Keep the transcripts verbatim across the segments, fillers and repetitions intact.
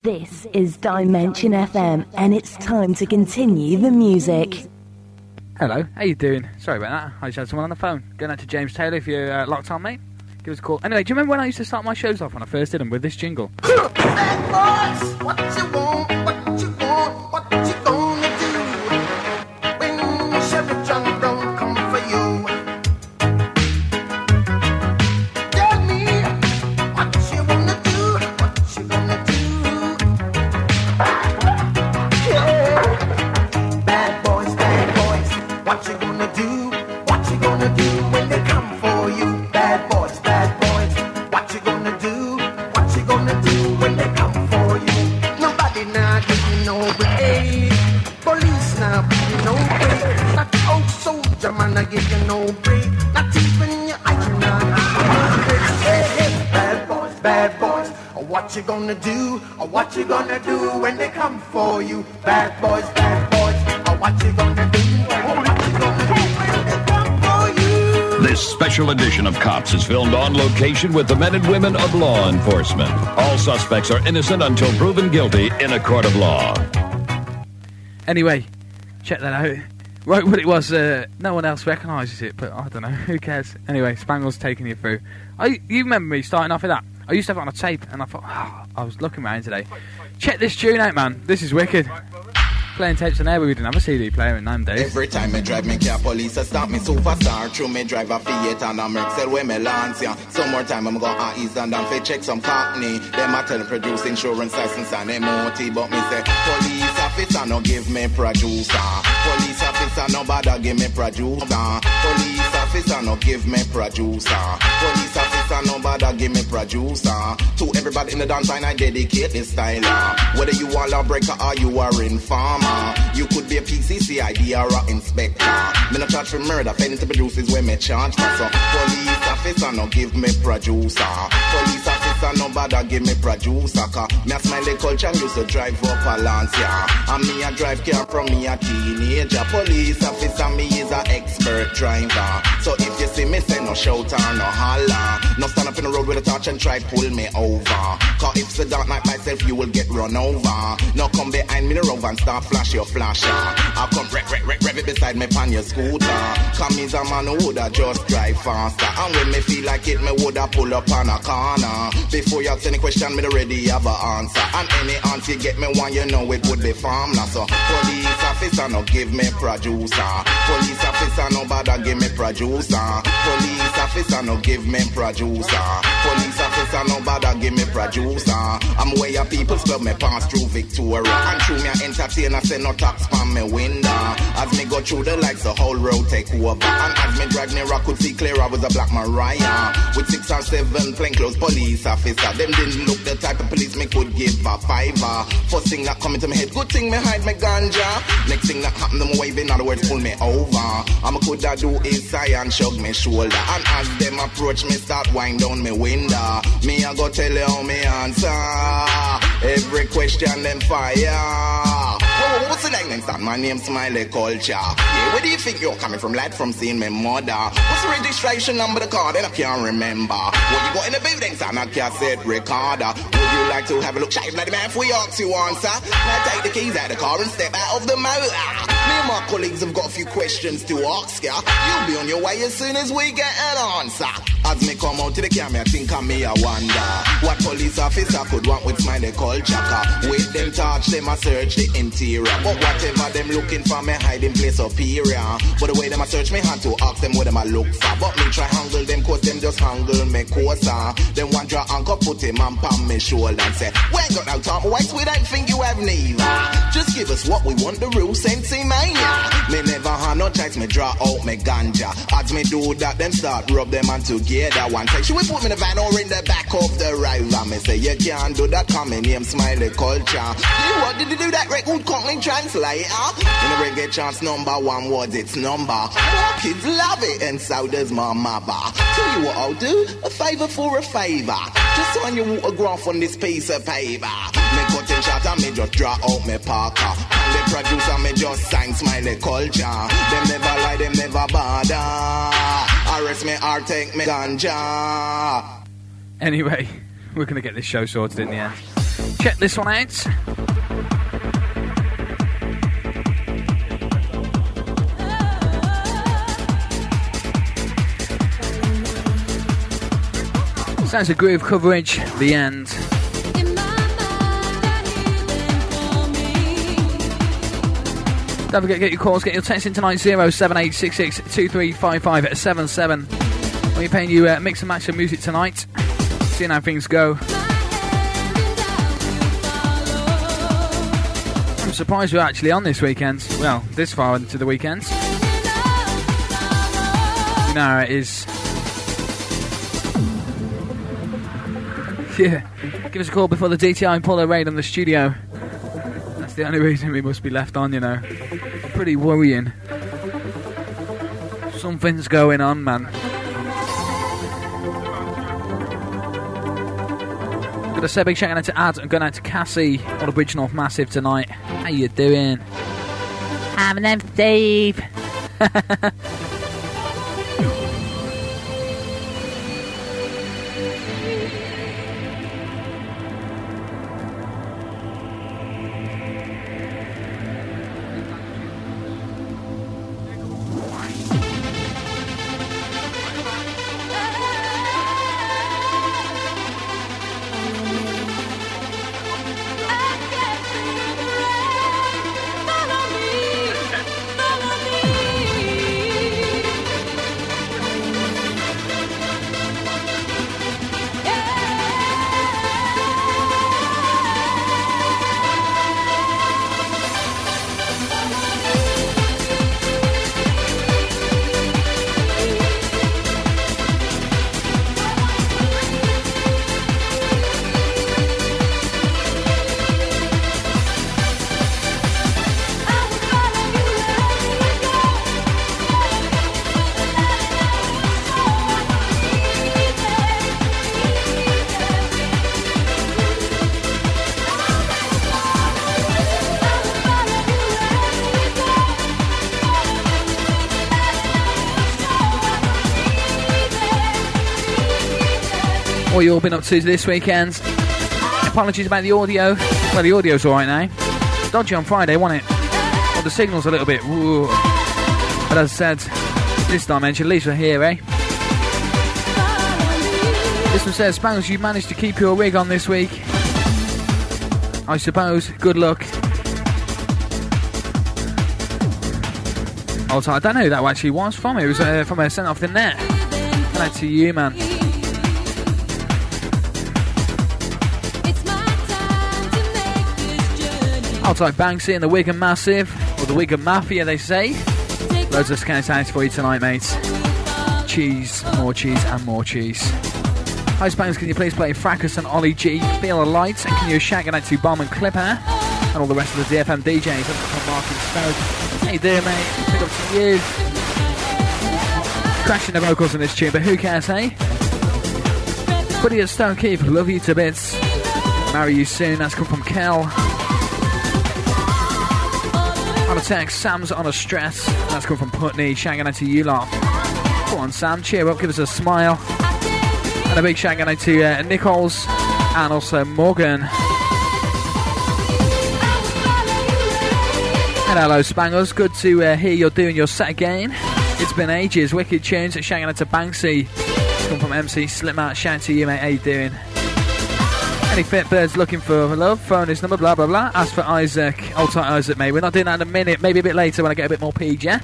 This is Dimension F M, and it's time to continue the music. Hello, how you doing? Sorry about that. I just had someone on the phone. Going out to James Taylor if you're uh, locked on, mate. Give us a call. Anyway, do you remember when I used to start my shows off when I first did them with this jingle? Bad boys, what you want, what you want, what you gonna do when Sheriff John Brown come for you? Tell me what you wanna do, what you gonna do. Yeah. Bad boys, bad boys, what you gonna do, what you gonna do when they come for you? Bad boys, bad boys, what you gonna do, what you gonna do when they come for you? Nobody now give you no break. Police now give you no break. Not the old soldier man I give you no break. Not even your icon now give you no break. Hey, hey, bad boys, bad boys, what you gonna do, or what you gonna do when they come for you? Bad boys, bad boys, or what you gonna do, or what you gonna do when they come for you? This special edition of Cops is filmed on location with the men and women of law enforcement. All suspects are innocent until proven guilty in a court of law. Anyway, check that out. Right, what it was, uh, no one else recognises it, but I don't know, who cares? Anyway, Spangle's taking you through. I, you remember me starting off with that? I used to have it on a tape, and I thought, oh, I was looking around today. Check this tune out, man. This is wicked. Playing tapes on air, but we didn't have a C D player in them days. Every time I drive me car, police a stop me superstar. Through me drive a Fiat and a Mercel with me Lancia. Some more time I'm going to East and down for check some cockney. Them a tell produce insurance license and M O T, but me say police officer no give me producer. Police officer no bother give me producer. Police officer no give me producer. Police officer no bother give me producer. To everybody in the dance line I dedicate this style. Whether you are a lawbreaker or you are informer, you could be a P C C I D or a inspector. Me not charge for murder, failing to produce is when me charge for. So police officer no give me producer. Police officer no bother give me producer. Cause me a smiley culture used to drive up a Lancia. And me a drive car from me a teenager. Police officer me is a expert driver. So if you see me say no shout or no holler, no stand up in the road with a torch and try pull me over. Cause if it's a dark night myself you will get run over. No come behind me the road and start flash your flasher. I'll come rev, rev, rev, rev it beside me pan your scooter. Come me's a man who woulda just drive faster. And when me feel like it, me woulda pull up on a corner. Before you ask any question, me already have a answer. And any answer you get me one, you know it would be farmland. So police officer no give me producer. Police officer no bother give me producer. Police officer no give me producer. Police officer no bother give me producer. I'm where your people's club me pass through Victoria. And through me I entertain I say no tax from me window. As me go through the lights the whole road take over. And as me drive near I could see clear I was a black Mariah. With six or seven plainclothes police officer. Them didn't look the type of police me could give a fiver. First thing that come into my head, good thing me hide my ganja. Next thing that happen them wave, in other words pull me over. I'm could I do is sigh and shrug me shoulder. And as them approach me start wind down me window. Me I go tell you how me answer. Every question them fire. Whoa, what's the name next time? My name's Smiley Culture. Yeah, where do you think you're coming from, lad? From seeing my mother. What's the registration number of the car? Then I can't remember. What you got in the building, son? I can't say it, Ricardo. Would you like to have a look? Shave like the man if we ask you answer. Now take the keys out of the car and step out of the motor. Me and my colleagues have got a few questions to ask ya. You'll be on your way as soon as we get an answer. As me come out to the camera, I think I may I wonder what police officer could want with Smiley Culture. With them touch, them a search the interior. But whatever them looking for, me hiding place superior. But the way them a search me had to ask them what them a look for. But me try handle them cause them just handle me closer. Them one draw anchor put him on palm me shoulder and say, we ain't got no time to waste, we don't think you have neither. Just give us what we want, the real sensei mania. Me never had no chance, me draw out me ganja. As me do that, them start rub them on together. One say, should we put me in the van or in the back of the rider? Me say, you can't do that, come in name Smiley Culture. You what did you do that record Cockney translator? In the reggae chance number one words, it's number. More kids love it and so does my mother. Tell you what I'll do, a favour for a favour. Just sign your autograph on this piece of paper. Me cut in shot and me just draw out me parker. And the producer me just sign Smiley Culture. Them never lie, them never bother. Arrest me or take me ganja. Anyway, we're going to get this show sorted in the end. Check this one out. Sounds of groove coverage, The End. Don't forget to get your calls, get your texts in tonight, zero seven eight six six two three five five seven seven. We're paying you uh, mix and match of music tonight, seeing how things go. I'm surprised we're actually on this weekend. Well, this far into the weekend. You know how it is. Yeah, give us a call before the D T I pull a raid on the studio. That's the only reason we must be left on, you know. Pretty worrying. Something's going on, man. Gotta say a big shout out to Ad and going out to Cassie on the Bridge North Massive tonight. How you doing? Having them, Steve. What you all been up to this weekend? Apologies about the audio. Well, the audio's alright now. Dodgy on Friday, wasn't it? Well, the signal's a little bit woo. But as I said, this dimension, at least we're here, eh? This one says, Spangles, you managed to keep your rig on this week. I suppose. Good luck. Also, I don't know who that actually was from. It was uh, from a sent off the net. Glad to you, man. Outside Banksy and the Wigan Massive, or the Wigan Mafia, they say. Loads of scouts out for you tonight, mates. Cheese, more cheese, and more cheese. Hi, Spangs, can you please play Fracas and Ollie G, Feel the Light, and can you shout out to Bomb and Clipper, and all the rest of the D F M D Js. That's from Mark and Stoke. How you doing, mate? Pick up to you. Crashing the vocals in this tune, but who cares, hey? Buddy at Stone Keith, love you to bits. Marry you soon, that's come from Kel. On a text, Sam's on a stress. That's come from Putney. Shagging out to you lot. Come on, Sam, cheer up, give us a smile. And a big shagging out to uh, Nichols and also Morgan. And hello, Spangles. Good to uh, hear you're doing your set again. It's been ages. Wicked tunes. Shagging out to Banksy. Come from M C Slipmat. Shout to you, mate. How you doing? Any fit birds looking for love, phone his number, blah blah blah. Ask for Isaac, old tight Isaac, mate. We're not doing that in a minute, maybe a bit later when I get a bit more peed, yeah?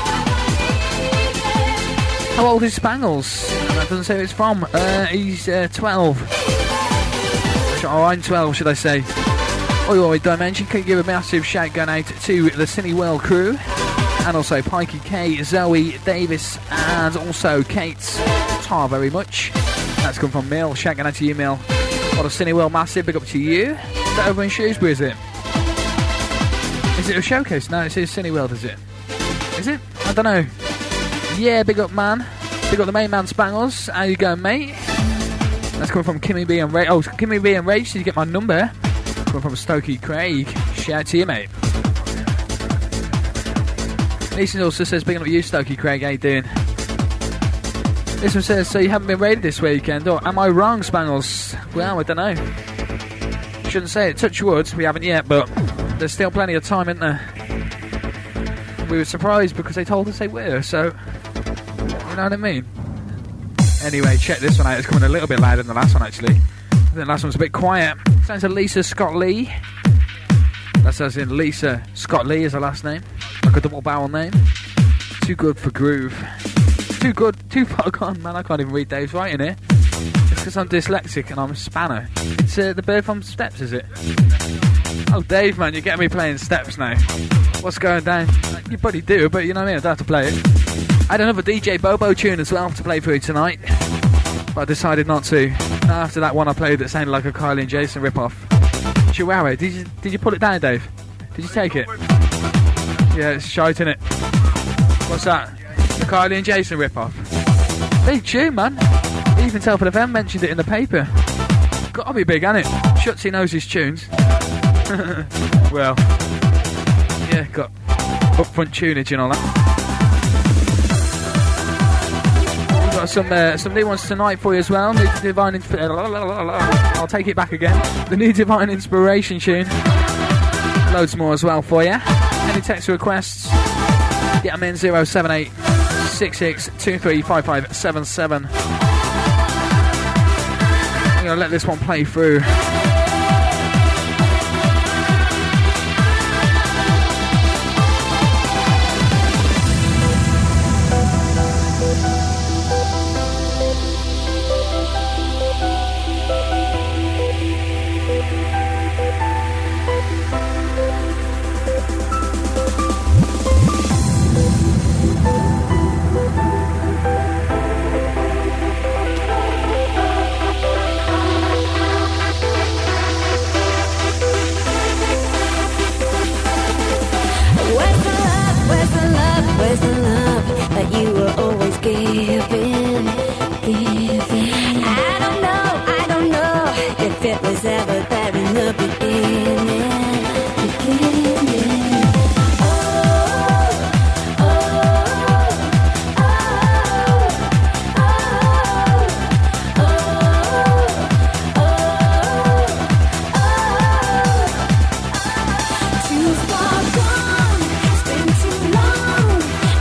How old is Spangles? That doesn't say who it's from. Uh, he's uh, twelve. Oh, I'm twelve, should I say. Oi, oi, Dimension, can you give a massive shout going out to the Cineworld crew? And also Pikey K, Zoe, Davis, and also Kate. Tar very much. That's come from Mill. Shout going out to you, Mill. What a Cineworld Massive, big up to you. Is that over in Shrewsbury, is it? Is it a showcase? No, it says Cineworld, is it? Is it? I don't know. Yeah, big up, man. Big up the main man, Spangles. How you going, mate? That's coming from Kimmy B and Ray. Oh, Kimmy B and Ray, did you get my number? Coming from Stokey Craig. Shout out to you, mate. Neeson also says, big up you, Stokey Craig. How you doing? This one says, so you haven't been raided this weekend, or am I wrong, Spangles? Well, I don't know. Shouldn't say it, touch wood, we haven't yet, but there's still plenty of time, isn't there? We were surprised because they told us they were, so, you know what I mean? Anyway, check this one out, it's coming a little bit louder than the last one, actually. I think the last one's a bit quiet. Sounds like Lisa Scott Lee. That's as in Lisa Scott Lee is her last name, like a double barrel name. Too good for groove. Too good, too far gone, man, I can't even read Dave's writing here. It's because I'm dyslexic and I'm a spanner. It's uh, the bird from Steps, is it? Oh, Dave, man, you're getting me playing Steps now. What's going down? You probably do, but you know what I mean, I don't have to play it. I had another D J Bobo tune as well to play for you tonight, but I decided not to. After that one I played that sounded like a Kylie and Jason rip-off. Chihuahua, did you, did you pull it down, Dave? Did you take it? Yeah, it's shite, innit? What's that? The Kylie and Jason rip-off. Big tune, man. Even Telford F M mentioned it in the paper. Gotta be big, hasn't it? Shutsy knows his tunes. Well, yeah, got upfront tunage and all that. We've got some uh, some new ones tonight for you as well. New Divine Insp- I'll take it back again. The new Divine Inspiration tune. Loads more as well for you. Any text requests? Get them in zero seven eight six six two three five five seven seven. I'm going to let this one play through. Where's the love that you were always giving, giving? I don't know, I don't know if it was ever there in the beginning, beginning. Oh, oh, oh, oh, oh, oh, oh. Too far gone, it's been too long.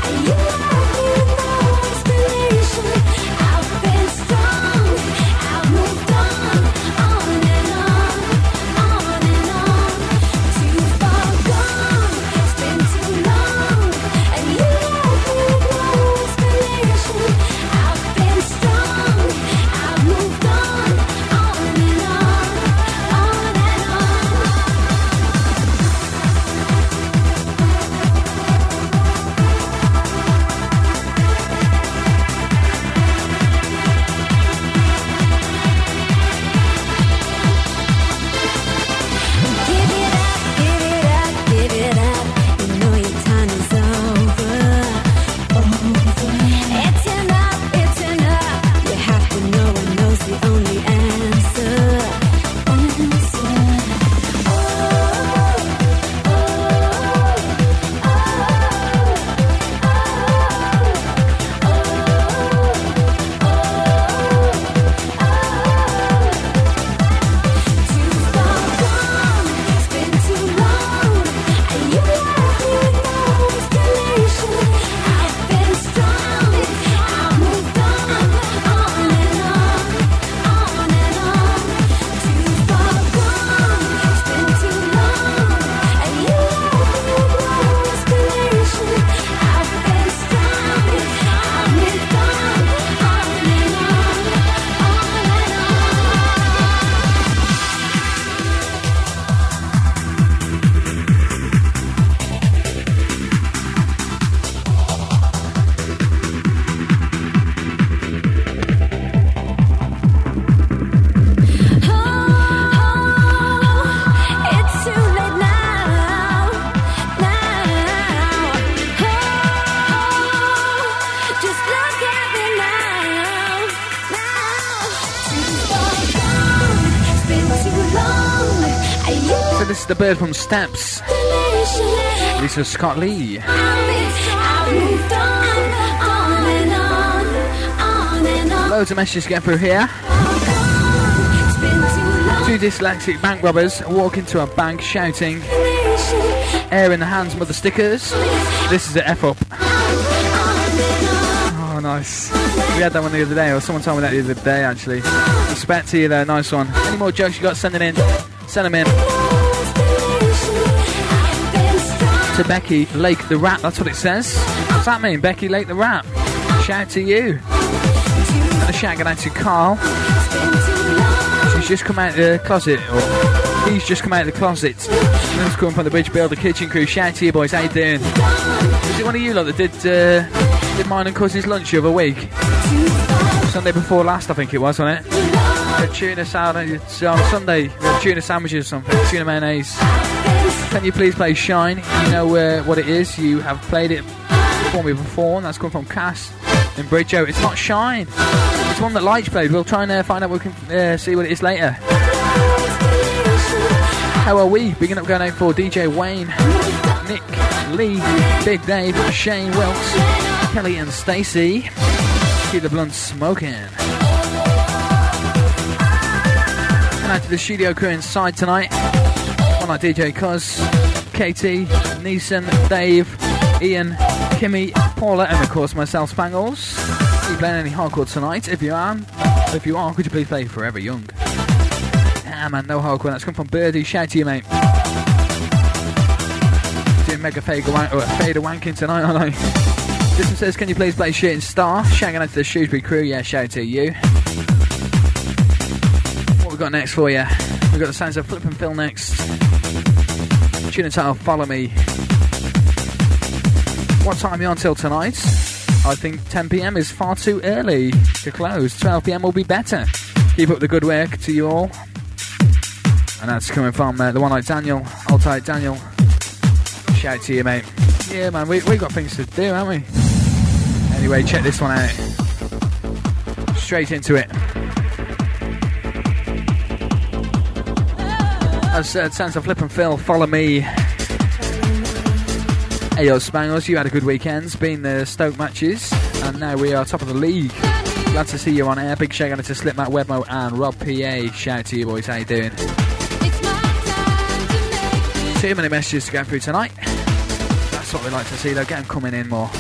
This is the bird from Steps. Lisa Scott Lee. Loads of messages to get through here. Two dyslexic bank robbers walk into a bank shouting, "Air in the hands, mother stickers." This is an F up. Oh, nice. We had that one the other day, or someone told me that the other day, actually. Respect to you there, nice one. Any more jokes you got sending in? Send them in. To Becky Lake the Rat, that's what it says. What's that mean, Becky Lake the Rat? Shout to you. And a shout going out to Carl. She's just come out of the closet, or he's just come out of the closet. And it's coming from the Bridge Builder Kitchen Crew. Shout to you boys, how you doing? Was it one of you lot that did, uh, did mine and Cousin's lunch the other week? Sunday before last, I think it was, wasn't it? We had tuna salad on Sunday. We had tuna sandwiches or something, tuna mayonnaise. Can you please play Shine? You know uh, what it is. You have played it for me before, and that's come from Cass in Bridgeo. It's not Shine. It's one that Lights played. We'll try and uh, find out. We can uh, see what it is later. How are we? Bigging up going out for D J Wayne, Nick, Lee, Big Dave, Shane Wilkes, Kelly and Stacey. Keep the blunt smoking. And out to the studio crew inside tonight. On our D J Cuz, Katie, Neeson, Dave, Ian, Kimmy, Paula, and of course myself, Spangles. Are you playing any hardcore tonight? If you are, if you are, could you please play Forever Young? Ah man, no hardcore. That's come from Birdie. Shout to you, mate. Doing mega fade wank- or fader wanking tonight, aren't I? This one says, can you please play Shooting Star? Shouting out to the Shrewsbury crew. Yeah, shout to you. What we got next for you? We've got the sounds of Flip and Phil next. Tune entitled Follow Me. What time are you on till tonight? I think ten p m is far too early to close. twelve p m will be better. Keep up the good work to you all. And that's coming from uh, the one like Daniel. Hold tight, Daniel. Shout to you, mate. Yeah, man, we, we've got things to do, haven't we? Anyway, check this one out. Straight into it. As uh, sounds of Flip and Phil, Follow Me. Hey yo, Spangles, you had a good weekend, been the Stoke matches, and now we are top of the league. Glad to see you on air. Big shout out to Slipmat, Webmo, and Rob P A. Shout out to you boys, how you doing? Too many messages to go through tonight. That's what we like to see, though. Get them coming in more.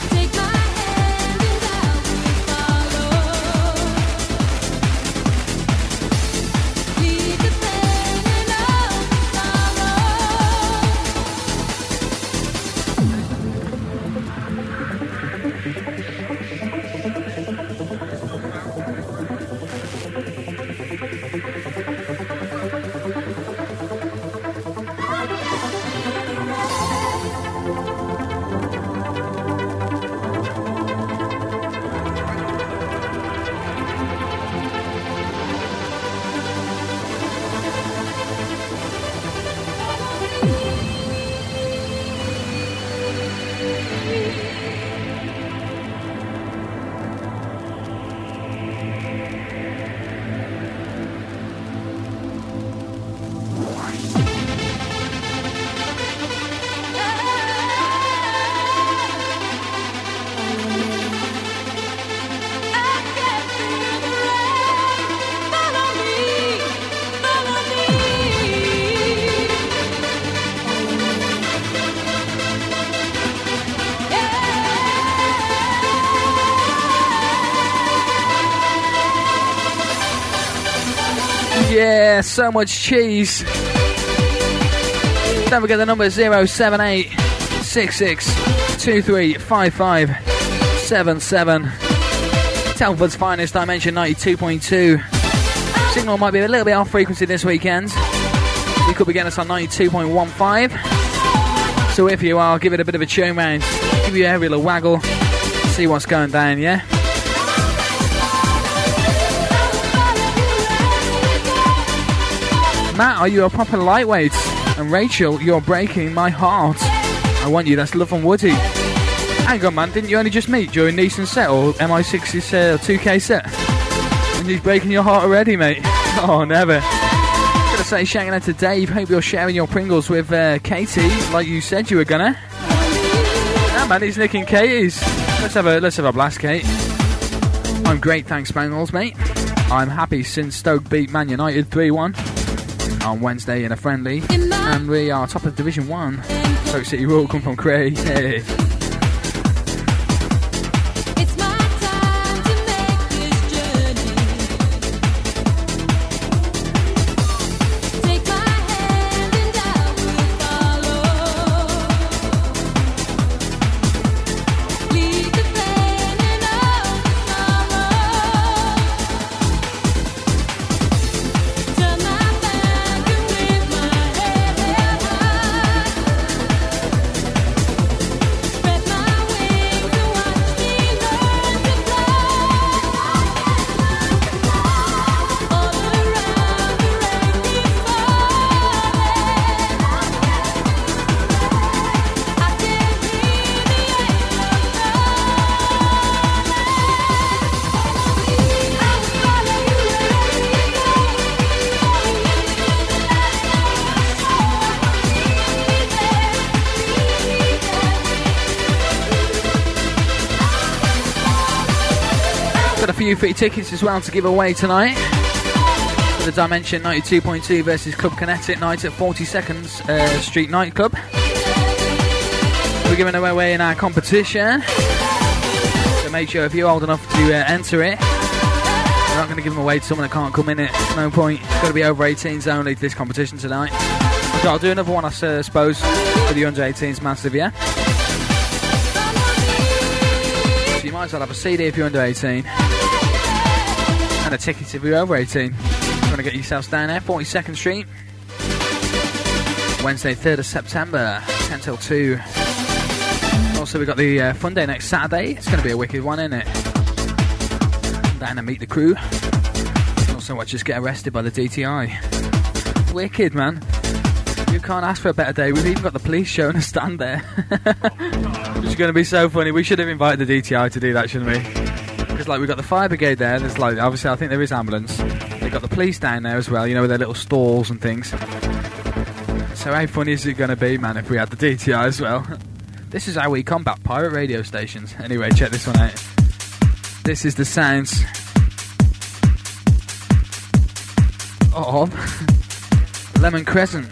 Yeah, so much cheese. Don't forget the number zero seven eight six six two three five five seven seven. Telford's finest, Dimension ninety-two point two. Signal might be a little bit off frequency this weekend. You could be getting us on ninety-two point one five. So if you are, give it a bit of a tune round. Give you a little waggle. See what's going down, yeah? Matt, are you a proper lightweight? And Rachel, you're breaking my heart. I want you, that's Love and Woody. Hang on, man, didn't you only just meet during Neeson's set or M I six's uh, two K set? And he's breaking your heart already, mate? Oh, never. Gonna say, shouting out to Dave, hope you're sharing your Pringles with uh, Katie, like you said you were gonna. Yeah, man, he's nicking Katie's. Let's have a, let's have a blast, Kate. I'm great, thanks, Spangles, mate. I'm happy since Stoke beat Man United three one. on Wednesday in a friendly, and we are top of Division One. Stoke City Royal come from Craig. Hey. Few free tickets as well to give away tonight for the Dimension ninety-two point two versus Club Kinetic night at forty-second uh, Street Nightclub. We're giving away in our competition, so make sure if you're old enough to uh, enter it. We're not going to give them away to someone that can't come in it. No point. It's got to be over eighteens only to this competition tonight. So I'll do another one, I uh, suppose, for the under eighteens massive, yeah? So you might as well have a C D if you're under eighteen. And a ticket if you're over eighteen. If you want to get yourselves down there, forty-second Street. Wednesday, third of September, ten till two. Also, we've got the uh, fun day next Saturday. It's going to be a wicked one, isn't it? Come down and meet the crew. Also, watch us get arrested by the D T I. Wicked, man. You can't ask for a better day. We've even got the police showing a stand there. Which is going to be so funny. We should have invited the D T I to do that, shouldn't we? Because like we've got the fire brigade there, there's like obviously I think there is ambulance. They've got the police down there as well, you know, with their little stalls and things. So how funny is it going to be, man, if we had the D T I as well? This is how we combat pirate radio stations. Anyway, check this one out. This is the sounds of Lemon Crescent.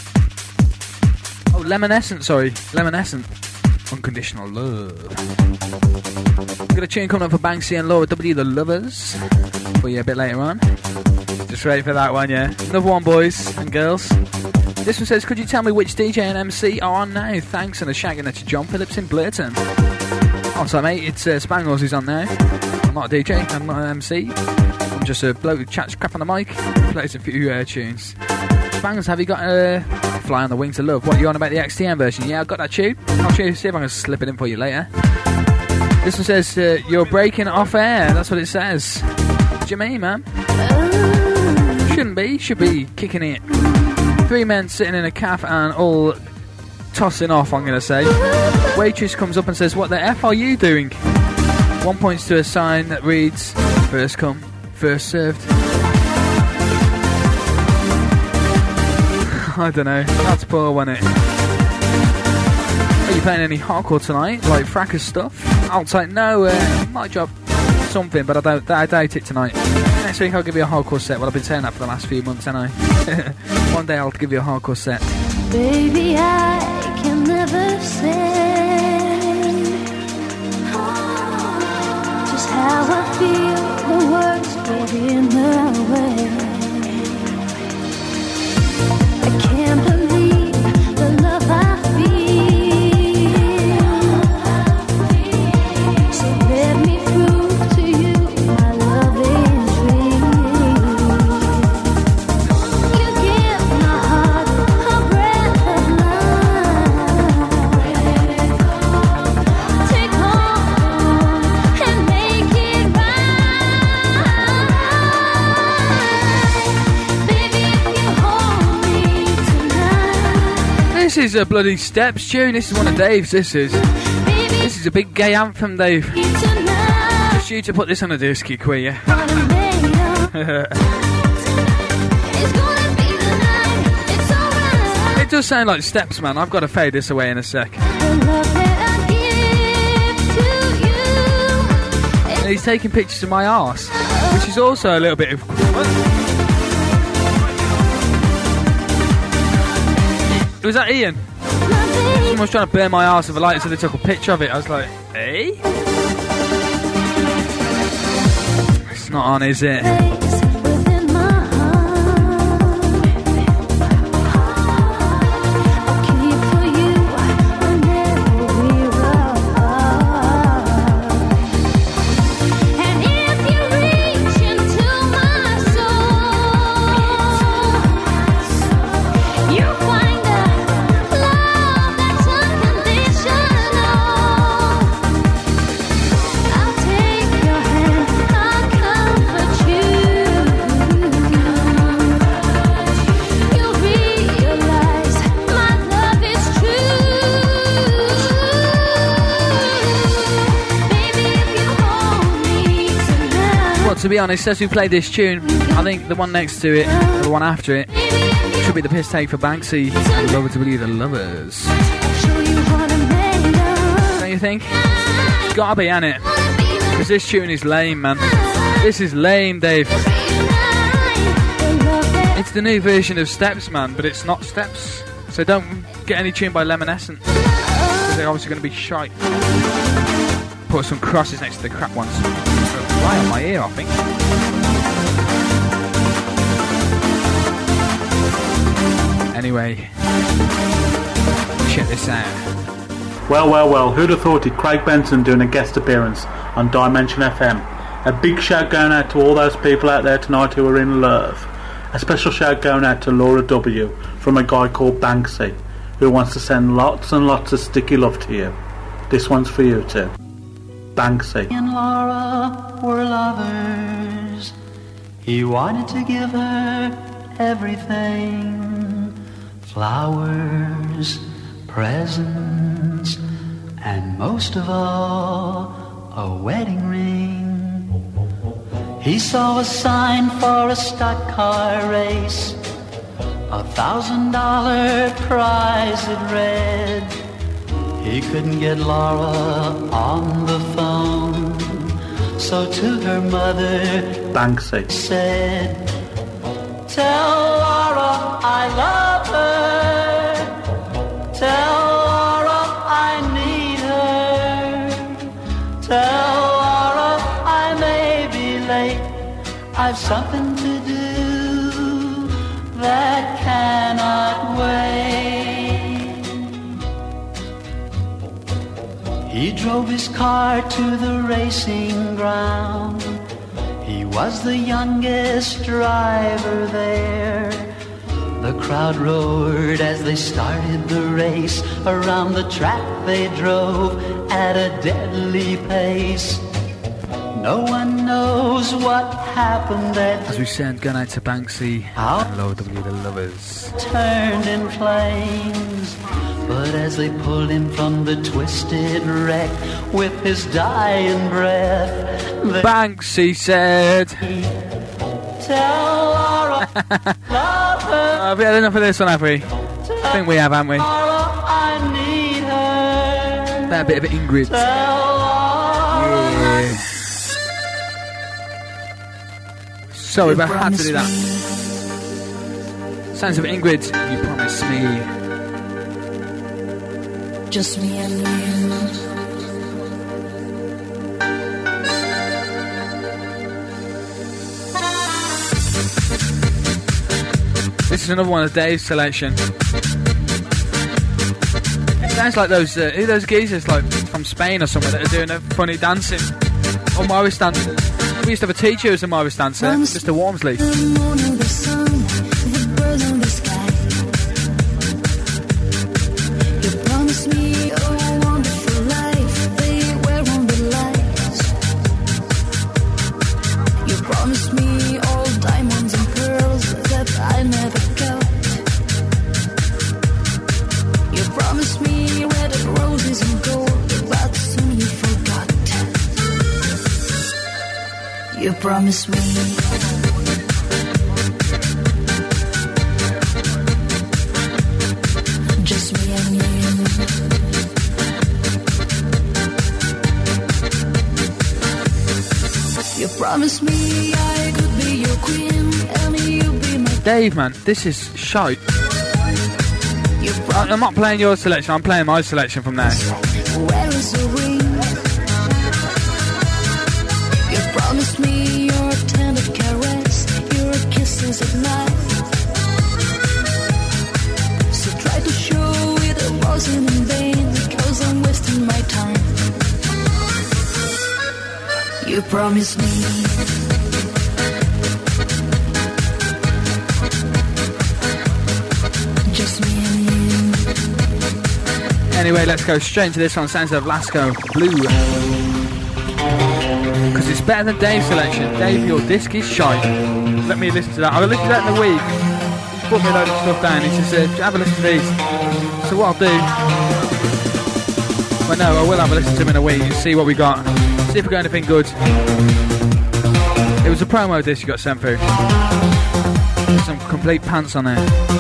Oh, Lemonescent, sorry, Lemonescent. Unconditional Love. We've got a tune coming up for Banksy and Laura W, The Lovers, for you a bit later on. Just ready for that one, yeah? Another one, boys and girls. This one says, could you tell me which D J and M C are on now? Thanks, and a shagging at John Phillips in Blurton. Oh, sorry, mate, it's uh, Spangles who's on now. I'm not a D J, I'm not an M C. I'm just a bloke who chats crap on the mic, plays a few uh, tunes. Spangles, have you got a... Uh, Fly on the Wings of Love? What, you on about the X T M version? Yeah, I've got that tune. I'll show you, see if I can slip it in for you later. This one says, uh, you're breaking off air. That's what it says. What do you mean, man? Shouldn't be. Should be kicking it. Three men sitting in a cafe and all tossing off, I'm going to say. Waitress comes up and says, what the F are you doing? One points to a sign that reads, first come, first served. I don't know. That's poor, wasn't it? Are you playing any hardcore tonight? Like fracas stuff? I'll take no. Uh, might drop something, but I don't. I doubt it tonight. Next week I'll give you a hardcore set. Well, I've been saying that for the last few months, haven't I? One day I'll give you a hardcore set. Baby, I can never say just how I feel. The words get in the way. I can't believe the love I feel. So let me prove to you my love is real. You give my heart a breath of life. Take hold and make it right. Baby, if you hold me tonight. This is a bloody Steps tune. This is one of Dave's. This is. This is a big gay anthem, Dave. Just you to put this on a disc, you queer. It does sound like Steps, man. I've got to fade this away in a sec. And he's taking pictures of my arse, which is also a little bit of... Was that Ian? Someone was trying to burn my arse with a lighter, so they took a picture of it. I was like, eh? It's not on, is it? To be honest, as we played this tune, I think the one next to it, or the one after it, should be the piss take for Banksy. Lover to Believe the Lovers. Don't you think? It's gotta be, ain't it? Because this tune is lame, man. This is lame, Dave. It's the new version of Steps, man, but it's not Steps. So don't get any tune by Lemonescence, because they're obviously going to be shite. Put some crosses next to the crap ones. Right on my ear, I think. Anyway, check this out. Well, well, well, who'd have thought it? Craig Benson doing a guest appearance on Dimension F M. A big shout going out to all those people out there tonight who are in love. A special shout going out to Laura W. from a guy called Banksy, who wants to send lots and lots of sticky love to you. This one's for you too. Banksy. He and Laura were lovers. He wanted to give her everything. Flowers, presents, and most of all, a wedding ring. He saw a sign for a stock car race, a thousand dollar prize it read. He couldn't get Laura on the phone, so to her mother, Banksy said, tell Laura I love her, tell Laura I need her, tell Laura I may be late, I've something to do that cannot wait. He drove his car to the racing ground. He was the youngest driver there. The crowd roared as they started the race. Around the track they drove at a deadly pace. No one knows what happened that as we said, going out to Banksy and Lord W. the Lovers. Turned in flames. But as they pulled him from the twisted wreck with his dying breath, Banksy said, tell Laura, love her. Uh, we had enough of this one, have we? I think we have, haven't we? Laura, I need her. That bit of Ingrid. Yeah. Sorry, but I had to do that. Sounds of Ingrid, You Promised Me. Just me and you. This is another one of Dave's selection. It sounds like those uh, who those geezers like from Spain or somewhere that are doing a funny dancing or Morris dancing. We used to have a teacher who was a Morris dancer, Mister Wormsley. You promised me. Just me and you. You promised me I could be your queen and you be my Dave, man, this is shite. You I'm not playing your selection, I'm playing my selection from there. Where is the ring? You promised me your tender caress, your kisses at night. So try to show it wasn't in vain, because I'm wasting my time. You promised me. Just me and you. Anyway, let's go straight into this one. Sounds of Lasco Blue. Because it's better than Dave's selection. Dave, your disc is shite. Let me listen to that. I'll listen to that in a week. He's brought me a load of stuff down. He just said, have a listen to these. So what I'll do... Well, no, I will have a listen to them in a week and see what we got. See if we got anything good. It was a promo disc you got sent through. There's some complete pants on there.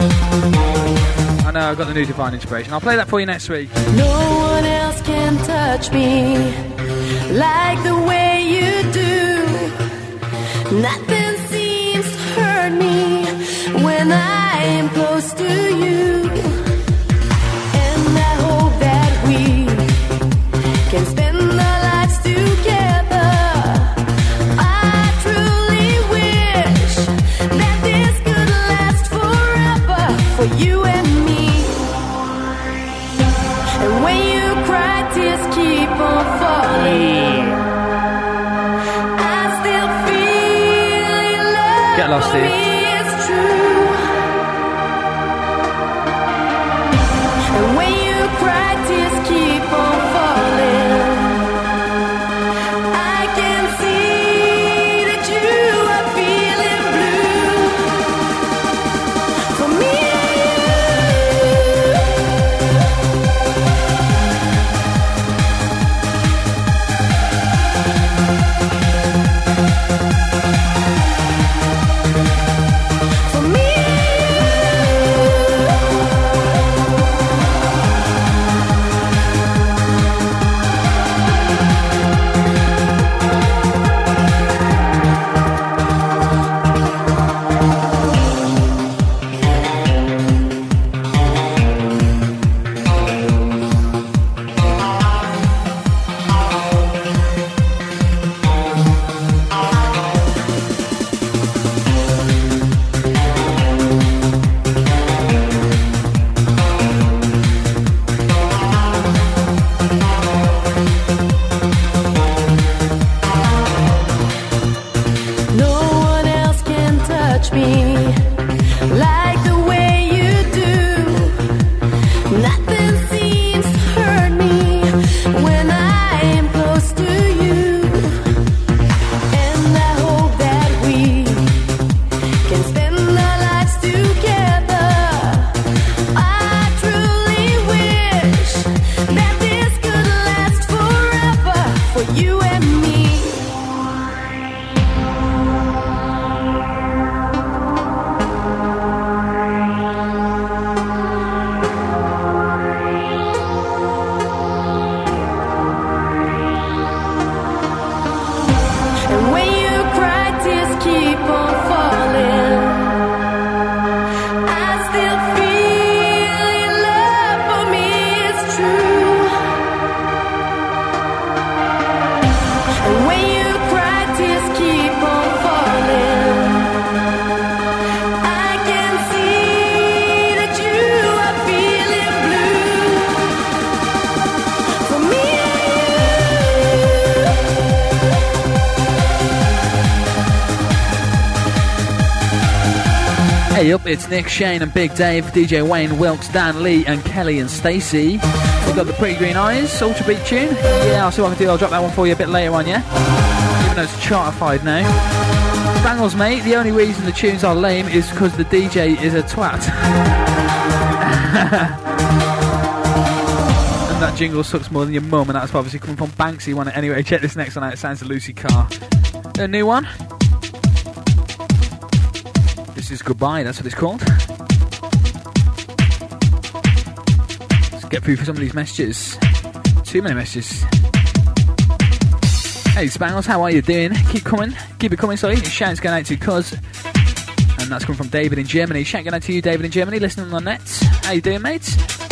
I know, I've got the new Divine Inspiration. I'll play that for you next week. No one else can touch me like the way you do. Nothing seems to hurt me when I am close to you. And I hope that we can spend our lives together. I truly wish that this could last forever for you and me. And when you cry, tears keep on falling. I still feel love. Get lost here. It's true. And when you cry, tears keep on falling. I can see that you are feeling blue. For me and For me no one else can touch me like the way you do. Nothing seems to hurt me when I am close to you. And I hope that we can spend our lives together. I truly wish that this could last forever for you and me. And when you cry, tears keep on falling. I still feel love for me is true. And when you cry, tears keep on falling. I can see that you are feeling blue. For me Hey up, it's Nick, Shane and Big Dave, D J Wayne, Wilkes, Dan, Lee and Kelly and Stacey. We've got the Pretty Green Eyes, Ultra Beat tune. Yeah, I'll see what I can do, I'll drop that one for you a bit later on, yeah? Even though it's chartified now. Spangles, mate, the only reason the tunes are lame is because the D J is a twat. And that jingle sucks more than your mum, and that's obviously coming from Banksy one. Anyway, check this next one out, it sounds of Lucy Carr. A new one. This is Goodbye, that's what it's called. Let's get through for some of these messages. Too many messages. Hey Spangles, how are you doing? Keep coming, keep it coming, sorry. Shout's going out to Cuz. And that's coming from David in Germany. Shout going out to you, David in Germany, listening on the net. How you doing, mate?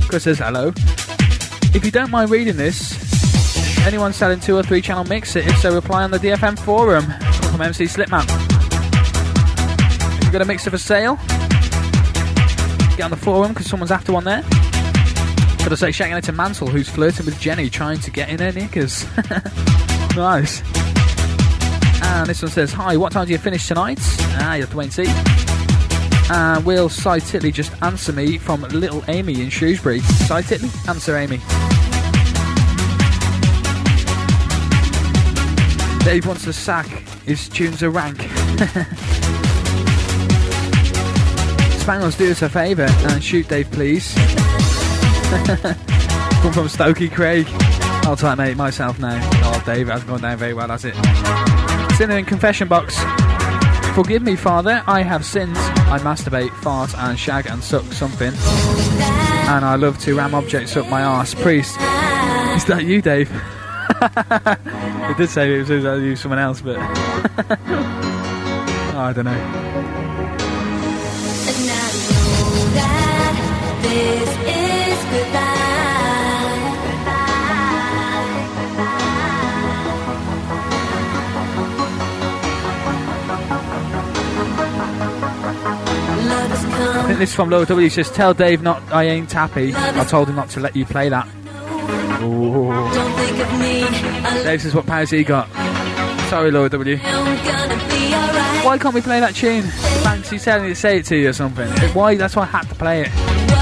Chris says hello. If you don't mind reading this, anyone selling two or three channel mix it? If so, reply on the D F M forum from M C Slipman. If you've got a mixer for sale, get on the forum because someone's after one there. Gotta say, shouting out to Mansell, who's flirting with Jenny, trying to get in her knickers. Nice. And this one says, hi, what time do you finish tonight? Ah, you have to wait and see. And will Cy Titley just answer me from Little Amy in Shrewsbury? Cy Titley, answer Amy. Dave wants to sack. His tunes are rank. Spangles, do us a favour and shoot Dave, please. Come from Stokey Craig. I'll type, mate, myself now. Oh, Dave, it hasn't gone down very well, has it? Sinner in confession box. Forgive me, Father, I have sinned. I masturbate, fart, and shag and suck something. And I love to ram objects up my arse. Priest, is that you, Dave? It did say it was you, someone else, but oh, I don't know. And I know that this is goodbye. I think this is from Lower W. Says, tell Dave not I ain't happy. I told him not to let you play that. Ooh. Dave says, what powers he got? Sorry, Lower W. Why can't we play that tune? Thanks, he's telling me to say it to you or something. Why? That's why I had to play it.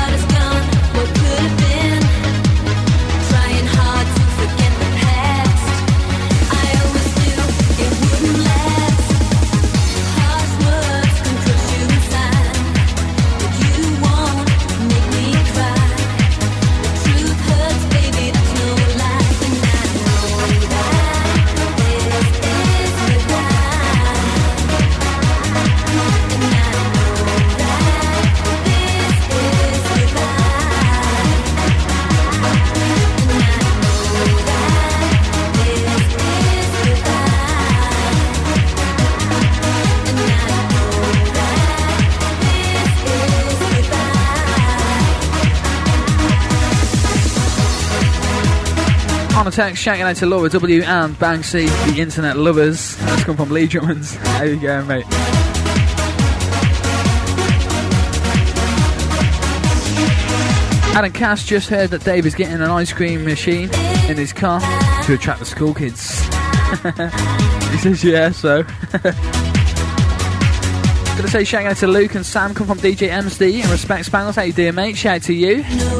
On a text, shouting out to Laura W and Banksy, the internet lovers. That's come from Lee Drummond. How you going, mate? Adam Cass just heard that Dave is getting an ice cream machine in his car to attract the school kids. He says, yeah, so. Gonna say shouting out to Luke and Sam, come from D J M S D and Respect Spangles. How you doing, mate? Shout out to you.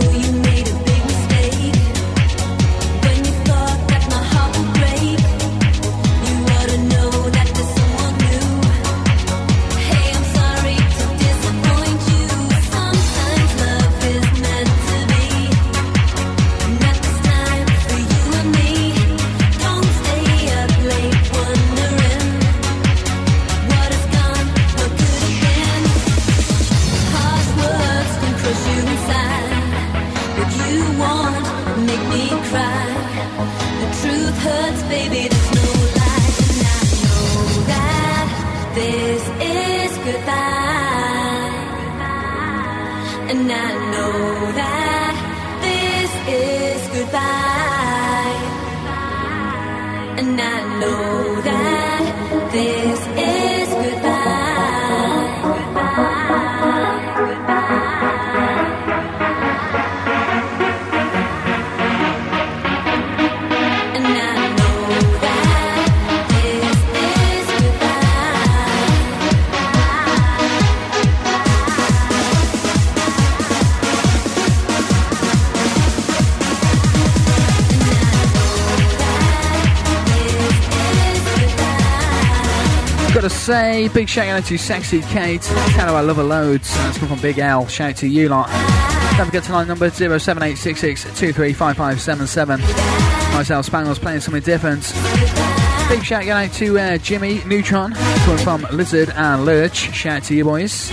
Say big shout out to Sexy Kate. Tell her I love her loads. That's come from Big L. Shout out to you lot. Don't forget tonight number zero seven eight six six two three five five seven seven. Myself Spangles playing something different. Big shout out to uh, Jimmy Neutron coming from Lizard and Lurch. Shout out to you boys.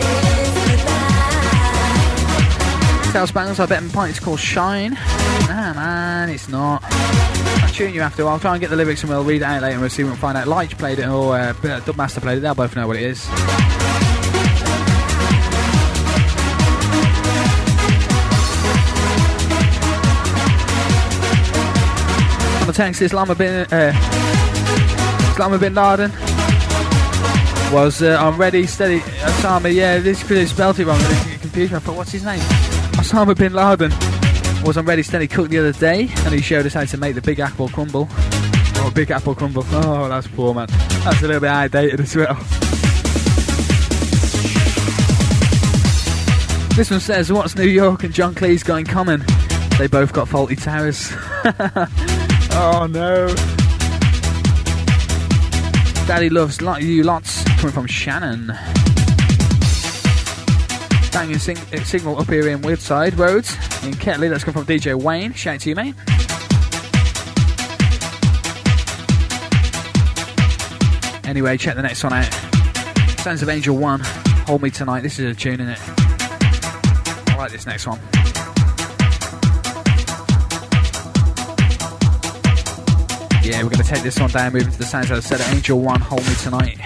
Tell Spangles I bet my pint is called Shine. Nah man, it's not. I'll tune you after. I'll try and get the lyrics and we'll read it out later and we'll see if we can find out. Lige played it or uh, Dubmaster played it. They'll both know what it is. context, Islam bin, uh, Islam bin Laden was uh, on Ready, Steady, Osama, yeah, this is spelled it wrong, it confused me, I thought, what's his name? Osama bin Laden was on Ready, Steady, Cook the other day, and he showed us how to make the Big Apple crumble. Oh, Big Apple crumble, oh, that's poor, man. That's a little bit outdated as well. This one says, what's New York and John Cleese got in common? They both got faulty towers. Oh no. Daddy loves lot you lots, coming from Shannon. Banging sing- signal up here in Woodside Roads in Ketley. That's come from D J Wayne. Shout out to you, mate. Anyway, check the next one out. Sounds of Angel One. Hold Me Tonight. This is a tune, innit? I like this next one. Yeah, we're going to take this one down, moving to the sounds of Set Angel One, Hold Me Tonight.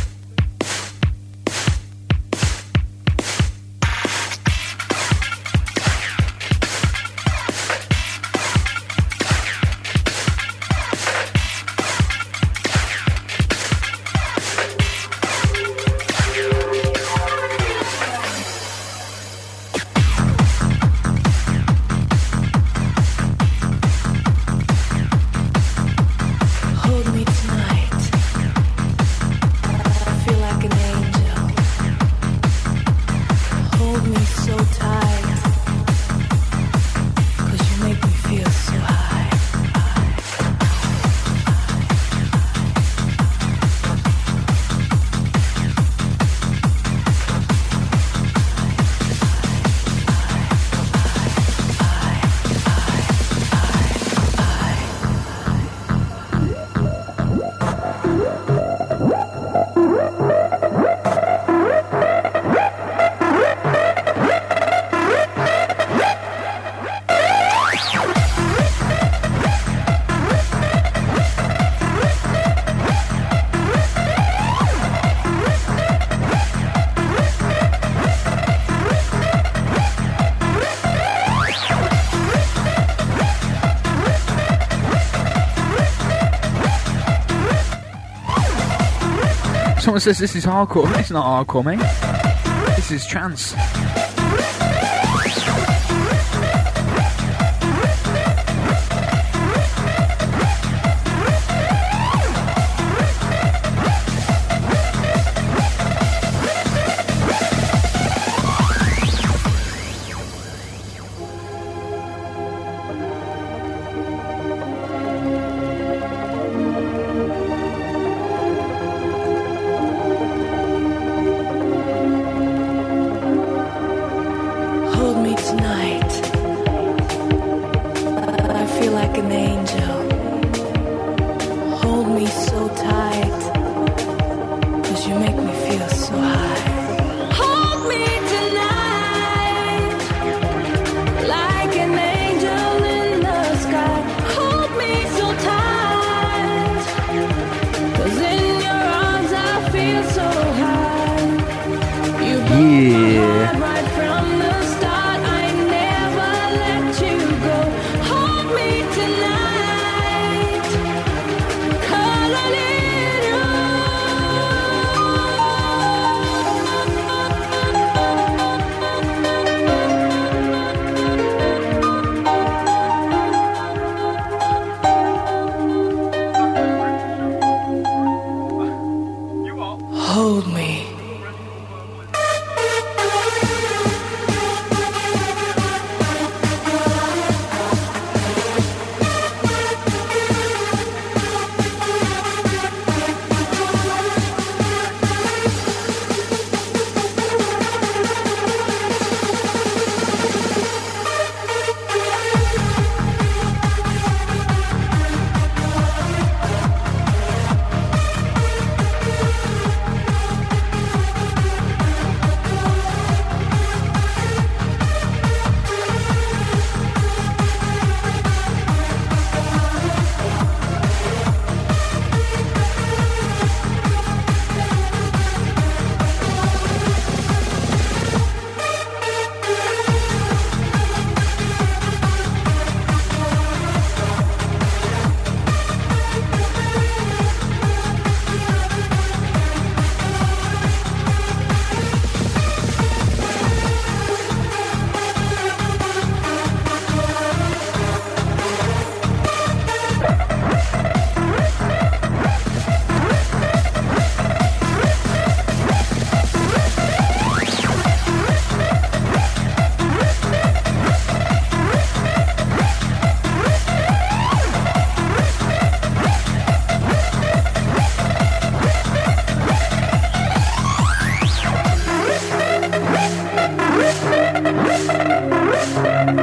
Someone says this is hardcore. It's not hardcore, mate. This is trance.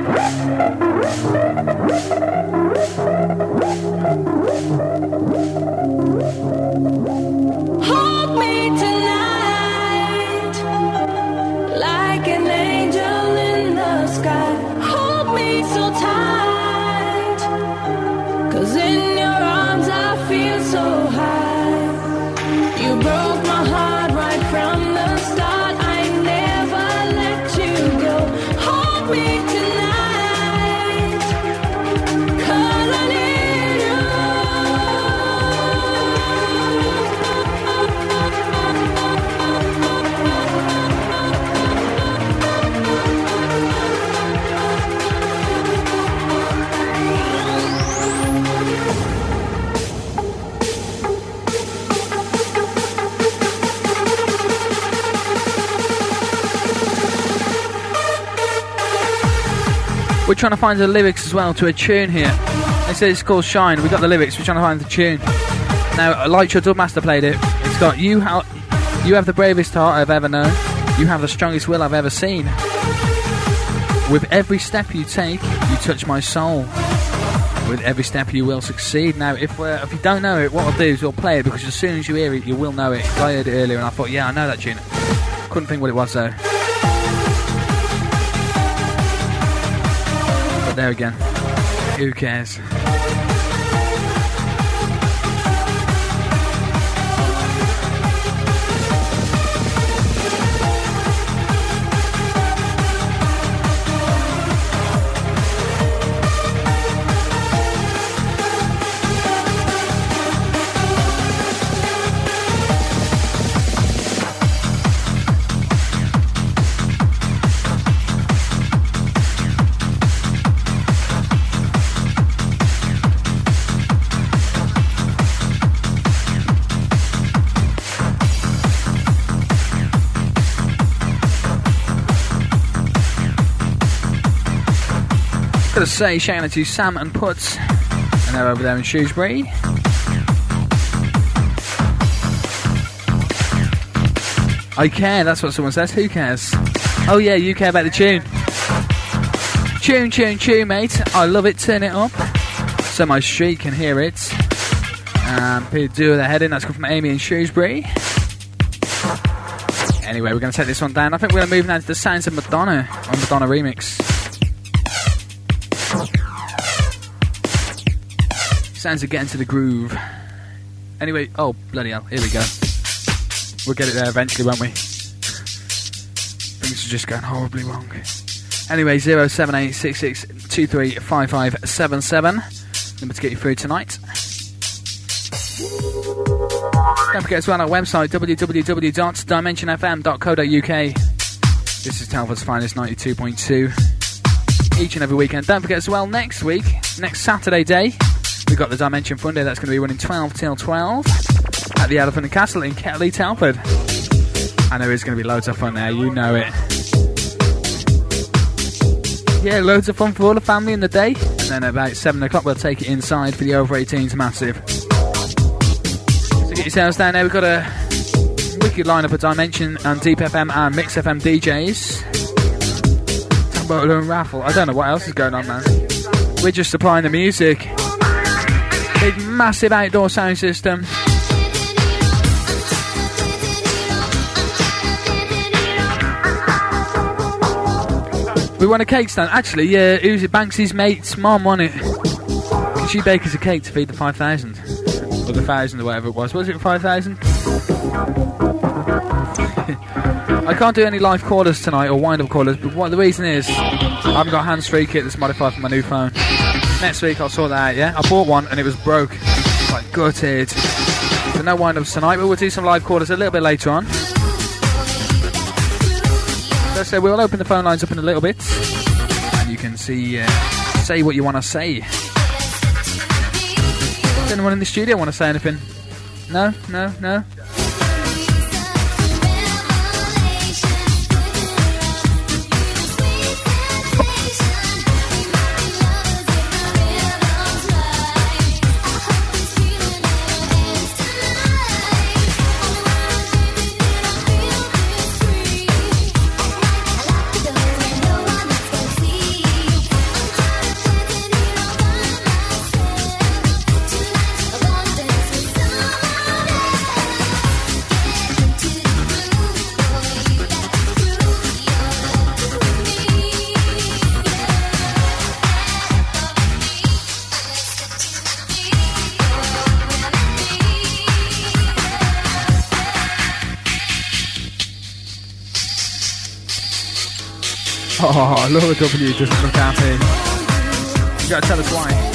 Hold me tonight, like an angel in the sky. Hold me so tight, 'cause in your arms I feel so high. You broke my heart right from the start. I never let you go. Hold me tonight, 'cause I need you. We're trying to find the lyrics as well to a tune here. They say it's called Shine. We got the lyrics. We're trying to find the tune. Now, Light Your Dubmaster played it. It's got you. Ha- you have the bravest heart I've ever known. You have the strongest will I've ever seen. With every step you take, you touch my soul. With every step you will succeed. Now, if we're, if you don't know it, what I'll do is we'll play it, because as soon as you hear it, you will know it. I heard it earlier and I thought, yeah, I know that tune. Couldn't think what it was though. There again. Who cares? Gotta say, shouting out to Sam and Puts, and they're over there in Shrewsbury. I care, that's what someone says. Who cares? Oh yeah, you care about the tune. Tune, tune, tune, mate. I love it. Turn it up so my street can hear it. Um, people do their head in. That's come from Amy in Shrewsbury. Anyway, we're going to take this one down. I think we're going to move now to the sounds of Madonna on Madonna Remix. Sounds of Getting to the Groove. Anyway, oh bloody hell, here we go. We'll get it there eventually, won't we? Things are just going horribly wrong. Anyway, zero seven eight six six two three five five seven seven. Number to get you through tonight. Don't forget as well our website, w w w dot dimension f m dot co dot u k. This is Telford's finest ninety-two point two. Each and every weekend. Don't forget as well, next week, next Saturday day, we've got the Dimension Fun Day. That's going to be running twelve till twelve at the Elephant and Castle in Ketley, Telford. I know it's going to be loads of fun there, you know it. Yeah, loads of fun for all the family in the day. And then at about seven o'clock we'll take it inside for the over eighteens massive. So get yourselves down there. We've got a wicked lineup of Dimension and Deep F M and Mix F M D Js. Tombola and raffle. I don't know what else is going on, man. We're just supplying the music. Big massive outdoor sound system. We won a cake stand. Actually, yeah, who's it? Banksy's mate's mum won it. Could she bake us a cake to feed the five thousand? Or the thousand or whatever it was. Was it five thousand? I can't do any live callers tonight or wind-up callers, but what the reason is, I haven't got a hands-free kit that's modified for my new phone. Next week I'll sort that out, yeah? I bought one and it was broke. Like, gutted. So no wind-ups tonight, but we'll do some live callers a little bit later on. So, so we'll open the phone lines up in a little bit, and you can see, uh, say what you want to say. Does anyone in the studio want to say anything? No? No? No? Oh, Laura W doesn't look happy. You gotta tell us why.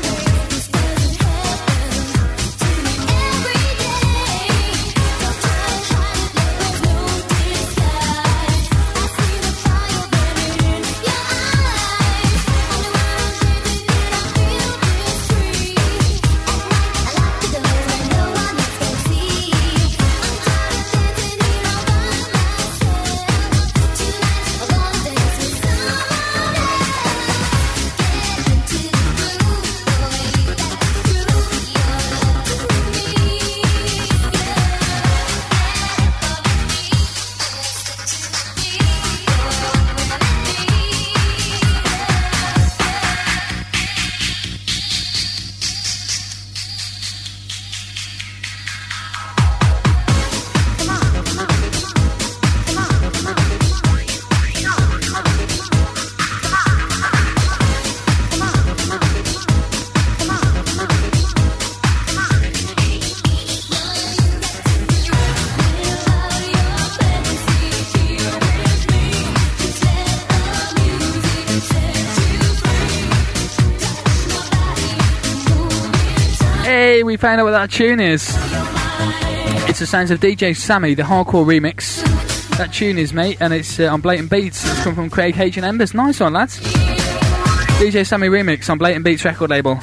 We found out what that tune is. It's the sounds of D J Sammy, the hardcore remix. That tune is, mate, and it's uh, on Blatant Beats. It's come from Craig H and Embers. Nice one, lads. D J Sammy remix on Blatant Beats record label.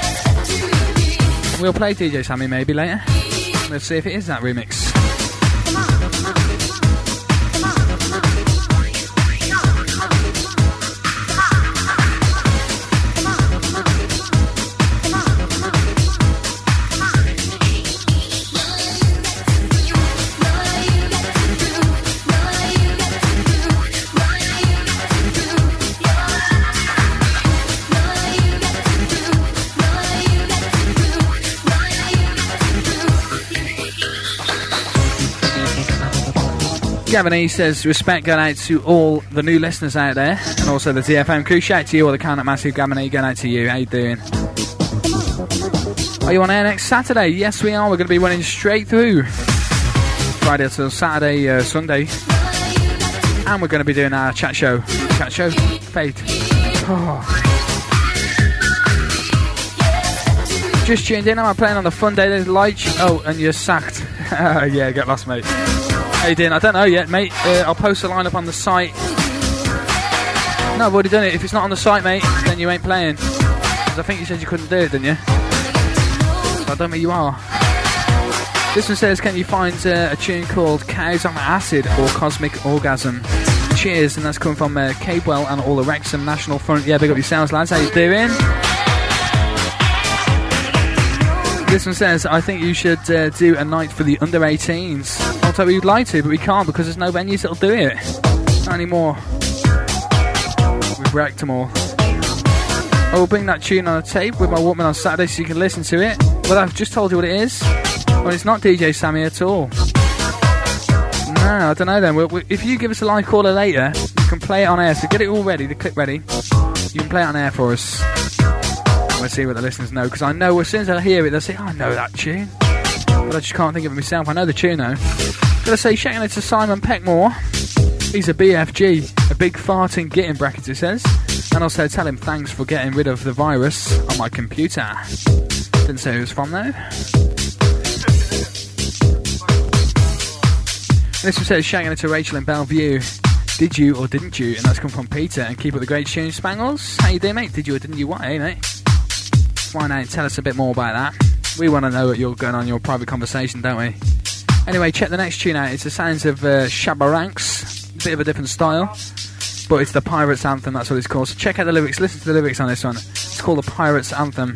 We'll play D J Sammy maybe later. We'll see if it is that remix. Gavin E says, respect going out to all the new listeners out there, and also the D F M crew. Shout out to you all, the Count Up Massive. Gavin E, going out to you. How you doing? Are you on air next Saturday? Yes, we are. We're going to be running straight through Friday till Saturday, uh, Sunday, and we're going to be doing our chat show. Chat show, Fate. Oh. Just tuned in. Am I playing on the fun day? There's light. Oh, and you're sacked. Yeah, get lost, mate. How you doing? I don't know yet, mate. Uh, I'll post the lineup on the site. No, I've already done it. If it's not on the site, mate, then you ain't playing. Because I think you said you couldn't do it, didn't you? So I don't think you are. This one says, can you find uh, a tune called Cows on Acid or Cosmic Orgasm? Cheers, and that's coming from uh, Cabewell and all the Wrexham National Front. Yeah, big up yourselves, lads. How you doing? This one says, I think you should uh, do a night for the under eighteens. I'll tell you we'd like to, but we can't because there's no venues that'll do it. Not anymore. We've wrecked them all. I will bring that tune on a tape with my Walkman on Saturday so you can listen to it. Well, I've just told you what it is. Well, it's not D J Sammy at all. No, I don't know then. We'll, we, if you give us a live caller later, you can play it on air. So get it all ready, the clip ready. You can play it on air for us. We'll see what the listeners know, because I know as soon as I hear it, they'll say, oh, I know that tune. But I just can't think of it myself. I know the tune, though. Gotta say, shouting it to Simon Peckmore. He's a B F G, a big farting git in brackets, it says. And also tell him thanks for getting rid of the virus on my computer. Didn't say who it was from, though. This one says, shouting it to Rachel in Bellevue. Did you or didn't you? And that's come from Peter. And keep up the great tune, Spangles. How you doing, mate? Did you or didn't you what, eh, mate? Why not? Tell us a bit more about that. We want to know what you're going on in your private conversation, don't we? Anyway, check the next tune out. It's the sounds of uh, Shabba Ranks. A bit of a different style. But it's the Pirates Anthem, that's what it's called. So check out the lyrics. Listen to the lyrics on this one. It's called the Pirates Anthem.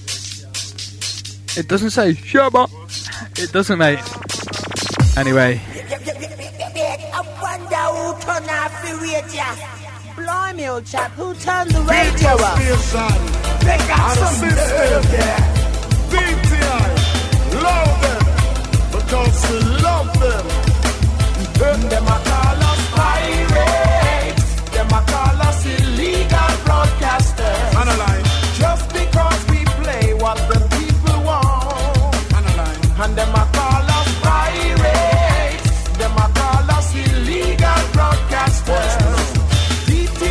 It doesn't say Shabba. It doesn't, mate. Anyway. I wonder who turned off the radio. Blimey, old chap, who turned the radio up? They got some nerve there. D T I, love them, because we love them. Them, them a call us pirates. Them a call us illegal broadcasters. Analyze. Just because we play what the people want. Analyze. And them a call us pirates. Them a call us illegal broadcasters. D T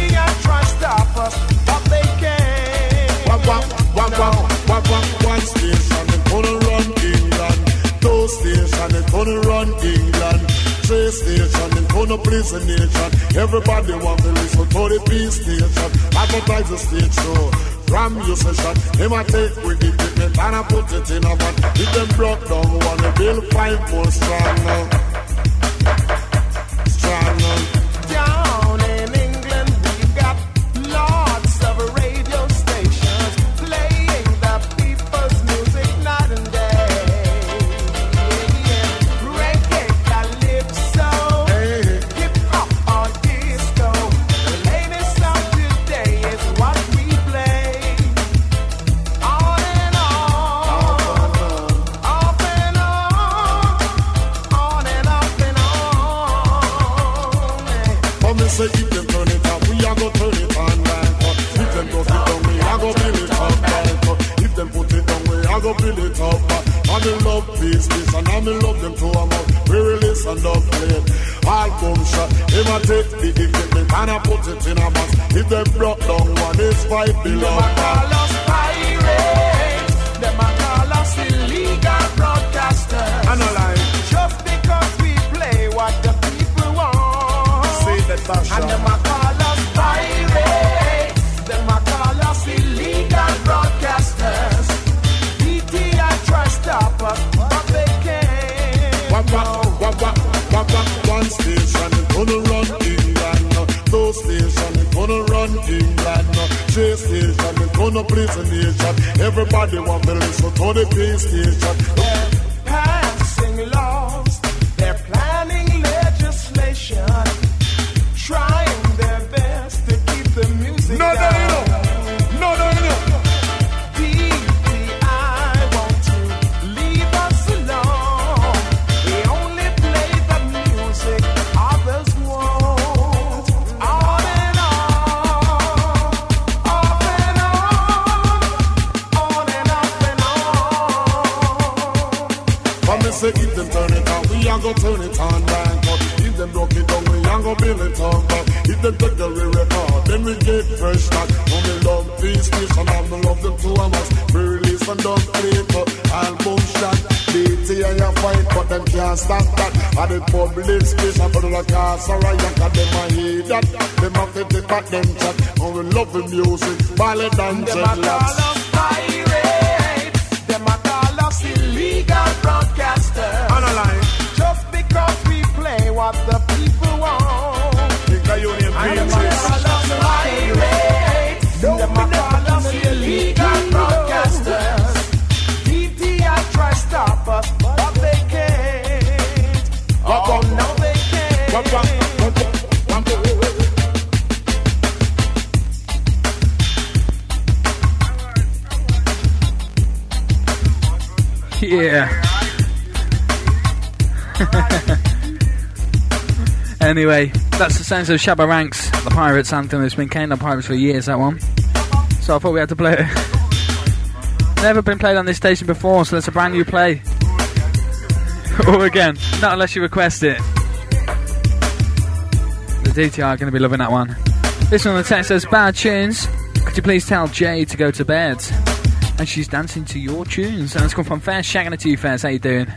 please the nation. Everybody want to listen to the peace station. Advertise the stage show. From your session, him a take with the equipment and I put it in a van. If them block down, wanna build five more strong now. Strong now. Down in England, we've got lots of radio stations playing the people's music night and day. Reggae, calypso, hip hop or disco. The latest of today is what we play. On and on, off and on, on and off and on. But me say if them turn it up, we a go turn it on right up. If them go sit down, we a go build it up right up. If them put it down, we a go build it up. And me love peace, this and I me love them too much. We release and dub play. All boom shot, him a take the equipment and I put it in a box. If them brought down one, it's five billion. Them a call us pirates. Them a call us illegal broadcasters. And I like Just because we play what the people want. say that Tasha. And them a call us pirates. Them a call us illegal broadcasters. D T I try stop us, but they can't. Wap, wap, wap, wap, wap, wap. One station is gonna run England now. Two stations is gonna run England now. Three stations is gonna please the nation. Everybody want to listen to the peace station. Passing laws, they're planning legislation, trying their best to keep the music No, no, down. no, no, no, no. D T I want to leave us alone. We only play the music others want. On and on, off and on, on and off and on. But me say if them turn it on, we a go turn it on back up. If them broke it down, we a go build it up back. If them take the record, then we get fresh start. Oh, me love peace station and me love them two of us. We release and don't play it up. Album shot, D T I a fight, but them can't stop that. At the public station, for the cars are riot, and them a hear that. Them have to take back them chat. Oh, we love the music, ballad and Them a call dreadlocks. us pirates. Them a call us illegal broadcasters. On a line, Just because we play what the people want. think that you name And them a peace. call us pirates. Them a call us illegal broadcasters. D T I try stop us, but they can't. Oh, no, they can't. Wap, wap, wap, wap, wap, wap. Yeah. Anyway, that's the sounds of Shabba Ranks, the Pirates anthem. It's been Kane on Pirates for years, that one. So I thought we had to play it. Never been played on this station before, so it's a brand new play. Or again, not unless you request it. The D T I are going to be loving that one. This one on the text says, bad tunes. Could you please tell Jay to go to bed? And she's dancing to your tunes. And it's come from Fair, shagging it to you, Fairs. How you doing?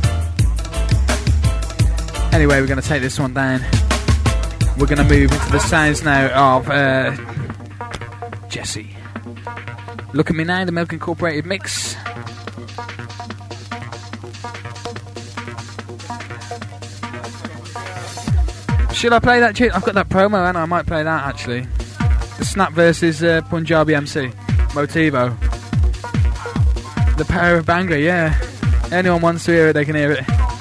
Anyway, we're going to take this one down. We're going to move into the sounds now of uh, Jesse. Look at Me Now, the Milk Incorporated mix. Should I play that tune? I've got that promo, and I might play that actually. The Snap versus uh, Punjabi M C Motivo. The Power of Bangla, yeah. Anyone wants to hear it, they can hear it.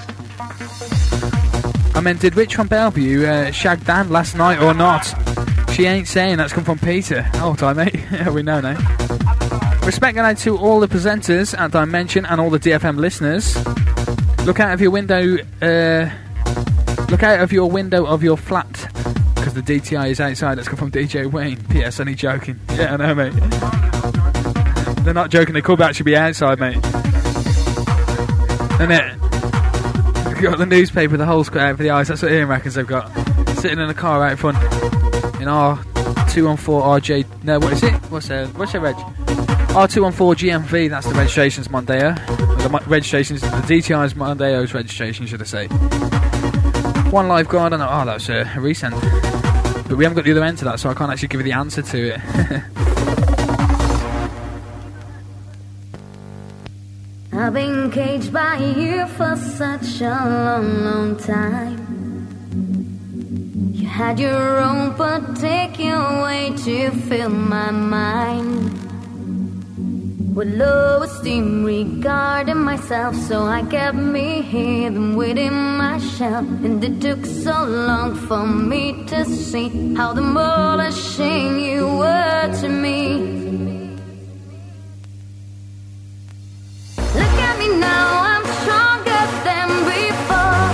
I mean, did Rich from Bellevue uh, shag Dan last night or not? She ain't saying. That's come from Peter. Hold on, mate. Yeah, we know now. Respect going out to all the presenters at Dimension and all the D F M listeners. Look out of your window. Uh, look out of your window of your flat because the D T I is outside. That's come from D J Wayne. P S. Only joking. Yeah, I know, mate. They're not joking. They could actually be outside, mate. Isn't it? You've got the newspaper with the whole square out for the eyes. That's what Ian reckons they've got. Sitting in a car out front in R two one four R J. No, what is it? What's their, what's their reg? R two one four G M V. That's the registration's Mondeo. The mo- registration's the D T I's Mondeo's registration, should I say? One Lifeguard, and oh, that was a resend. But we haven't got the other end to that, so I can't actually give you the answer to it. I've been caged by you for such a long, long time. You had your own particular way to fill my mind with low esteem regarding myself, so I kept me hidden within my shell. And it took so long for me to see how demolishing you were to me. Look at me now, I'm stronger than before,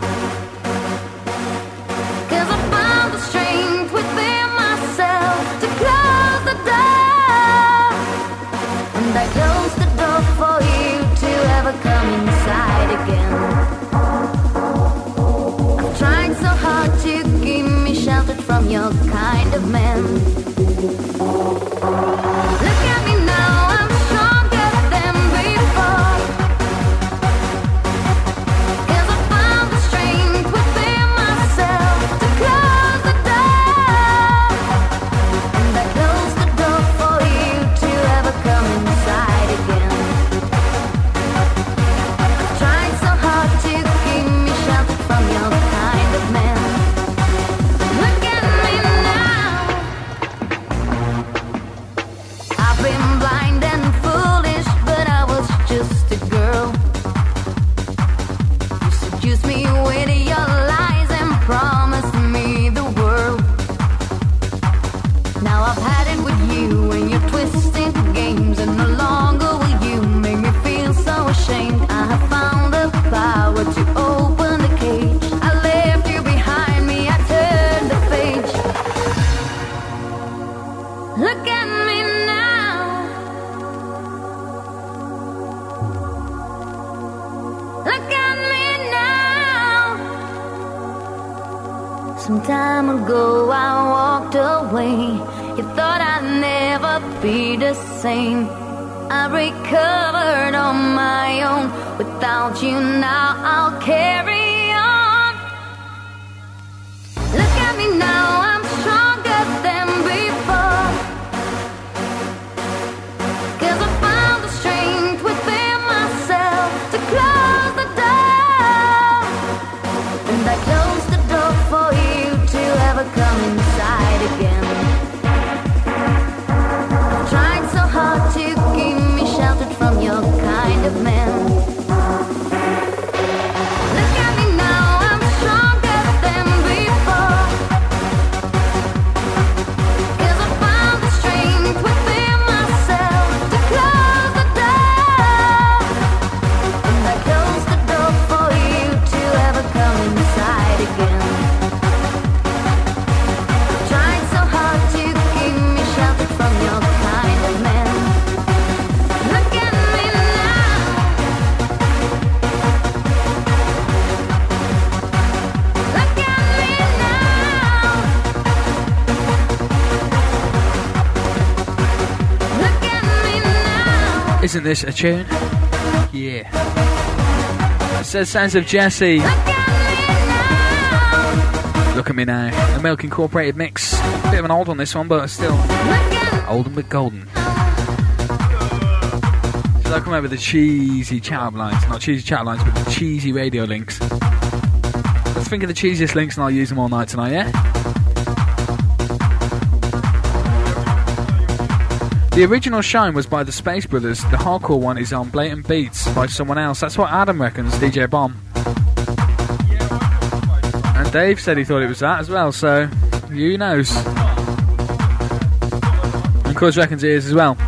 'cause I found the strength within myself to close the door. And I closed the door for you to ever come inside again. I've tried so hard to keep me sheltered from your kind of man. Look at me now, I'm stronger than before, 'cause I found the strength within myself to close the door. And I closed the door for you to ever come inside again. I've tried so hard to keep me sheltered from your kind of man. Look at me now, I've been blind and foolish, but I was just a girl. You seduced me with your lies and promised me the world. Now I've had it with you and your twisted games, and no longer will you make me feel so ashamed. I have found the power to open the cage. I left you behind me, I turned the page. Look at me now, look at me now. Some time ago I walked away. You thought I'd never be the same. I recovered on my own. Without you now I'll carry on. Look at me now, I'm stronger than before, 'cause I found the strength within myself to close the door. And I closed the door for you to ever come inside again. I've tried so hard to keep me sheltered from your kind of man. Look at me now, I'm stronger than before, 'cause I found the strength within myself to close the door. And I closed the door for you to ever come inside again. I've tried so hard to keep me sheltered from your kind of man. Look at me now, look at me now, look at me now. Isn't this a tune? Yeah. It says Sounds of Jesse. Look at me now. The Milk Incorporated mix. Bit of an old one, this one, but still old and but golden. So I come over with the cheesy chat lines, not cheesy chat lines, but the cheesy radio links. Let's think of the cheesiest links and I'll use them all night tonight, yeah? The original Shine was by the Space Brothers. The hardcore one is on Blatant Beats by someone else. That's what Adam reckons, D J Bomb. And Dave said he thought it was that as well, so who knows? And Cuz reckons it is as well.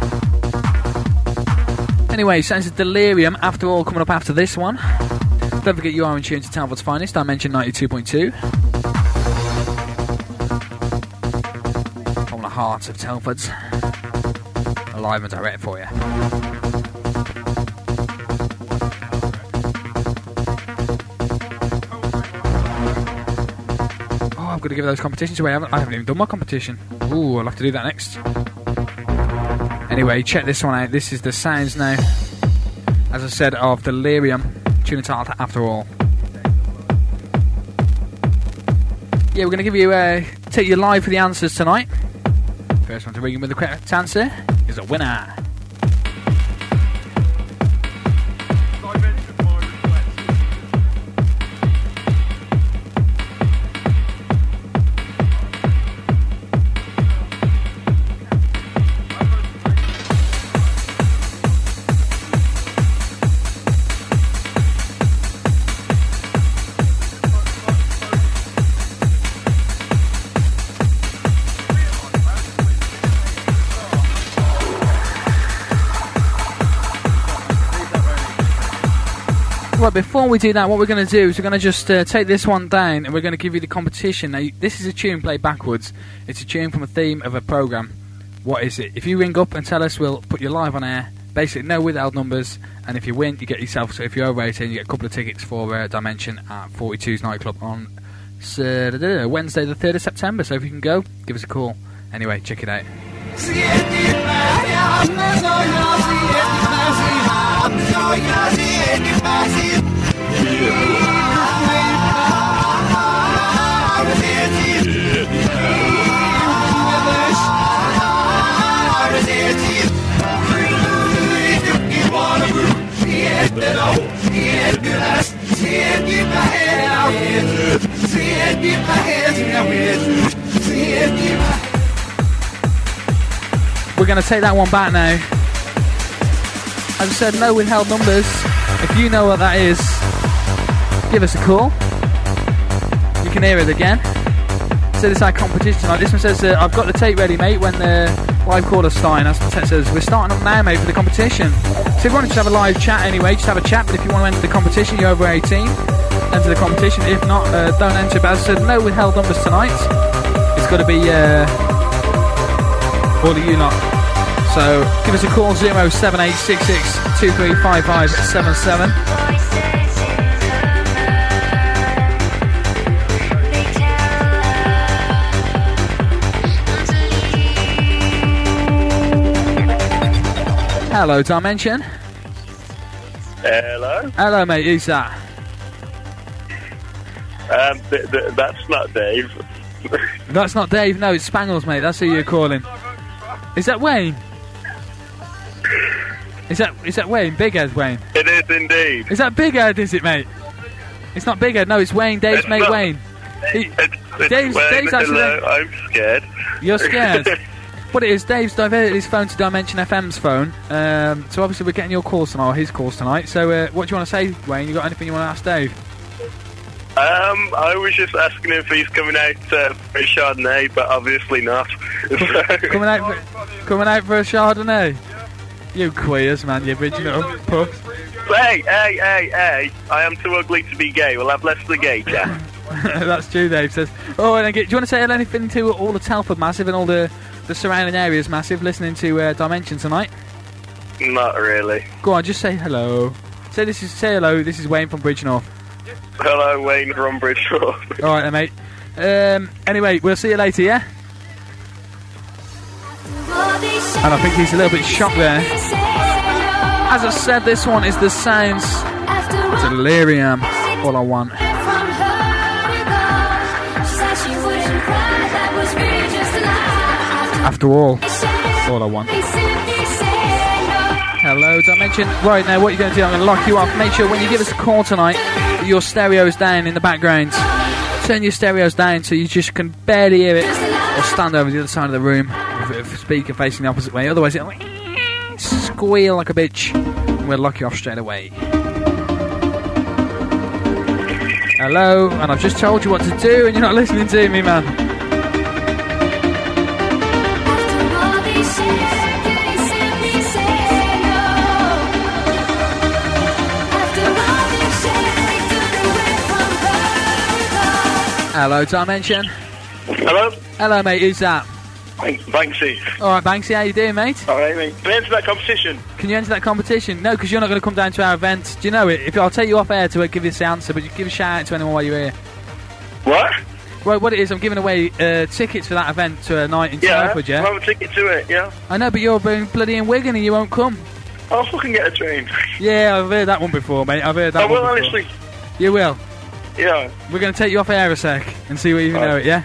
Anyway, sounds of Delirium, After All, coming up after this one. Don't forget you are in tune to Talbot's Finest, Dimension ninety-two point two. From the heart of Telford's. Live and direct for you. Oh, I've got to give those competitions away. I haven't, I haven't even done my competition. Ooh, I'll have to do that next. Anyway, check this one out. This is the sounds now, as I said, of Delirium. Tune entitled After All. Yeah, we're going to give you, uh, take you live for the answers tonight. First one to ring in with the correct answer is a winner. Right, before we do that, what we're going to do is we're going to just uh, take this one down and we're going to give you the competition. Now, this is a tune played backwards. It's a tune from a theme of a programme. What is it? If you ring up and tell us, we'll put you live on air. Basically, no withheld numbers. And if you win, you get yourself, so if you're over eighteen, you get a couple of tickets for uh, Dimension at forty-two's Nightclub on uh, Wednesday the third of September. So if you can go, give us a call. Anyway, check it out. We're going to take that one back now. As I said, no withheld numbers. If you know what that is, give us a call. You can hear it again. So this is our competition tonight. This one says, uh, I've got the tape ready, mate, when the live caller's starting. As the text says, we're starting up now, mate, for the competition. So if you want to just have a live chat anyway, just have a chat. But if you want to enter the competition, you're over eighteen. Enter the competition. If not, uh, don't enter. But as I said, no withheld numbers tonight. It's got to be uh, all of you lot. So give us a call, zero seven eight six six two three five five seven seven. Hello, Dimension. Hello. Hello, mate. Who's that? Um, th- th- that's not Dave. That's not Dave. No, it's Spangles, mate. That's who you're calling. Is that Wayne? Is that is that Wayne? Big Ed Wayne? It is indeed. Is that Big Ed, is it, mate? It's not Big Ed, no, it's Wayne, Dave's It's mate not. Wayne. He, It's, it's Dave's, Wayne. Dave's actually... Hello, I'm scared. You're scared? What it is, Dave's diverted his phone to Dimension F M's phone, um, so obviously we're getting your calls tonight, or his calls tonight, so uh, what do you want to say, Wayne? You got anything you want to ask Dave? Um, I was just asking if he's coming out uh, for a Chardonnay, but obviously not. coming out for, coming out for a Chardonnay? You queers, man, you original puss. Hey, hey, hey, hey, I am too ugly to be gay. We'll have less of the gay chat. That's true, Dave says. Oh, and do you want to say anything to all the Telford Massive and all the, the surrounding areas Massive listening to uh, Dimension tonight? Not really. Go on, just say hello. Say this is say hello. This is Wayne from Bridgenorth. Hello, Wayne from Bridgenorth. All right, then, mate. Um, anyway, we'll see you later, yeah? And I think he's a little bit shocked there. As I said, this one is the Sounds Delirium. All I want. After all, all I want. Hello, Dimension. Right, now what you're going to do, I'm going to lock you off. Make sure when you give us a call tonight that your stereo's down in the background. Turn your stereos down so you just can barely hear it, or stand over the other side of the room with a speaker facing the opposite way. Otherwise it'll squeal like a bitch. We'll lock you off straight away. Hello, and I've just told you what to do and you're not listening to me, man. Hello, Dimension. Hello? Hello, mate. Who's that? Banksy. All right, Banksy. How you doing, mate? All right, mate. Can I enter that competition? Can you enter that competition? No, because you're not going to come down to our event. Do you know it? If I'll take you off air to give you this answer, but you give a shout out to anyone while you're here. What? Well, what it is, I'm giving away uh, tickets for that event to a night in Yeah, Telford, yeah? I'll have a ticket to it, yeah. I know, but you're being bloody in Wigan and you won't come. I'll fucking get a train. Yeah, I've heard that one before, mate. I've heard that I one will, before. honestly. You will? Yeah. We're going to take you off air a sec and see what you Right. know it, yeah?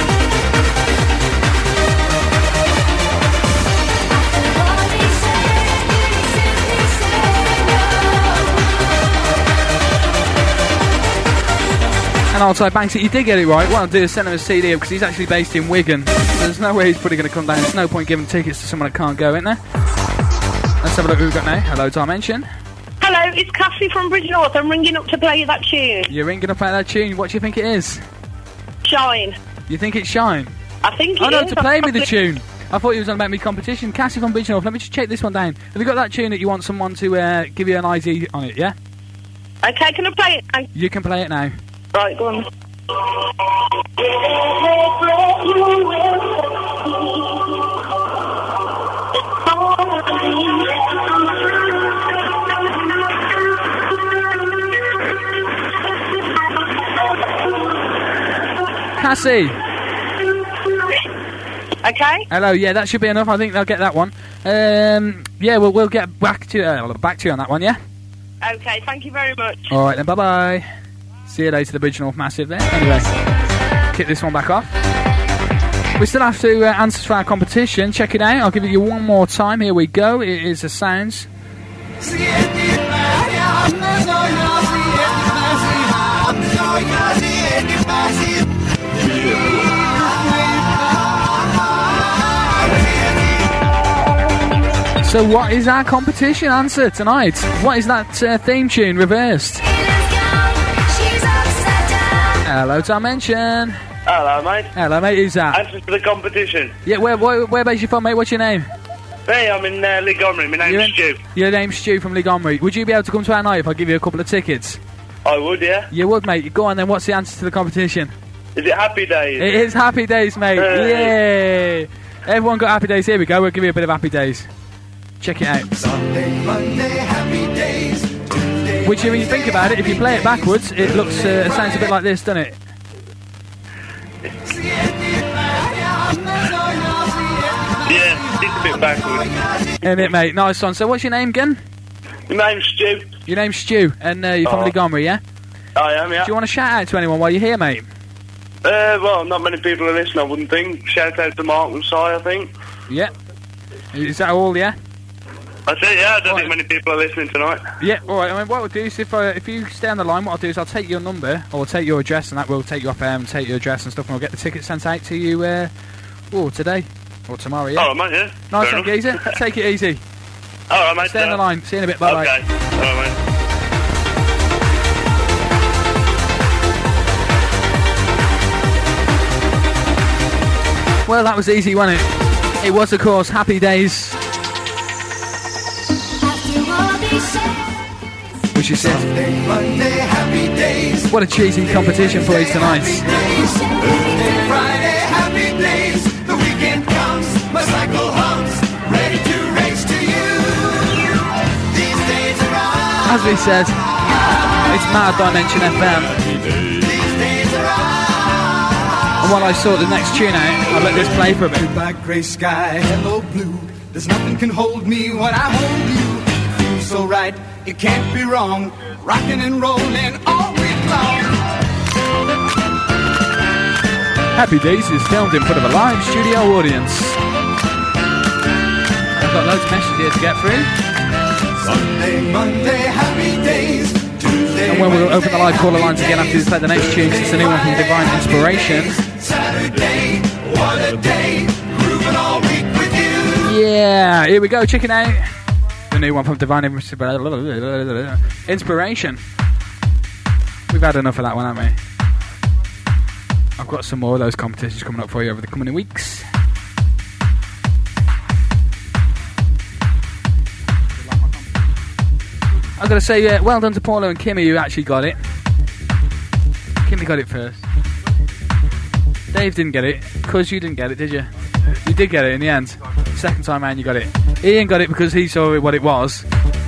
And also, Banksy, you did get it right. What I'll do is send him a C D because he's actually based in Wigan. So there's no way he's probably going to come down. There's no point giving tickets to someone that can't go, isn't there? Let's have a look who we've got now. Hello, Dimension. Hello, it's Cassie from Bridgnorth. I'm ringing up to play you that tune. You're ringing up at that tune. What do you think it is? Shine. You think it's Shine? I think it Oh no, is. to play me I'm the probably- tune. I thought you was on about me competition. Cassie from Bridgnorth. Let me just check this one down. Have you got that tune that you want someone to uh, give you an I D on it, yeah? Okay, can I play it now? You can play it now. Right, go on. Cassie. Okay. Hello. Yeah, that should be enough. I think they'll get that one. Um, yeah, we'll we'll get back to uh, back to you on that one. Yeah. Okay, thank you very much. All right then. Bye bye. See you later, the Bridgnorth Massive. There. Anyway, kick this one back off. We still have to uh, answer for our competition. Check it out. I'll give it you one more time. Here we go. It is the sounds. So what is our competition answer tonight? What is that uh, theme tune reversed? Hello, Dimension. Hello, mate. Hello, mate. Who's that? Answer to the competition. Yeah, where where where base you from, mate? What's your name? Hey, I'm in uh, Ligomri. My name's You're in- Stu. Your name's Stu from Ligomri. Would you be able to come to our night if I give you a couple of tickets? I would, yeah. You would, mate. Go on then. What's the answer to the competition? Is it Happy Days? It is Happy Days, mate. Hey. Yay! Everyone got Happy Days. Here we go. We'll give you a bit of Happy Days. Check it out. Sunday, Monday, happy days. Tuesday, Which, when you think about it, if you play it backwards, it looks, uh, it sounds a bit like this, doesn't it? Yeah, it's a bit backwards. Isn't it, mate? Nice one. So, what's your name again? My name's Stu. Your name's Stu, and uh, you're from Oh. Ligomri, yeah? I am, yeah. Do you want to shout out to anyone while you're here, mate? Uh, well, not many people are listening, I wouldn't think. Shout out to Mark and Si, I think. Yeah. Is that all, yeah? That's it, yeah. I don't think many people are listening tonight. Yeah, alright. I mean, what we'll do is if, uh, if you stay on the line, what I'll do is I'll take your number, or we'll take your address, and that will take you off air and take your address and stuff, and we'll get the tickets sent out to you, uh, oh, today. Or tomorrow, yeah? Alright, mate, yeah. Nice Fair one, enough. geezer. Take it easy. Alright, mate. Stay on the uh, line. See you in a bit. Bye-bye. Okay. Alright, mate. Well, that was easy, wasn't it? It was, of course, Happy Days. Which is it. Monday, happy days. What a cheesy competition for you tonight. Thursday, Friday, happy days. The weekend comes, my cycle hums, ready to race to you. These days are on. As we said, it's Mad Dimension F M. These days are on. And while I sort the next tune out, I'll let this play for a bit. Black, grey sky, hello blue. There's nothing can hold me when I hold you. Feel so right, it can't be wrong. Rocking and rolling all week long. Happy Days is filmed in front of a live studio audience. I've got loads of messages here to get through. Sunday, Monday, happy days. Tuesday, And when we'll open the live caller lines again after we play the next tune, 'cause it's a new one from Divine Inspiration. Saturday, what a day. Grooving all week with you. Yeah, here we go, check it out. The new one from Divine Inspiration. We've had enough of that one, haven't we? I've got some more of those competitions coming up for you over the coming weeks. I've got to say, uh, well done to Paulo and Kimmy who actually got it. Kimmy got it first. Dave didn't get it, because you didn't get it, did you? You did get it in the end. Second time around you got it. Ian got it because he saw what it was.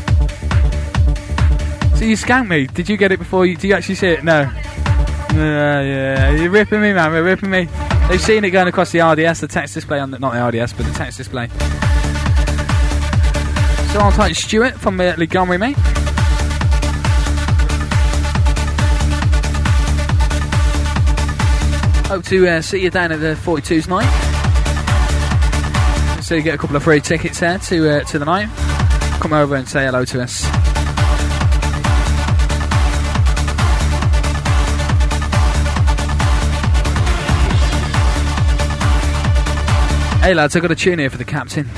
So you skanked me. Did you get it before you... Did you actually see it? No. Uh, yeah, you're ripping me, man. You're ripping me. They've seen it going across the R D S, the text display on the... Not the R D S, but the text display. So I'll type Stuart from uh, Ligomri, mate. Hope to uh, see you down at the forty-two tonight. So you get a couple of free tickets there to uh, to the night. Come over and say hello to us. Hey lads, I've got a tune here for the captain.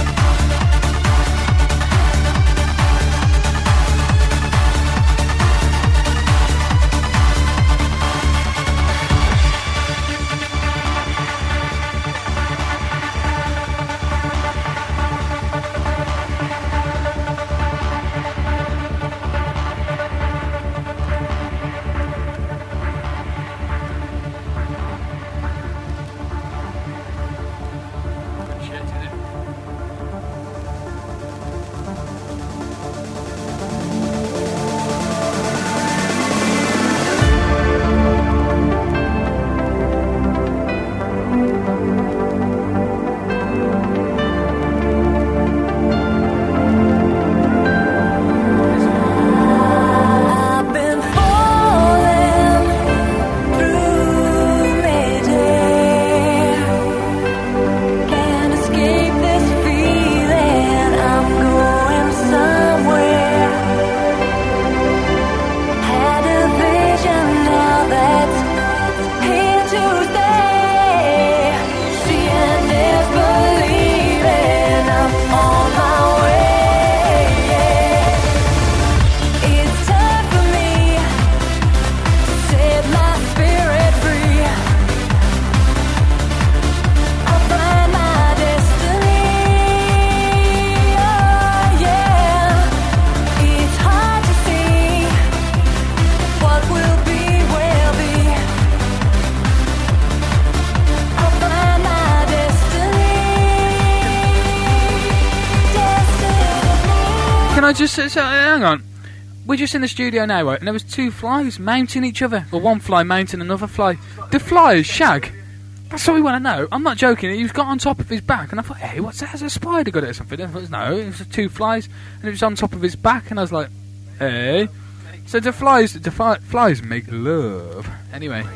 Just so, hang on, we're just in the studio now, right? And there was two flies mounting each other, or one fly mounting another fly. The flies shag. That's what we want to know. I'm not joking. He was got on top of his back, and I thought, hey, what's that? Has a spider got it or something? I thought, no, it was two flies, and it was on top of his back, and I was like, hey. So the flies, the fi- flies make love. Anyway,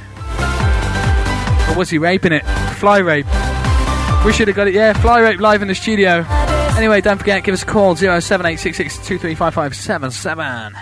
or was he raping it? Fly rape. We should have got it. Yeah, fly rape live in the studio. Anyway, don't forget, give us a call, zero seven eight six six two three five five seven seven.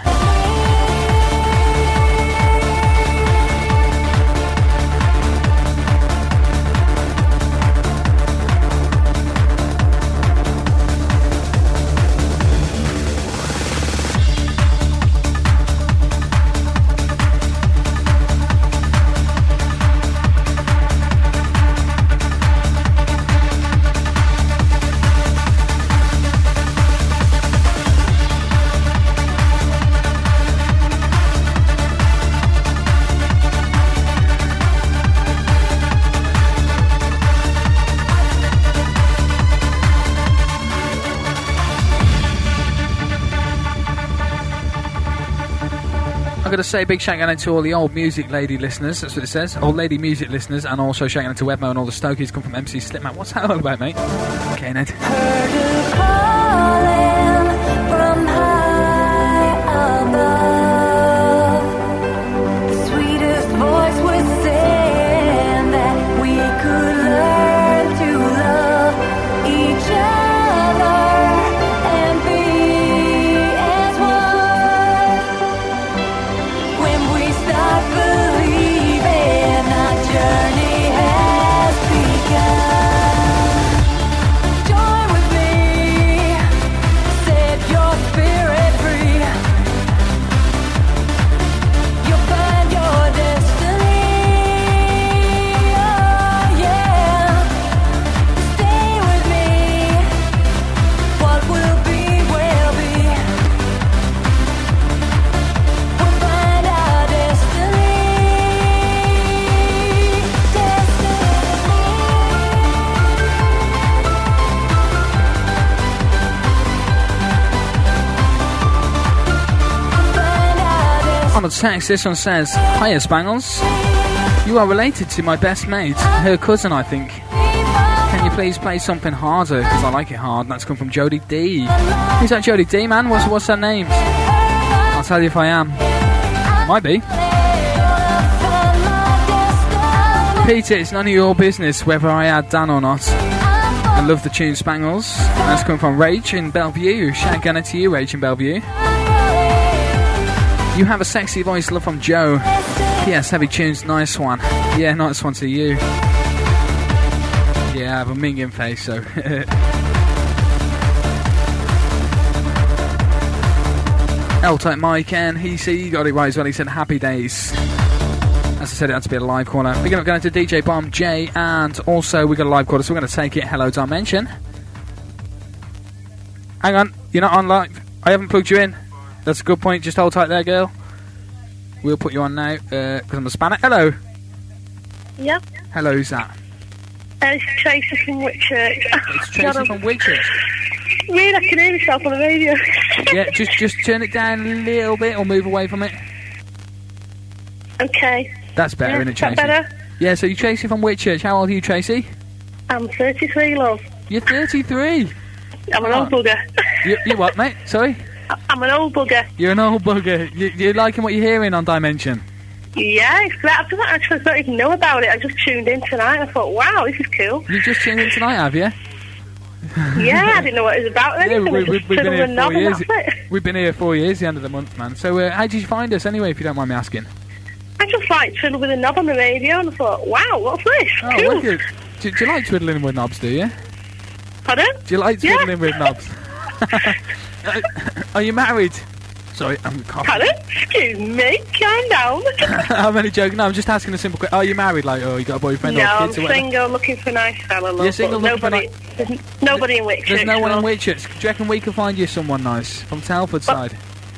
I've got to say a big shout out to all the old music lady listeners, that's what it says, old lady music listeners, and also shout out to Webmo and all the Stokies come from M C Slipmat. What's that all about, mate? Okay, Ned. From high above, the sweetest voice was saying that we could learn to love each other and be as one. When we start believing our journey has begun, join with me, set your spirit free. You'll find your destiny. Oh yeah, stay with me. What will be will be. We'll find our destiny. On the text, this one says, "Hiya Spangles, you are related to my best mate, her cousin I think. Can you please play something harder, because I like it hard." And that's come from Jody D. Who's that Jody D, man? What's, what's her name? I'll tell you if I am. Might be. Peter, it's none of your business whether I add Dan or not. I love the tune Spangles. That's coming from Rach in Bellevue. Shout gunner to you, Rach in Bellevue. You have a sexy voice, love from Joe. P S, heavy tunes, nice one. Yeah, nice one to you. Yeah, I have a minging face, so... L-Type Mike, and he, see, he got it right as well. He said happy days. As I said, it had to be a live caller. We're going to go into D J Bomb J, and also we got a live caller, so we're going to take it. Hello, Dimension. Hang on, you're not on live. I haven't plugged you in. That's a good point. Just hold tight there, girl. We'll put you on now because uh, I'm a spanner. Hello. Yeah. Hello, who's that? Uh, it's Tracy from Whitchurch. It's Tracy from Whitchurch. Weird, I can hear myself on the radio. Yeah, just just turn it down a little bit or move away from it. Okay. That's better, yeah, isn't it, Tracy? Is that better? Yeah, so you're Tracy from Whitchurch. How old are you, Tracy? I'm thirty-three, love. You're thirty-three? I'm an old bugger. You, you what, mate? Sorry? I'm an old bugger. You're an old bugger. You, you're liking what you're hearing on Dimension? Yeah, it's great. I don't actually don't even know about it. I just tuned in tonight and I thought, wow, this is cool. You just tuned in tonight, have you? Yeah, I didn't know what it was about. Yeah, Anything. we, we, we've been here four years. It. We've been here four years, the end of the month, man. So, uh, how did you find us anyway, if you don't mind me asking? I just like twiddling with a knob on the radio, and I thought, wow, what's this? Oh, cool. wicked. Do, do you like twiddling with knobs? Do you? Pardon? Do you like twiddling yeah. with knobs? Are you married? Sorry, I'm coughing. Pardon? Excuse me, calm down. I'm only joking. No, I'm just asking a simple question. Are you married? Like, oh, you got a boyfriend no, or kids I'm or whatever? single, looking for a nice fella. Love, You're single, looking nobody, for There's nobody in Whitchurch. There's no one in love. Whitchurch. Do you reckon we can find you someone nice from Telford side?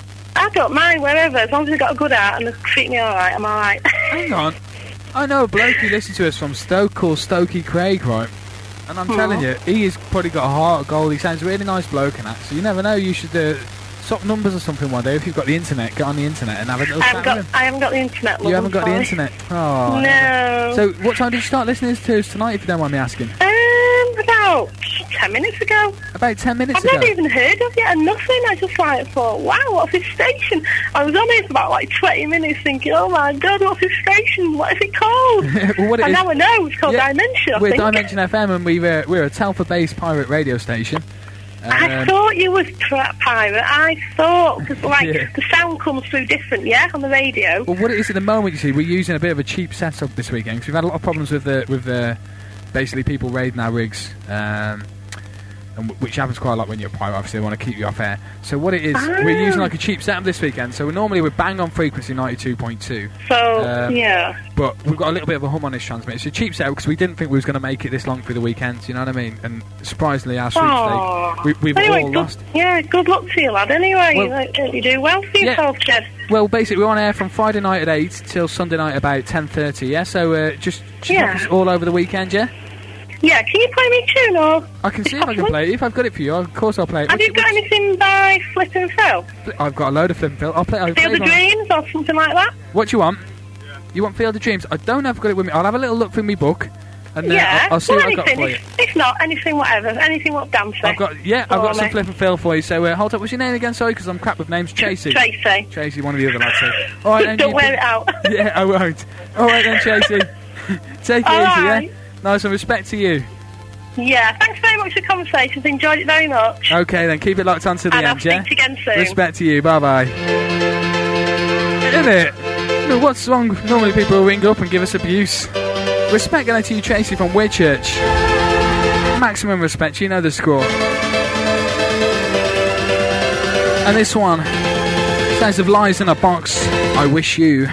I don't mind, wherever. As long as they've got a good heart and they treat me alright, I'm alright. Hang on. I know a bloke who listens to us from Stoke called Stokey Craig, right? And I'm telling you, he has probably got a heart of gold. He sounds a really nice bloke and that. So you never know, you should uh, swap numbers or something one day. If you've got the internet, get on the internet and have a little I chat haven't, got, with him. I haven't got the internet, love, You haven't I'm got sorry. the internet? Oh. No. So what time did you start listening to us tonight, if you don't mind me asking? Um, about ten minutes ago. About ten minutes I've ago? never even heard of it and nothing. I just like thought, wow, what's this station? I was on it for about like twenty minutes thinking, oh my god, what's this station? What is it called? Well, what it and is- now I know, it's called Yeah, Dimension, I We're think. Dimension F M and we've, uh, we're a Telford-based pirate radio station. I Um, thought you was tra- pirate. I thought, because like, Yeah. the sound comes through different, yeah, on the radio. Well, what it is at the moment, you see, we're using a bit of a cheap setup this weekend because we've had a lot of problems with the with the basically people raiding our rigs, um, and w- which happens quite a lot when you're a pirate. Obviously, they want to keep you off air. So what it is, Ah. we're using like a cheap setup this weekend. So we're normally we're bang on frequency ninety-two point two. So, Um, yeah. But we've got a little bit of a hum on this transmitter. It's a cheap setup because we didn't think we was going to make it this long through the weekend. You know what I mean? And surprisingly, our streak Aw. today, we, we've anyway, all good, lost. Yeah, good luck to you, lad. Anyway, Well- you, like, you do well for Yeah. yourself, Jed. Well, basically, we're on air from Friday night at eight till Sunday night about ten thirty, yeah? So uh, just, just Yeah. knock us all over the weekend, yeah? Yeah, can you play me a tune, or... I can see if I can play it. If I've got it for you, of course I'll play it. Have What's you got anything by Flip and Phil? it- I've got a load of flip and fill. I'll play. I'll Field play of one. Dreams, or something like that? What do you want? You want Field of Dreams? I don't know if I've got it with me. I'll have a little look through my book, and uh, yeah, I'll, I'll see well, what I've got anything. for you. If, if not, anything, whatever. Anything what Dan said. I've got yeah, I've Go got on, some mate. flip and fill for you. So uh, hold up. What's your name again? Sorry, because I'm crap with names. Tracy. Tracy. Tracy, one of the other lads. So. All right, then, Don't you wear can- it out. Yeah, I won't. All right then, Tracy. Take it All easy, right. yeah. Nice and respect to you. Yeah, thanks very much for the conversations. Enjoyed it very much. Okay, then keep it locked on to the And I'll end, yeah? speak to you again soon. Respect to you, bye bye. Isn't it? No, what's wrong? Normally people will ring up and give us abuse. Respect going to you, Tracy from Whitchurch. Maximum respect, you know the score. And this one, Sounds of Lies in a Box, I Wish You.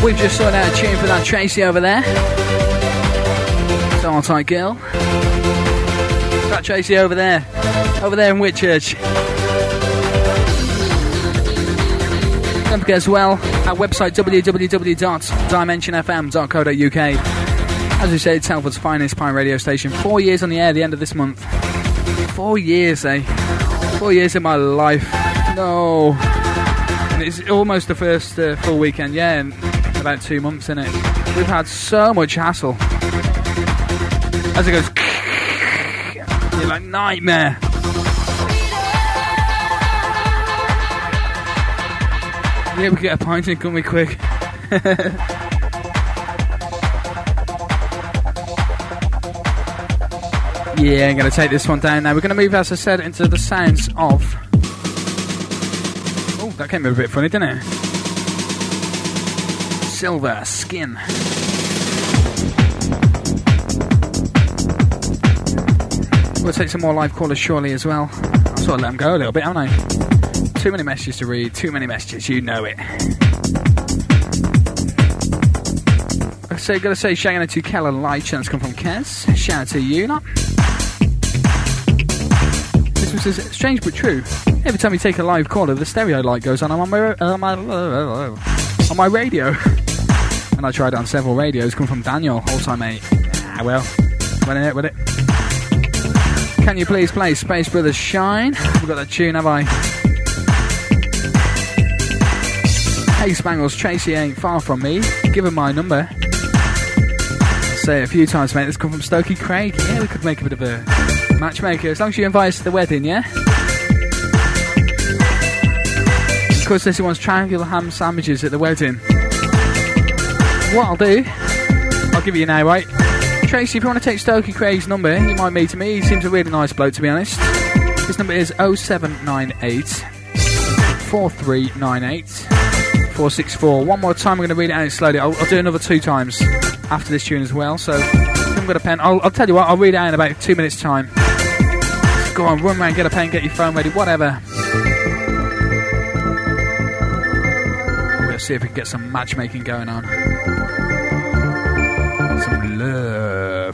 we've just sorted out a tune for that Tracy over there. Star Type Girl. That Tracy over there. Over there in Whitchurch. Don't forget as well, our website w w w dot dimension f m dot co dot u k. As we said, it's Telford's finest pirate radio station. Four years on the air at the end of this month. Four years, eh? Four years in my life. No. And it's almost the first uh, full weekend, yeah, in about two months, innit? We've had so much hassle. As it goes, you're like, nightmare. Yeah, we get a pint in, couldn't we, quick? Yeah, I'm going to take this one down now. We're going to move, as I said, into the sounds of... Oh, that came a bit funny, didn't it? Silver Skin. We'll take some more live callers shortly as well. I'll sort of let them go a little bit, haven't I? Too many messages to read, too many messages, you know it. I say, gotta say, shout out to Keller Light, chance come from Kez. Shout out to you, not. This was says, strange but true. Every time you take a live caller, the stereo light goes on on my, uh, my, uh, on my radio. And I tried it on several radios, come from Daniel, all time mate. Ah, well, went in it with it. Can you please play Space Brothers Shine? We've got that tune, have I? Hey Spangles, Tracy ain't far from me. Give her my number. Say it a few times, mate. This come from Stokey Craig. Yeah, we could make a bit of a matchmaker. As long as you invite us to the wedding, yeah? Of course, this wants triangular ham sandwiches at the wedding. What I'll do, I'll give you now, right? Tracy, if you want to take Stokey Craig's number, you might meet me. He seems a really nice bloke, to be honest. His number is oh seven nine eight, four three nine eight, four six four. One more time, I'm going to read it out slowly. I'll, I'll do another two times after this tune as well. So, if you haven't got a pen, I'll, I'll tell you what, I'll read it out in about two minutes' time. Go on, run around, get a pen, get your phone ready, whatever. Let's see if we can get some matchmaking going on. Some love.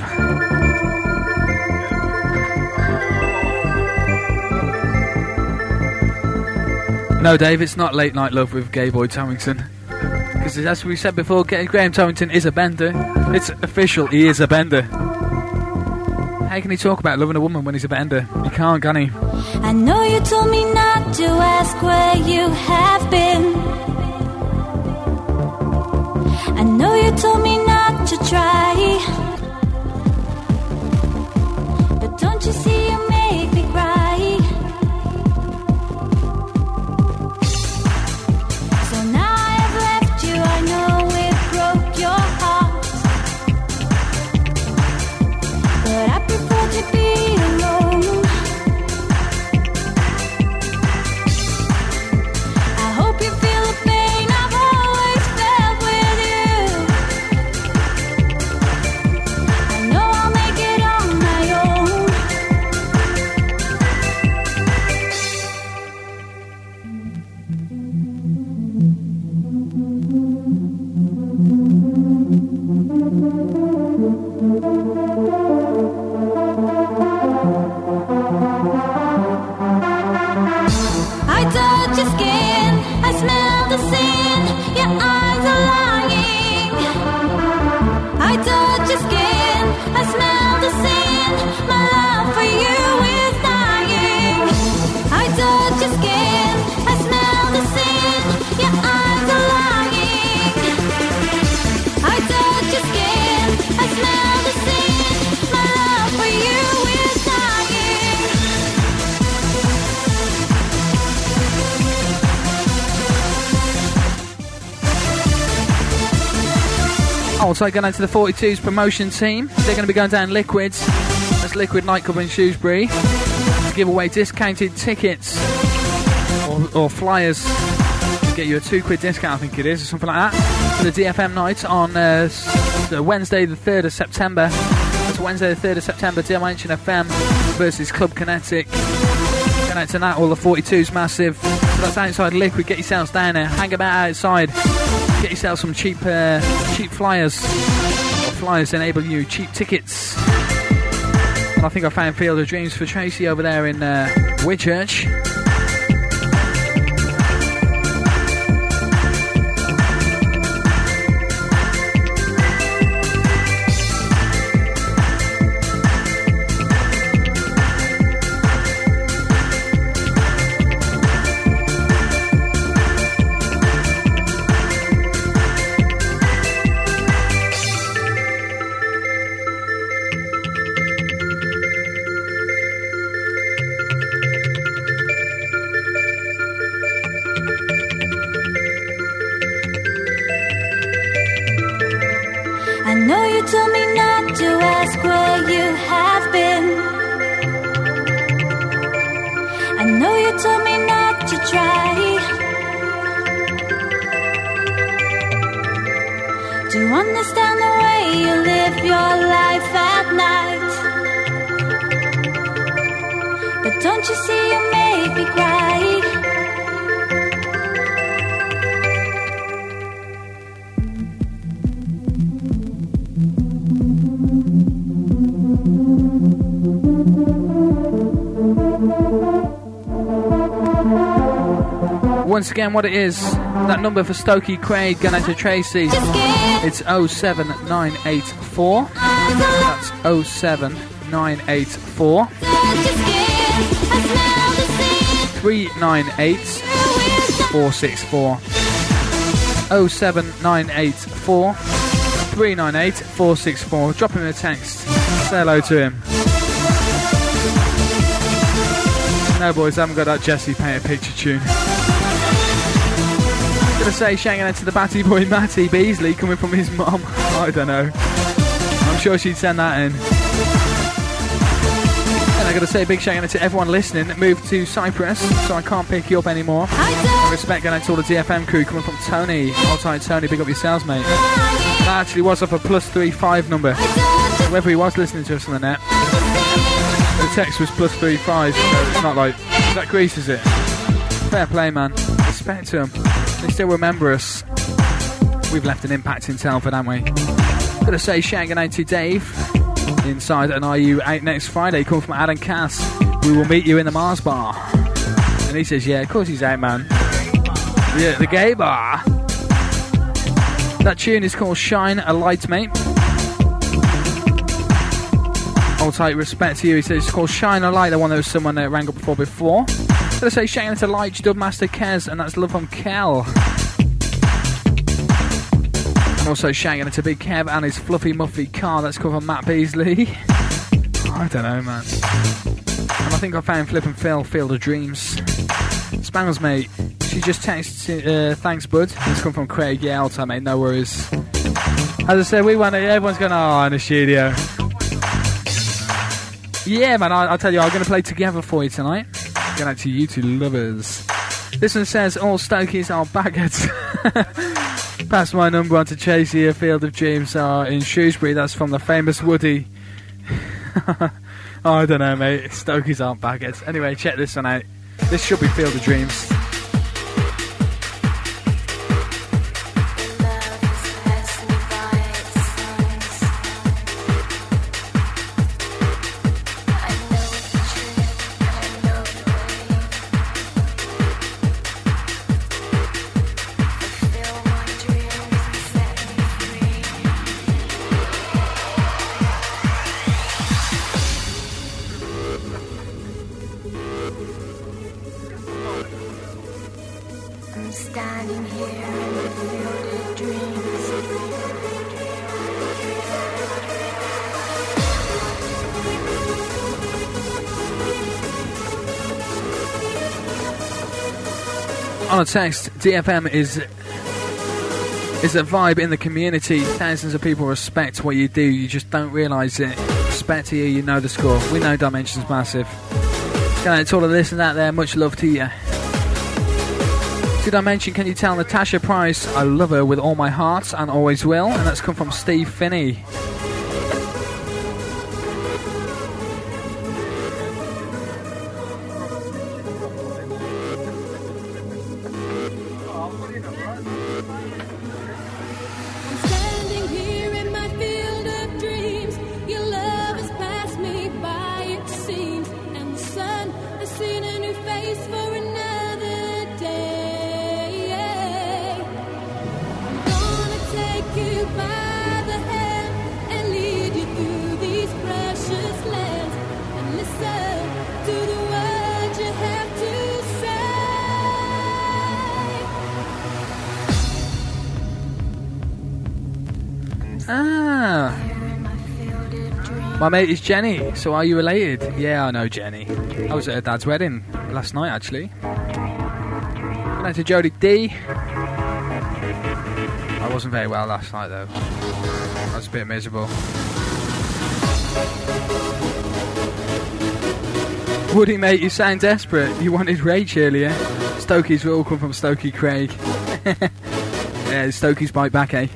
No, Dave, it's not Late Night Love with Gay Boy Tomington. Because as we said before, Graham Tomington is a bender. It's official, he is a bender. How can he talk about loving a woman when he's a bender? He can't, can he? I know you told me not to ask where you have been. I know you told me not to try. But don't you see you make me cry? So now I have left you, I know it broke your heart. But I prefer to be alone. I hope you feel the pain I've always felt with you. I know I'll make it on my own. I touch your skin, I smell the sin, your eyes are lying. I touch your skin, I smell the sin, my love for you is dying. I touch your skin, I smell the sin, your eyes are lying. I touch your skin, I smell the sin, my love for you is dying. Also going out to the forty-twos promotion team. They're going to be going down Liquids. That's Liquid Nightclub in Shrewsbury. To give away discounted tickets or, or flyers. Get you a two quid discount, I think it is, or something like that. For the D F M night on uh, s- Wednesday the third of September. That's Wednesday the third of September, Dimension F M versus Club Kinetic. Going out to that, all the forty-twos massive. So that's outside Liquid. Get yourselves down there. Hang about outside. Get yourself some cheap, uh, cheap flyers. Flyers enable you cheap tickets. And I think I found Field of Dreams for Tracy over there in uh, Whitchurch. Once again, what it is, that number for Stokey Craig going out to Tracy, it's oh seven nine eight four. That's oh seven nine eight four three nine eight four six four. oh seven nine eight four three nine eight four six four. Drop him a text, say hello to him. No boys, I haven't got that Jesse Painter picture tune. Gonna say shouting out to the batty boy Matty Beasley coming from his mum. I don't know. I'm sure she'd send that in. And I gotta say a big shout out to everyone listening that moved to Cyprus, so I can't pick you up anymore. I respect going out to all the D F M crew coming from Tony. Hold tight, Tony, big up yourselves, mate. That actually was off a plus three five number. Whoever he was listening to us on the net. The text was plus three five, so it's not like that greases it. Fair play, man. Respect to them. They still remember us. We've left an impact in Telford, haven't we? Gotta say, shouting out to Dave inside an Are You Out next Friday, coming from Adam Cass. We will meet you in the Mars Bar. And he says, yeah, of course he's out, man. Yeah, the gay bar. That tune is called Shine a Light, mate. Hold tight, respect to you. He says it's called Shine a Light, the one that was someone that rang up before before. Gotta say, shouting out to Light Dubmaster Kez, and that's love from Kel. And also shouting out to Big Kev and his fluffy muffy car, that's called from Matt Beasley. I don't know, man. And I think I found Flip and Phil, Field of Dreams. Spangles, mate. She just texted, uh, thanks, bud. It's come from Craig. Yeah, all time, mate. No worries. As I said, we went. Everyone's going, oh, in the studio. Yeah, man. I, I'll tell you, I'm going to play Together for you tonight. Going out to you two lovers. This one says, all Stokies are baguettes. Pass my number on to Chasey. A Field of Dreams are in Shrewsbury. That's from the famous Woody. Oh, I don't know, mate. Stokies aren't baguettes. Anyway, check this one out. This should be Field of Dreams. On a text, D F M is is a vibe in the community. Thousands of people respect what you do. You just don't realise it. Respect to you, you know the score. We know Dimension's massive. Going out to all of this and that there. Much love to you. To Dimension, can you tell Natasha Price I love her with all my heart and always will? And that's come from Steve Finney. Ah. My mate is Jenny, so are you related? Yeah, I know Jenny. I was at her dad's wedding last night, actually. Good night to Jodie D. I wasn't very well last night, though. I was a bit miserable. Woody, mate, you sound desperate. You wanted rage earlier. Stokies will all come from Stokey Craig. Yeah, Stokey's bite back, eh?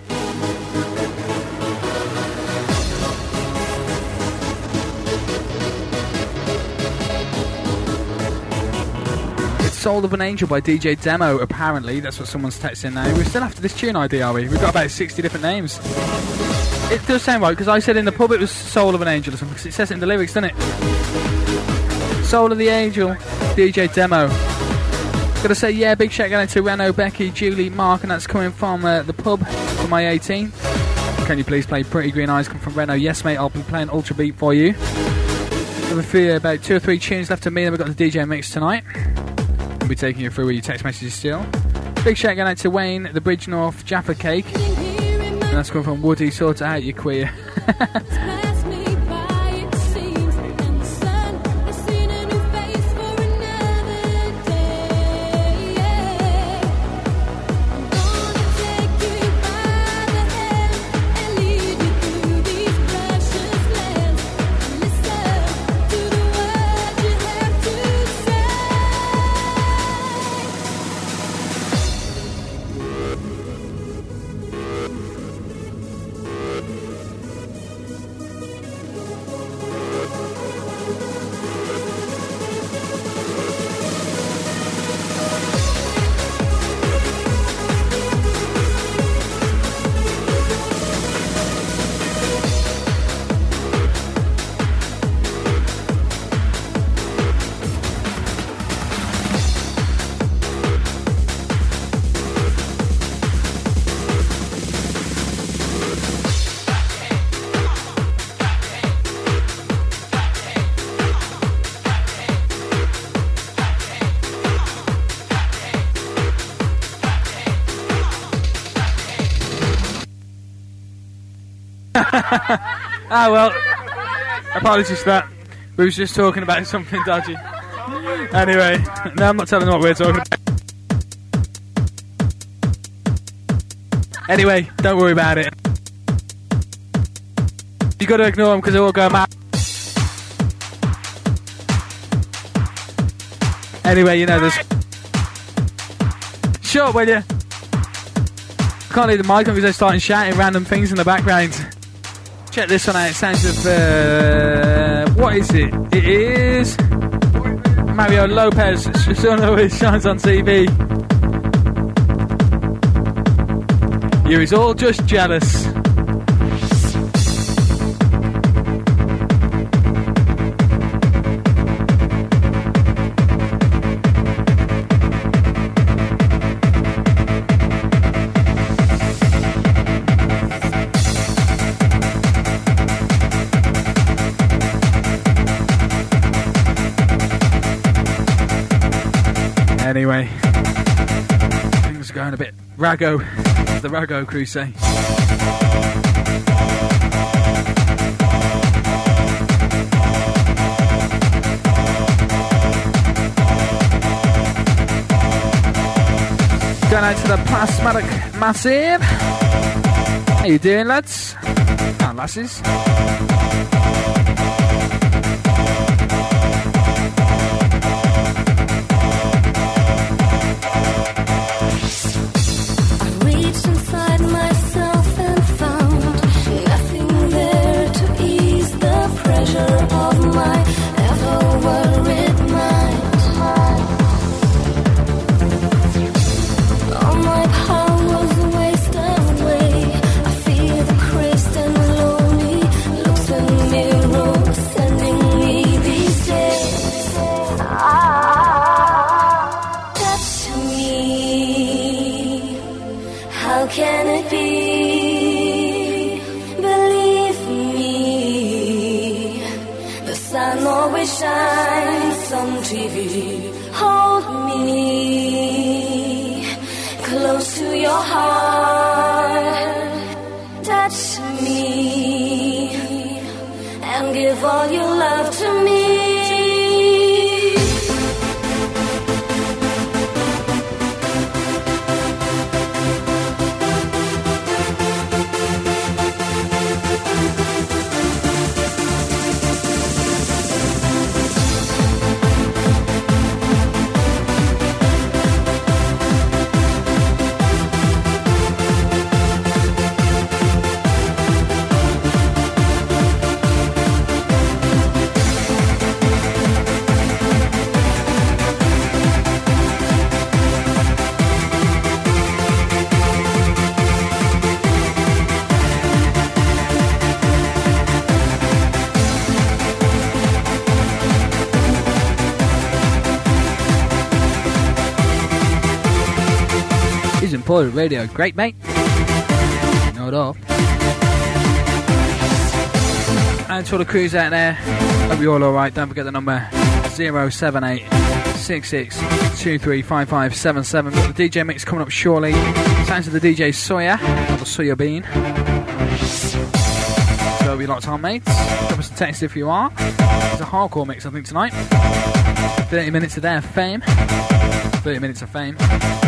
Soul of an Angel by D J Demo, apparently. That's what someone's texting now. We're still after this tune I D, are we? We've got about sixty different names. It does sound right, because I said in the pub it was Soul of an Angel or something, because it says it in the lyrics, doesn't it? Soul of the Angel, D J Demo. Gotta say, yeah, big shout out to Reno, Becky, Julie, Mark, and that's coming from uh, the pub for my eighteenth. Can you please play Pretty Green Eyes come from Reno? Yes, mate, I'll be playing Ultra Beat for you. We have a few, about two or three tunes left to me, then we've got the D J mix tonight. Be taking you through with your text messages still. Big shout out to Wayne, the Bridge North Jaffa Cake, and that's coming from Woody. Sort it out, you queer. Ah, well, apologies for that. We was just talking about something dodgy. Anyway, no, I'm not telling them what we're talking about. Anyway, don't worry about it. You got to ignore them because they all go mad. Anyway, you know this. Shut up, will you? Can't leave the mic on because they're starting shouting random things in the background. Check this one out. It sounds of uh, what is it? It is Mario Lopez. It's always shines on T V. You is all just jealous. Anyway, things are going a bit raggo, as the Raggo crew say. Going out to the Plasmatic Massive. How you doing, lads? And lasses. Close to your heart, touch me. give all your love to me. Employer Radio, great mate. No at all. And to all the crews out there, hope you're all alright. Don't forget the number zero seven eight six six two three five five seven seven. Got the D J mix coming up shortly. Sounds of the D J Sawyer, or the Sawyer Bean. So be locked on, mates. Drop us a text if you are. It's a hardcore mix, I think, tonight. thirty minutes of their fame. thirty minutes of fame.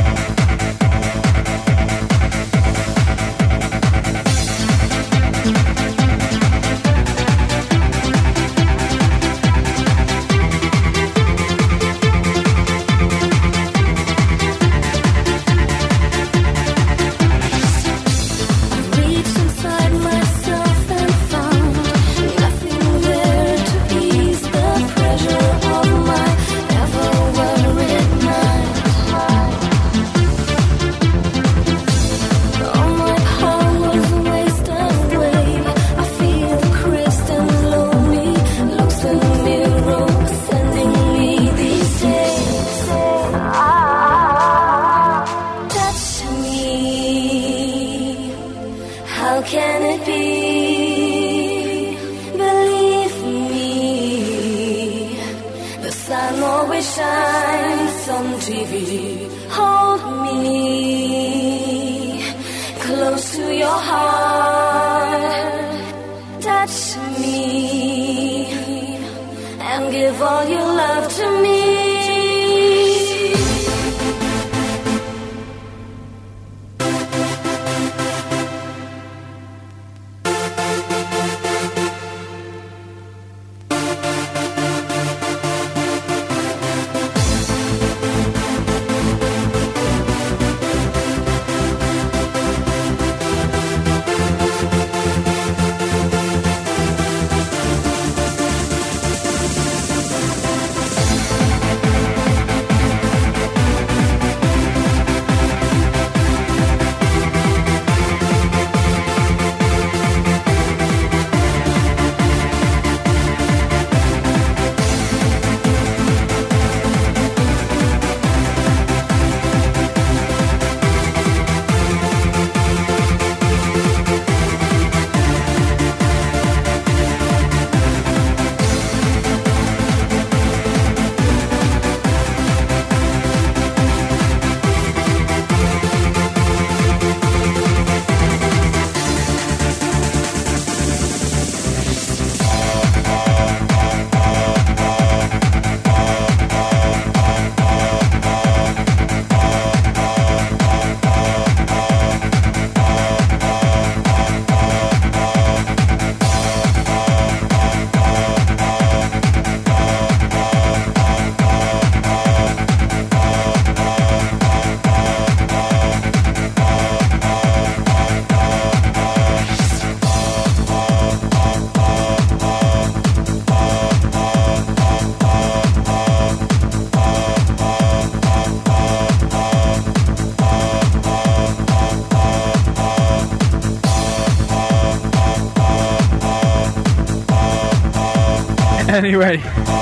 Anyway,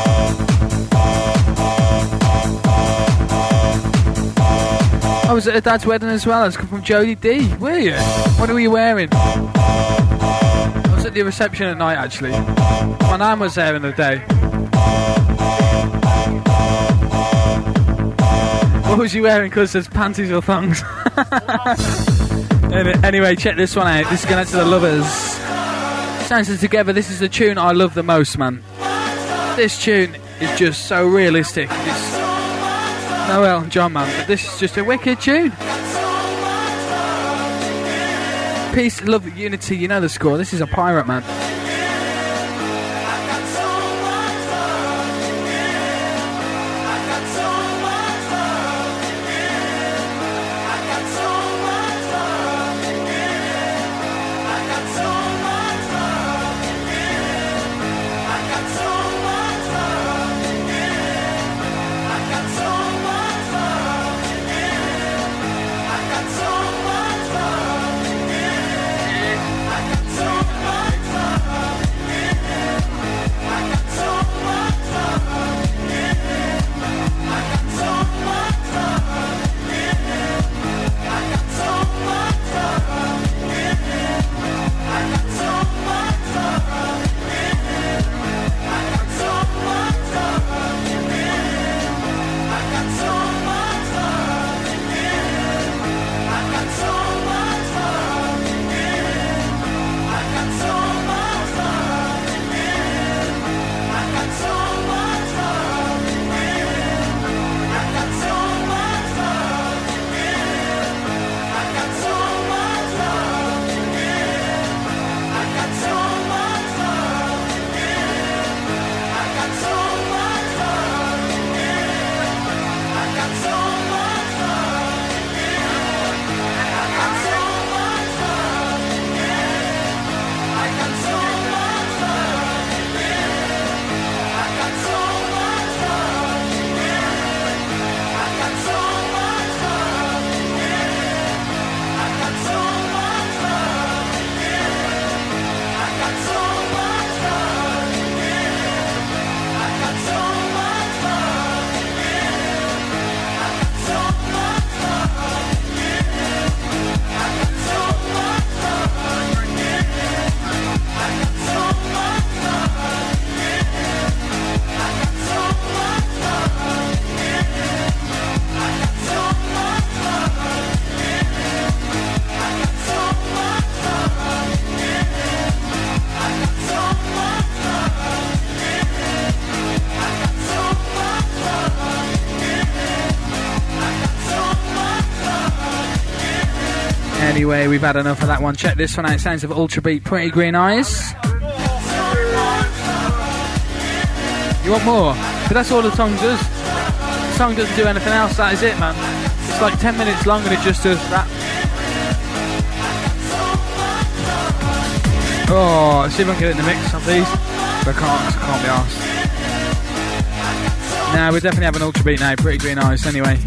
I was at a dad's wedding as well. I was come from Jodie D. Were you? What were you wearing? I was at the reception at night, actually. My nan was there in the day. What was you wearing? Because there's panties or thongs. Anyway, check this one out. This is going out to the lovers. Sounds of Together, this is the tune I love the most, man. This tune is just so realistic. It's no Elton John, man, but this is just a wicked tune. Peace, love, unity, you know the score. This is a pirate, man. Anyway, we've had enough of that one. Check this one out. Sounds of Ultra Beat, Pretty Green Eyes. You want more? But that's all the song does. The song doesn't do anything else. That is it, man. It's like ten minutes long and it just does that. Oh, let's see if I can get it in the mix of these. But I can't, 'cause I can't be arsed. Nah, we definitely have an Ultra Beat now. Pretty Green Eyes, anyway.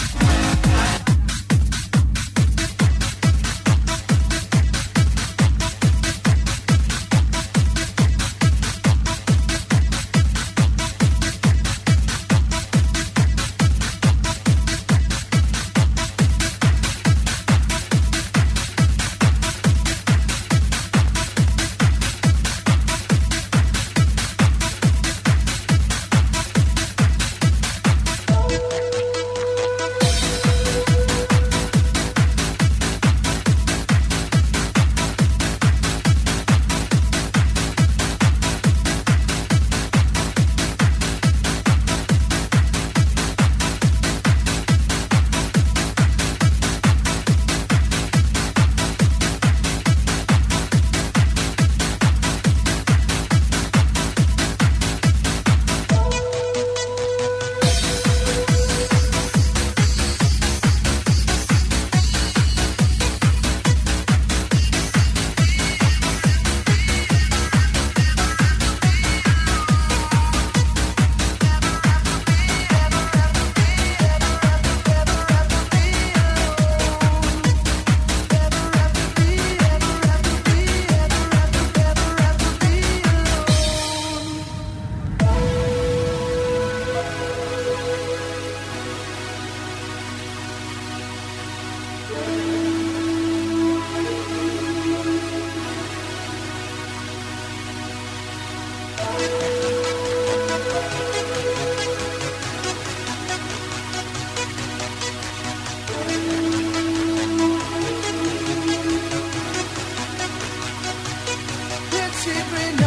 Pretty green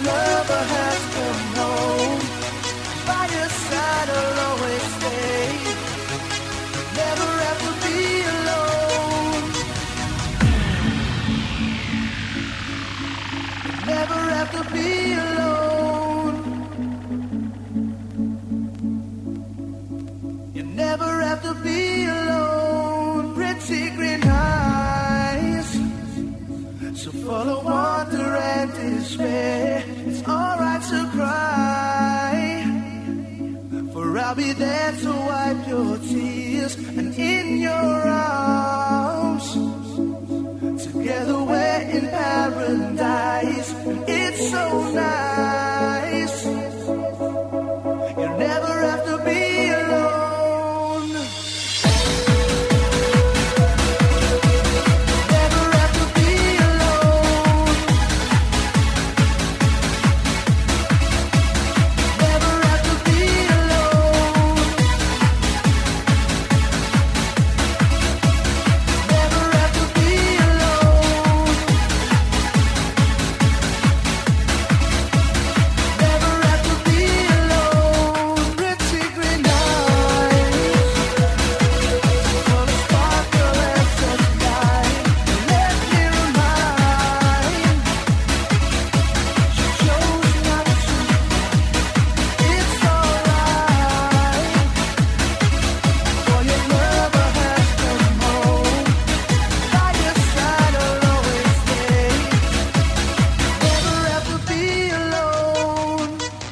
lover has come home. By your side I'll always stay. Never have to be alone. Never have to be alone. You never have to be alone. Pretty green eyes, so full of wonder and despair. It's alright to cry, for I'll be there to wipe your tears. And in your arms, together we're in paradise. And it's so nice. You'll never have to be alone. Never have to be alone. Never have to be alone. Never have to be alone. Never have to be alone. Pretty green eyes, full of sparkle and sunshine. Let me remind, she chose not to. It's alright, for your lover has come home. By your side I'll always stay. Never have to be alone.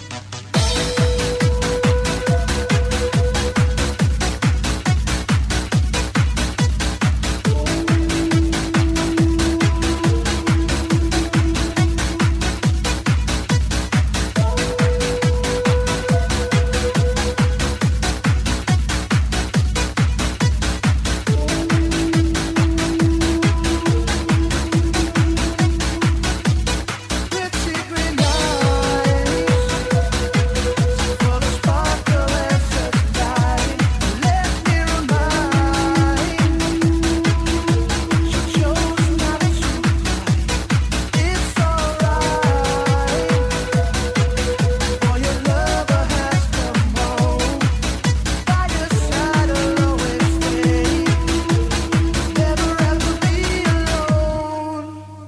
Pretty green eyes, full of sparkle and sunshine. Let me remind, she chose not to cry. It's alright, for your lover has come home. By your side I'll always stay. Never have to be alone.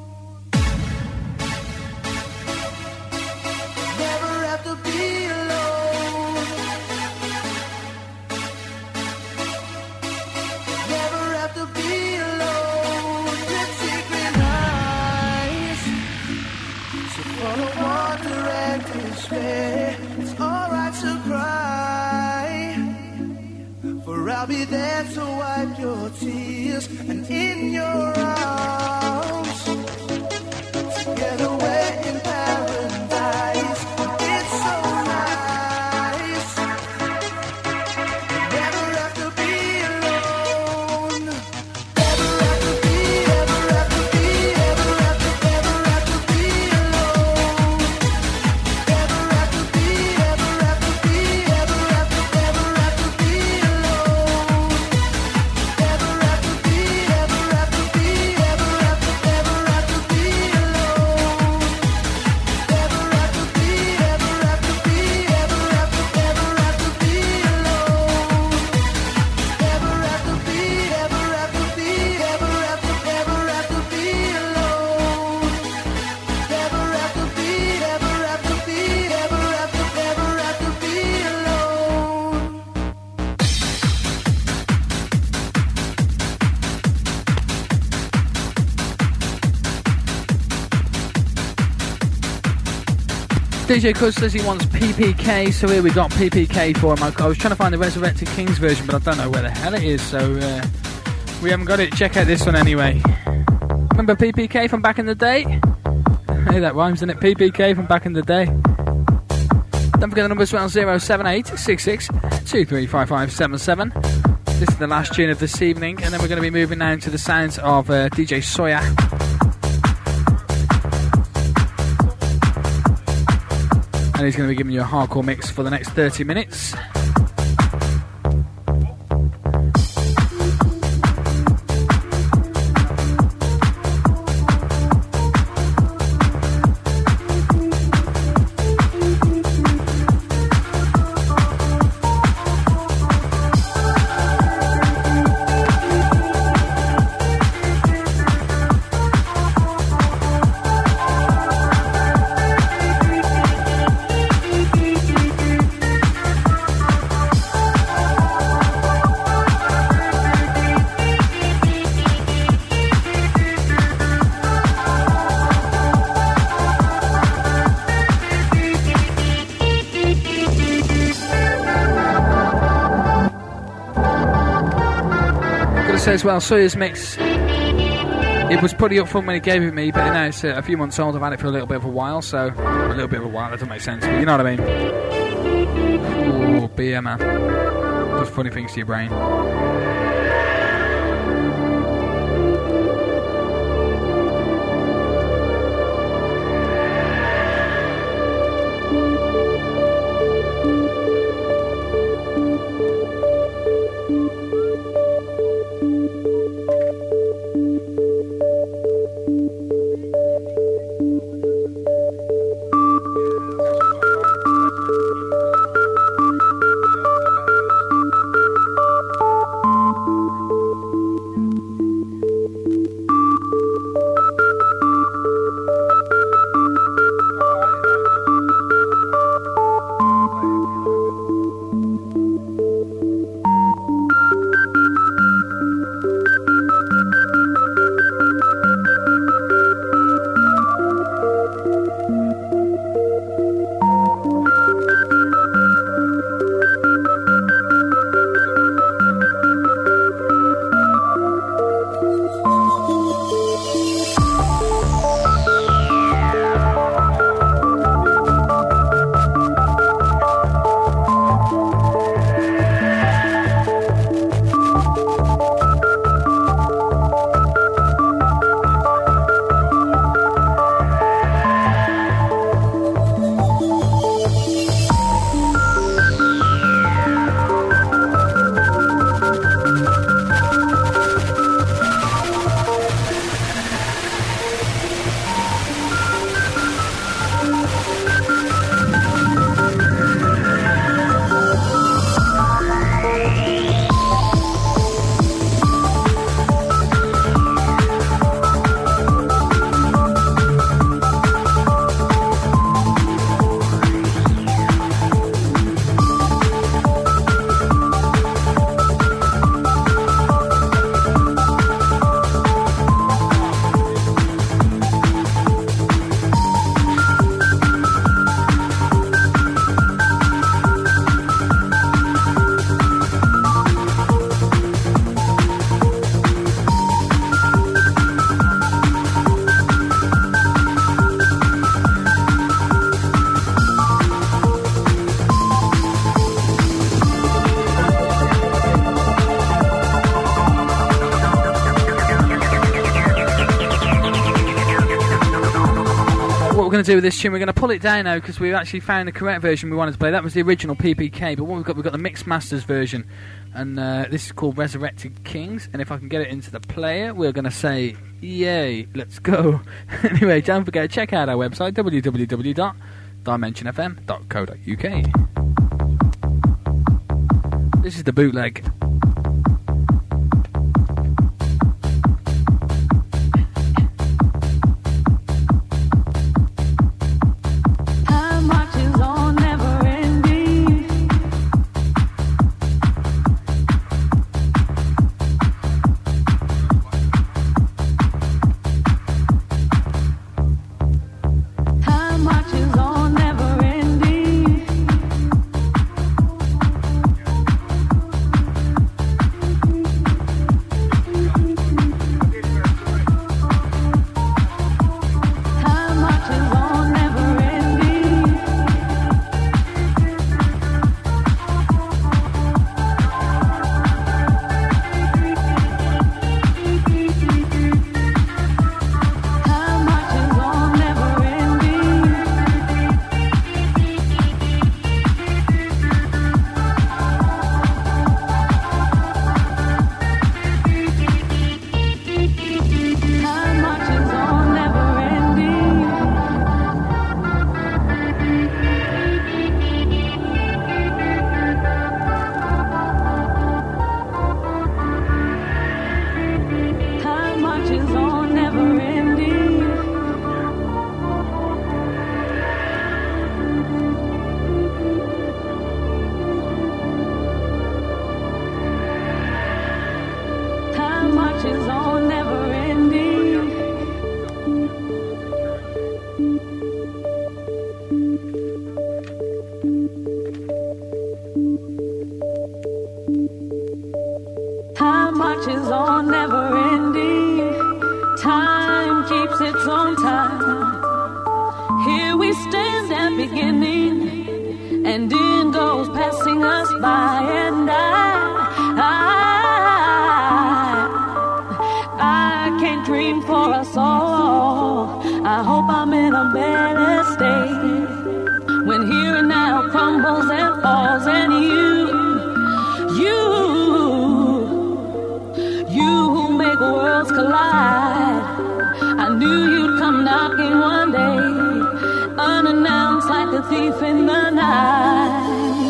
Never have to be alone. Never have to be alone. Pretty green eyes, so full of wonder and despair. It's alright to cry, for I'll be there to wipe your tears. And in your arms, together we're in paradise. It's so nice. Never have to be alone. Never have to be, ever have to be, ever have to, ever have to be alone. Never have to be, ever have to be, ever have to, ever have to be alone. Never have to be, ever have to be, ever have to, ever have to be alone. Never have to be, ever have to be, ever have to, ever have to be alone. Never have to be, ever have to be, ever have to, ever have to be alone. Never have to be, ever have to be, ever have to, ever have to be alone. D J Cuz says he wants P P K, so here we got P P K for him. I I was trying to find the Resurrected Kings version, but I don't know where the hell it is, so uh, we haven't got it. Check out this one anyway. Remember P P K from back in the day? Hey, that rhymes, doesn't it? P P K from back in the day. Don't forget the number as well, zero seven eight six six two three five five seven seven. This is the last tune of this evening, and then we're going to be moving now to the sounds of uh, D J Sawyer. And he's going to be giving you a hardcore mix for the next thirty minutes. says, well, Sawyer's mix, it was pretty upfront when he gave it me, but now it's uh, a few months old. I've had it for a little bit of a while, so a little bit of a while, that doesn't make sense, but you know what I mean. Ooh, beer, man. Does funny things to your brain. Going to do with this tune, we're going to pull it down now because we've actually found the correct version we wanted to play. That was the original P P K, but what we've got, we've got the Mixed Masters version, and uh, this is called Resurrected Kings. And if I can get it into the player, we're going to say yay, let's go. Anyway, don't forget, check out our website, w w w dot dimension f m dot co dot u k. This is the bootleg. Time marches on, never ending. Time keeps its own time. Here we stand at beginning, and end goes passing us by. And I, I, I can't dream for us all. I hope I'm in a better state when here and now crumbles and falls, and you, you, you who make worlds collide. I knew you'd come knocking one day, unannounced like a thief in the night.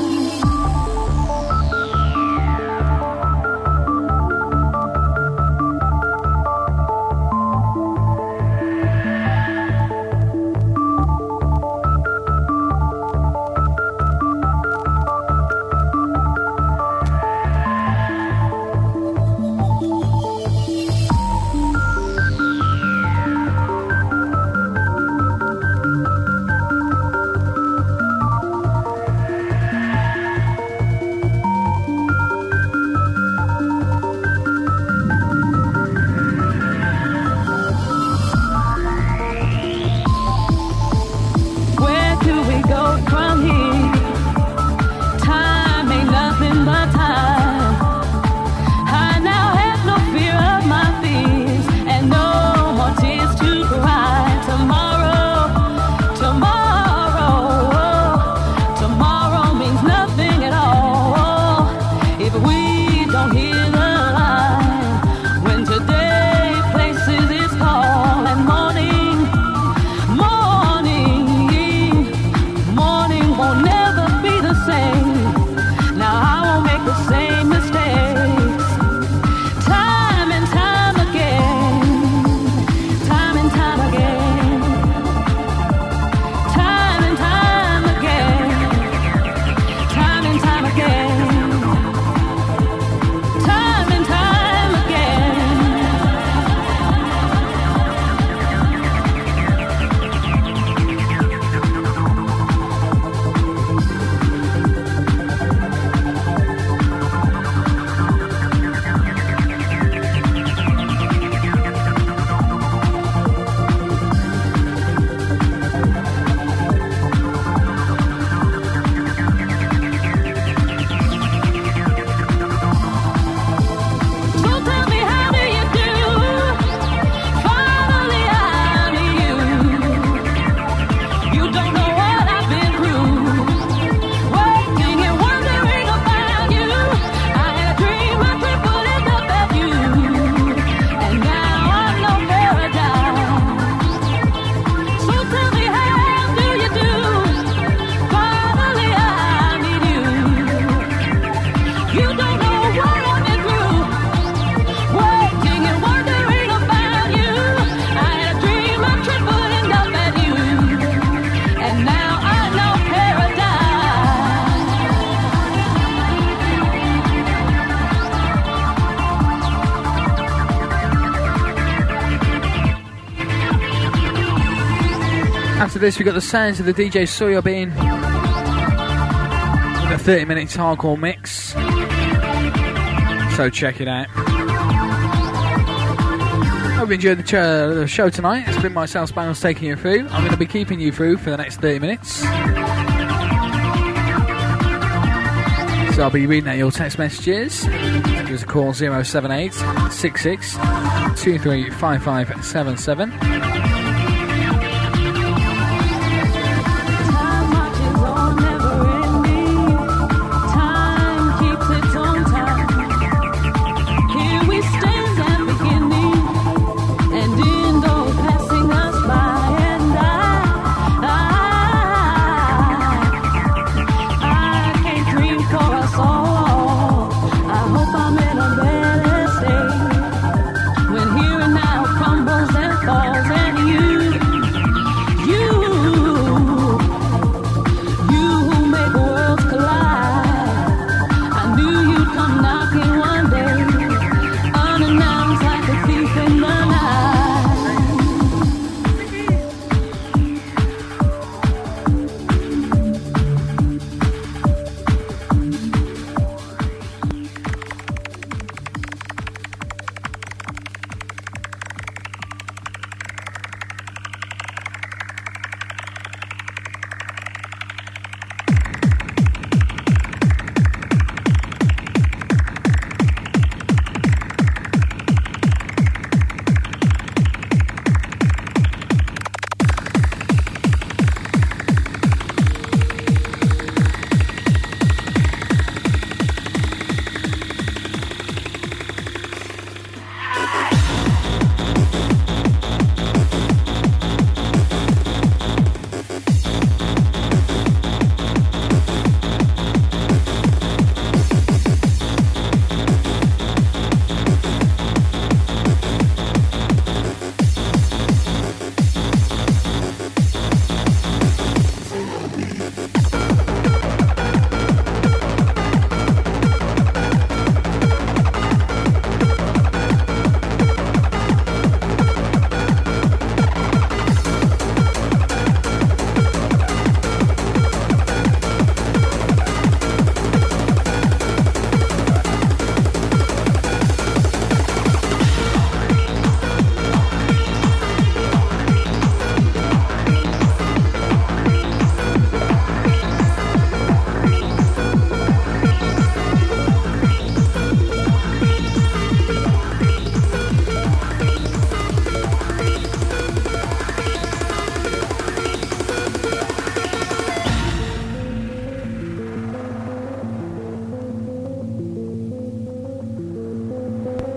After this, we got the sounds of the D J Sawyer Bean with a thirty minutes hardcore mix. So check it out. Hope you enjoyed the, ch- the show tonight. It's been myself, Spangles, taking you through. I'm going to be keeping you through for the next thirty minutes. So I'll be reading out your text messages. Give us a call zero seven eight six six two three five five seven seven. When here and now crumbles and falls, and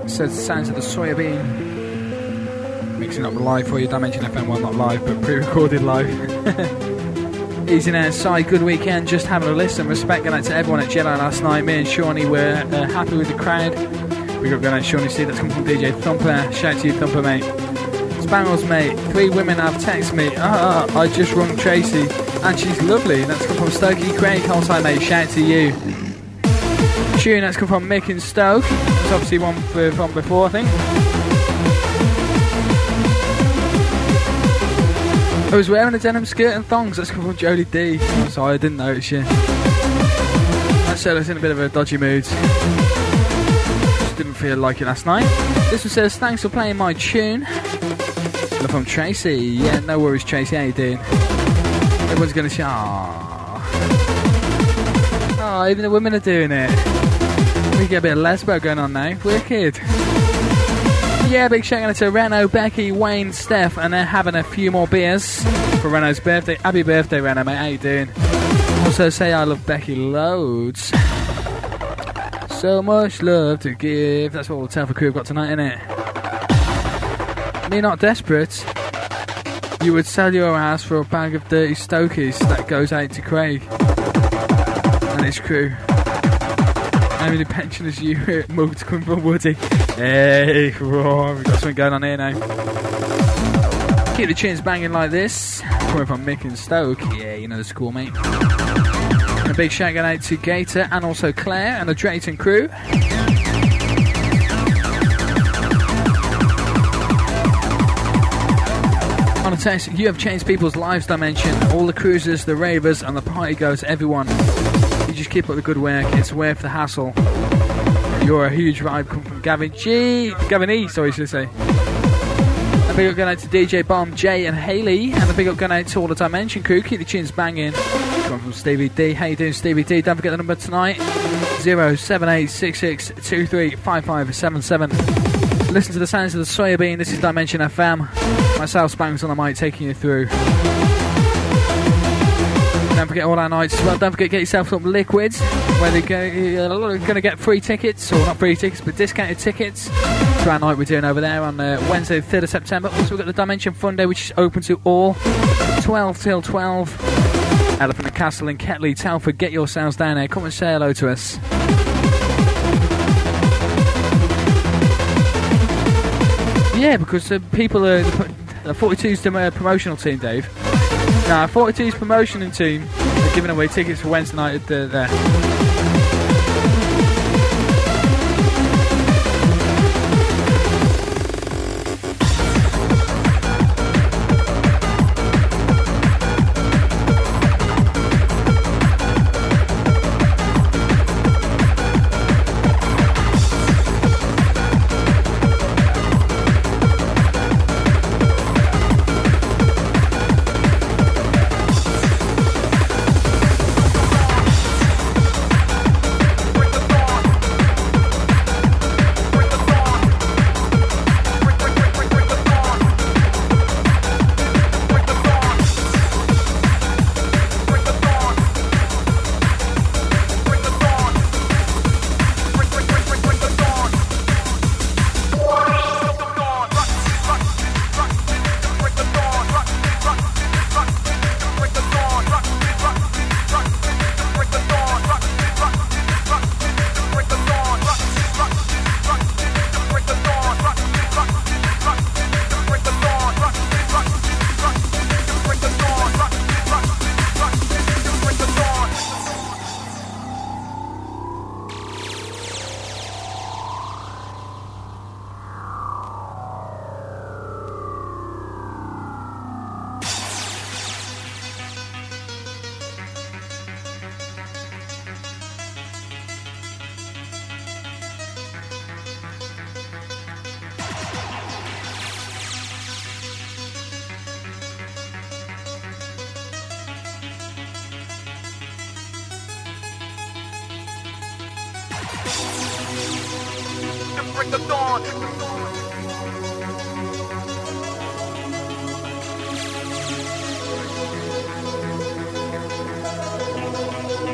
says Sounds of the Soybean. Mixing up live for you, Dimension F M, well not live, but pre-recorded live. Easy now, side, good weekend, just having a listen. Respect going out to everyone at Jello last night. Me and Shawnee were uh, happy with the crowd. We got going out Shawnee C, that's come from D J Thumper. Shout to you, Thumper, mate. Spangles, mate. Three women have texted me. Ah, I just rung Tracy, and she's lovely. That's come from Stokey Craig. Hold tight, mate. Shout to you. Tune, that's come from Mick and Stoke. That's obviously one from before, I think. I was wearing a denim skirt and thongs. That's come from Jodie D. I'm sorry, I didn't notice you. That said, I was in a bit of a dodgy mood. Just didn't feel like it last night. This one says, thanks for playing my tune. Love from Tracy. Yeah, no worries, Tracy. How you doing? Everyone's going to say, aww. Oh, even the women are doing it. We get a bit of lesbo going on now. Wicked. Yeah, big shout out to Reno, Becky, Wayne, Steph, and they're having a few more beers for Reno's birthday. Happy birthday, Reno, mate. How you doing? Also say I love Becky loads. So much love to give. That's what all the Telfer crew have got tonight, innit? Me not desperate. You would sell your ass for a bag of dirty Stokies. That goes out to Craig and his crew. How many pensioners you mugged coming from Woody? Hey, whoa, we've got something going on here now. Keep the tunes banging like this. Coming from Mick and Stoke. Yeah, you know the score, mate. And a big shout going out to Gator and also Claire and the Drayton crew. On a text, you have changed people's lives, Dimension. All the cruisers, the ravers, and the party goes, everyone. You just keep up the good work. It's worth the hassle. You're a huge vibe. Come from Gavin G. Gavin E, sorry, should I say. A big up going out to D J Bomb, Jay, and Haley. And a big up going out to all the Dimension crew. Keep the tunes banging. Come from Stevie D. How you doing, Stevie D? Don't forget the number tonight. zero seven eight six six two three five five seven seven. Listen to the sounds of the Soybean. This is Dimension F M. Myself, Spangles on the mic, taking you through. Don't forget all our nights as well. Don't forget to get yourself some liquids, where they're going to get free tickets, or not free tickets, but discounted tickets to our night we're doing over there on uh, Wednesday, the third of September. Also, we've got the Dimension Fun Day, which is open to all, twelve till twelve. Elephant and Castle in Ketley, Telford. Get yourselves down there. Come and say hello to us. Yeah, because uh, people are the forty-two's uh, promotional team, Dave. Nah, forty-two's promotional team are giving away tickets for Wednesday night at the, there. Break the dawn.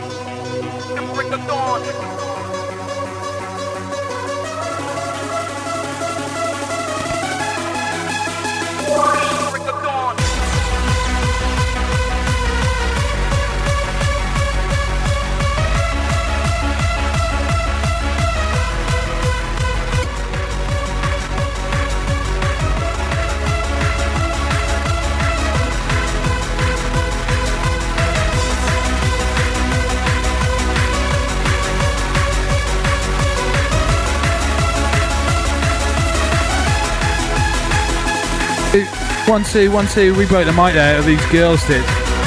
Break the dawn. One, two, one, two. We broke the mic there, or these girls did.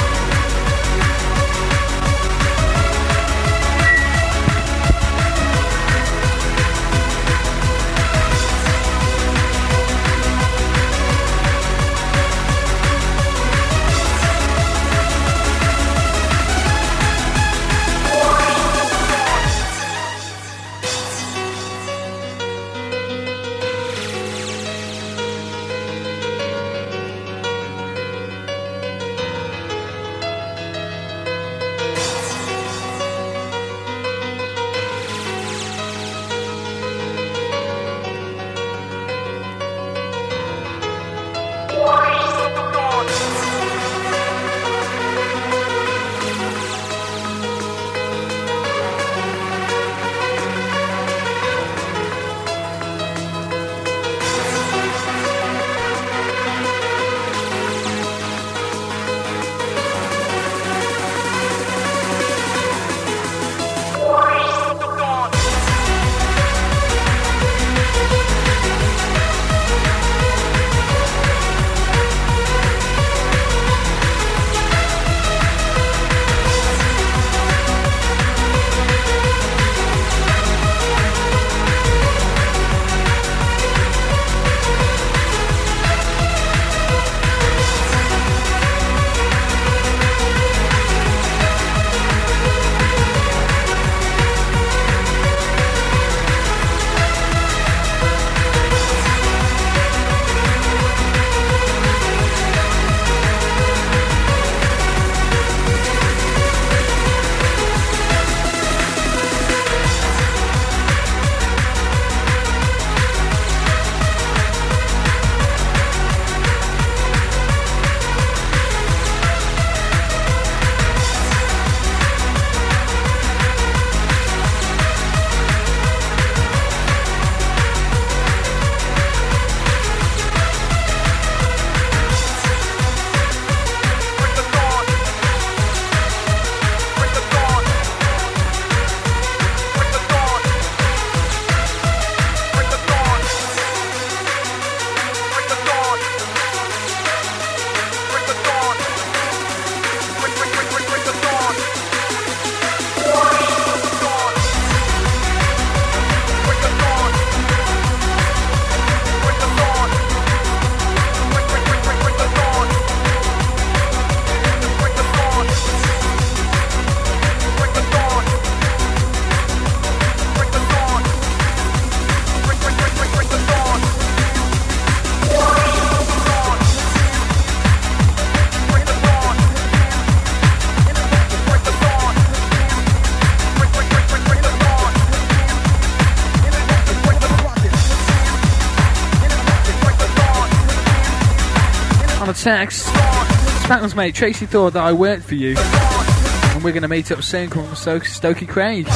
On a text, Spangles mate, Tracy thought that I worked for you, and we're going to meet up soon. Come from Stoke, Stokey Craig.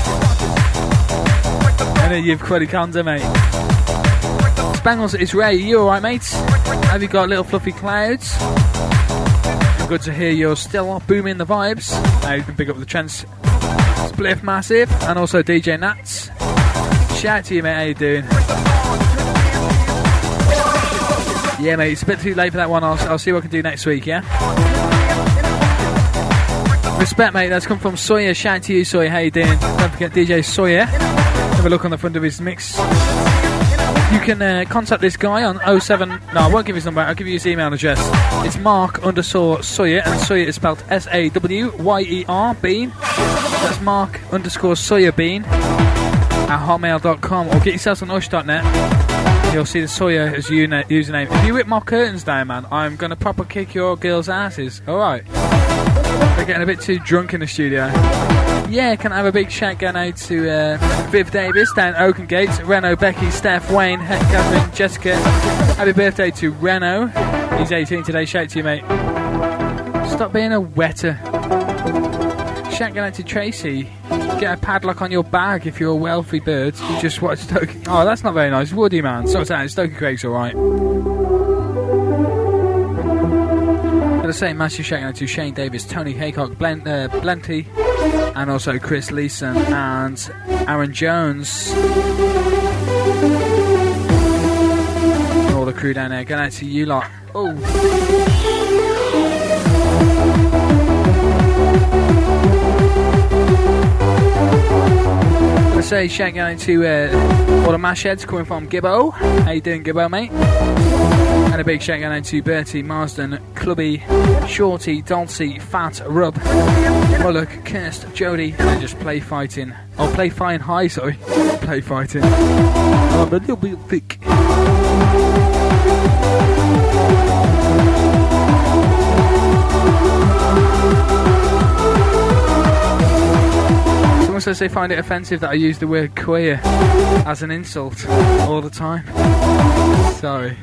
I know you've quite a calendar, mate. Spangles, it's Ray. You alright, mate? Have you got little fluffy clouds? Good to hear you're still booming the vibes. Now you can pick up the Trance Spliff Massive, and also D J Nats. Shout out to you, mate. How you doing? Yeah, mate, it's a bit too late for that one. I'll, I'll see what I can do next week, yeah? Respect, mate. That's come from Sawyer. Shout out to you, Sawyer. How you doing? Don't forget D J Sawyer. Have a look on the front of his mix. You can uh, contact this guy on oh seven... No, I won't give his number. I'll give you his email address. It's Mark underscore Sawyer, and Sawyer is spelled S A W Y E R, Bean. That's Mark underscore Sawyer Bean at hotmail dot com, or get yourself on ush dot net. You'll see the Sawyer as uni- username. If you whip my curtains down, man, I'm going to proper kick your girls' asses. Alright. They're getting a bit too drunk in the studio. Yeah, can I have a big shout going out to uh, Viv Davis down at Oaken Gates, Reno, Becky, Steph, Wayne, Heck, Catherine, Jessica. Happy birthday to Reno. He's eighteen today. Shout out to you, mate. Stop being a wetter. Shout going out to Tracy. Get a padlock on your bag if you're a wealthy bird. You just watch Stokey. Oh, that's not very nice. Woody, man. So it's out. Stokey Craig's alright. Gotta say, massive shout out to Shane Davis, Tony Haycock, Blen- uh, Blenty, and also Chris Leeson and Aaron Jones. And all the crew down there. Going out to you lot. Oh. Let's say shout out to uh, all the mash heads coming from Gibbo. How you doing, Gibbo, mate? And a big shout out to Bertie, Marsden, Clubby, Shorty, Dulcie, Fat, Rub, Mullock, Kirst, Jody, and just play fighting. Oh, play fine high, sorry. Play fighting. I'm a little bit thick. Someone says they find it offensive that I use the word queer as an insult all the time. Sorry.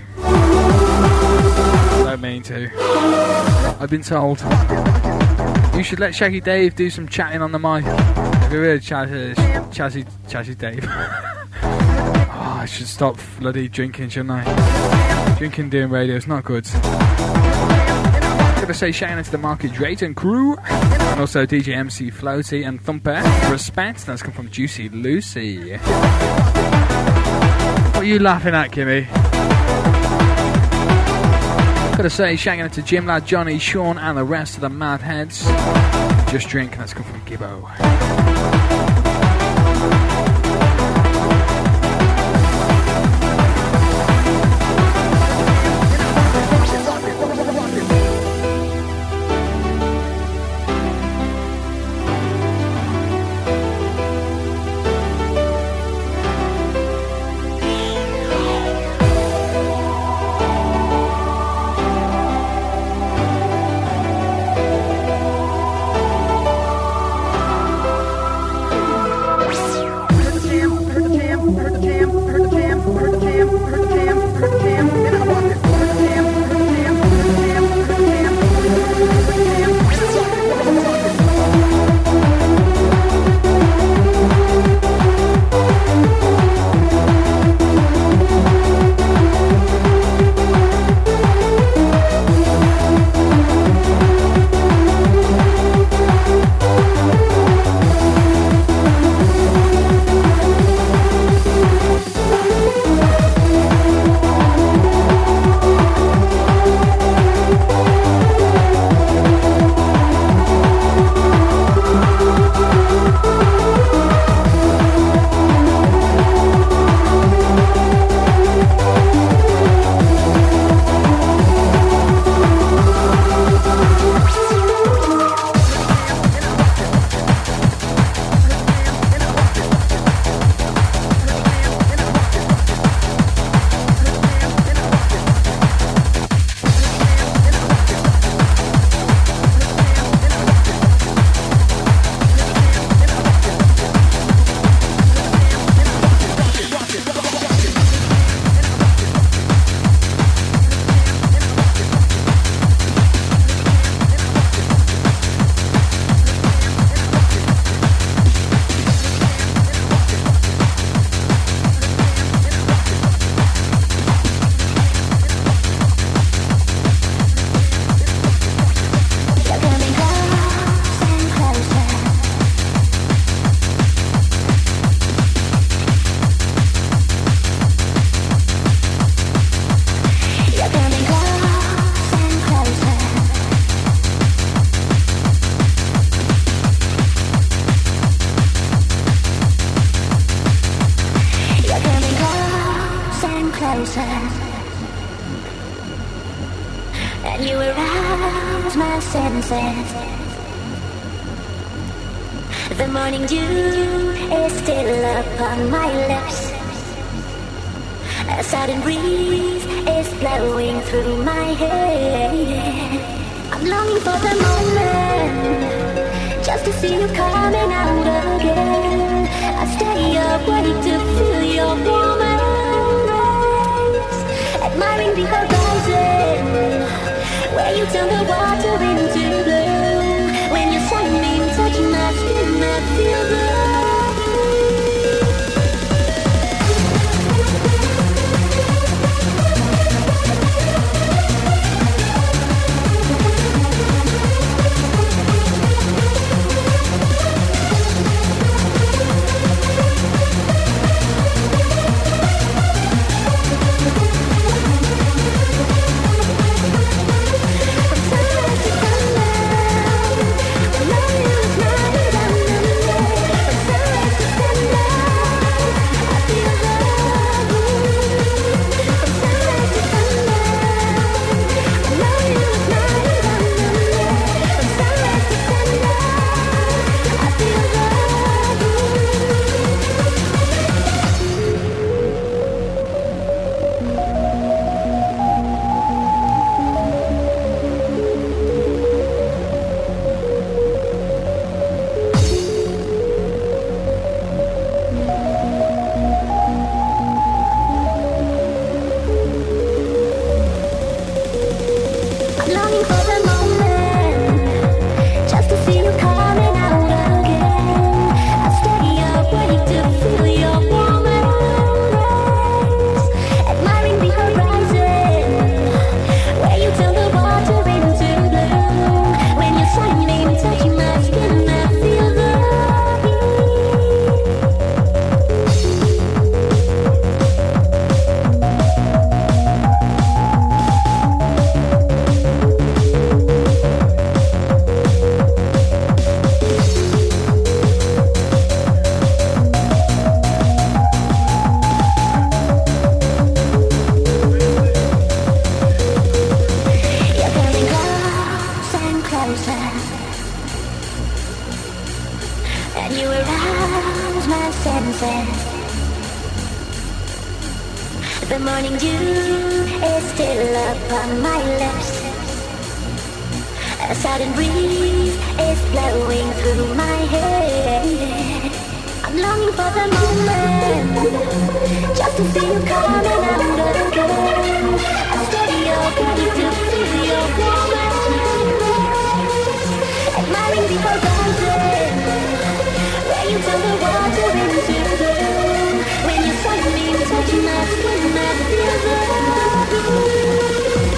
Don't mean to. I've been told. You should let Shaggy Dave do some chatting on the mic. Have you heard Chazzy, Chazzy, Chazzy Dave? Oh, I should stop bloody drinking, shouldn't I? Drinking doing radio is not good. I'm gonna say shout out to the Market Drayton crew, and also D J M C Floaty and Thumper. Respect, that's come from Juicy Lucy. What are you laughing at, Kimmy? Gotta say, shouting out to Jim Lad, Johnny, Sean, and the rest of the mad heads. Just drink, and that's come from Gibbo. The morning dew is still upon my lips. A sudden breeze is blowing through my head. I'm longing for the moment, just to see you coming out again. I stay up waiting to feel your warm embrace, admiring the horizon, where you turn the water into blue. When your sunbeam touch my skin, I feel good. The morning dew is still upon my lips. A sudden breeze is blowing through my head. I'm longing for the moment, just to see you coming under the door. I study your body to feel your presence. Admiring before dancing, where you turn the water into blue. When you sunbeam touching my skin, I feel the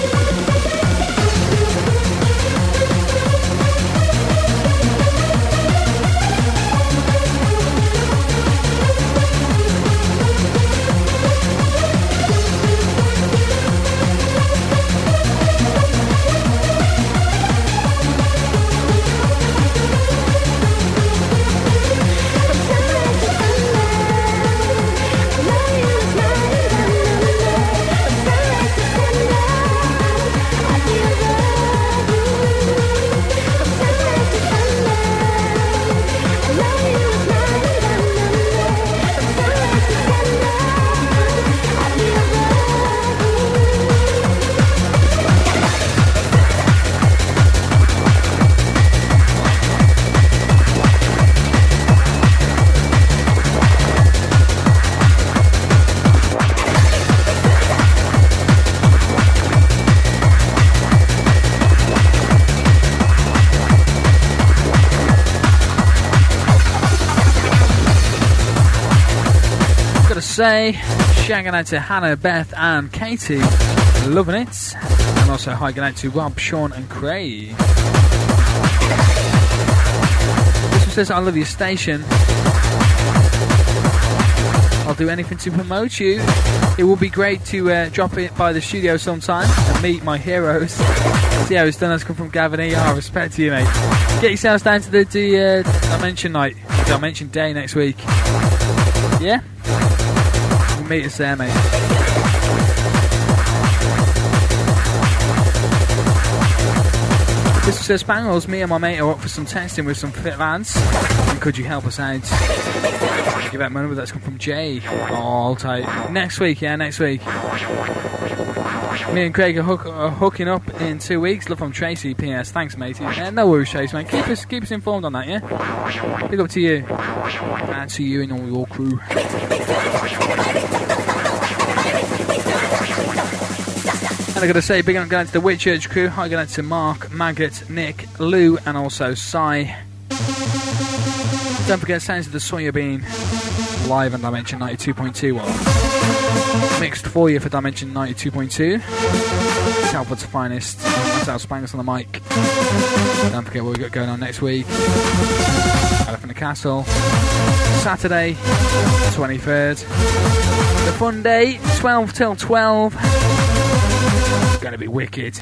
say, shagging out to Hannah, Beth and Katie, loving it, and also hi going out to Rob, Sean and Craig. This one says, I love your station, I'll do anything to promote you. It will be great to uh, drop it by the studio sometime and meet my heroes. See how it's done. That's come from Gavin E. I respect to you, mate. Get yourselves down to the, the uh, Dimension night, Dimension day next week. Yeah? Meet us there, mate. This says, Spangles, me and my mate are up for some testing with some fit lads. And could you help us out? Give out my number. That's come from Jay. Oh, I'll take next week. Yeah, next week. Me and Craig are, hook, are hooking up in two weeks. Love from Tracy. P S. Thanks, matey. Uh, no worries, Tracy, mate. Keep us, keep us informed on that, yeah? Big up to you. And to you and all your crew. And I gotta say, big up going to the Whitchurch crew. Hi, going out to Mark, Maggot, Nick, Lou, and also Cy. Don't forget, Sounds of the Soya Bean live on Dimension ninety-two point two. Mixed for you for Dimension ninety-two point two. Telford's finest. Myself, Spangles on the mic. Don't forget what we got going on next week. Elephant and Castle. Saturday, twenty-third. The fun day, twelve till twelve. Gonna be wicked.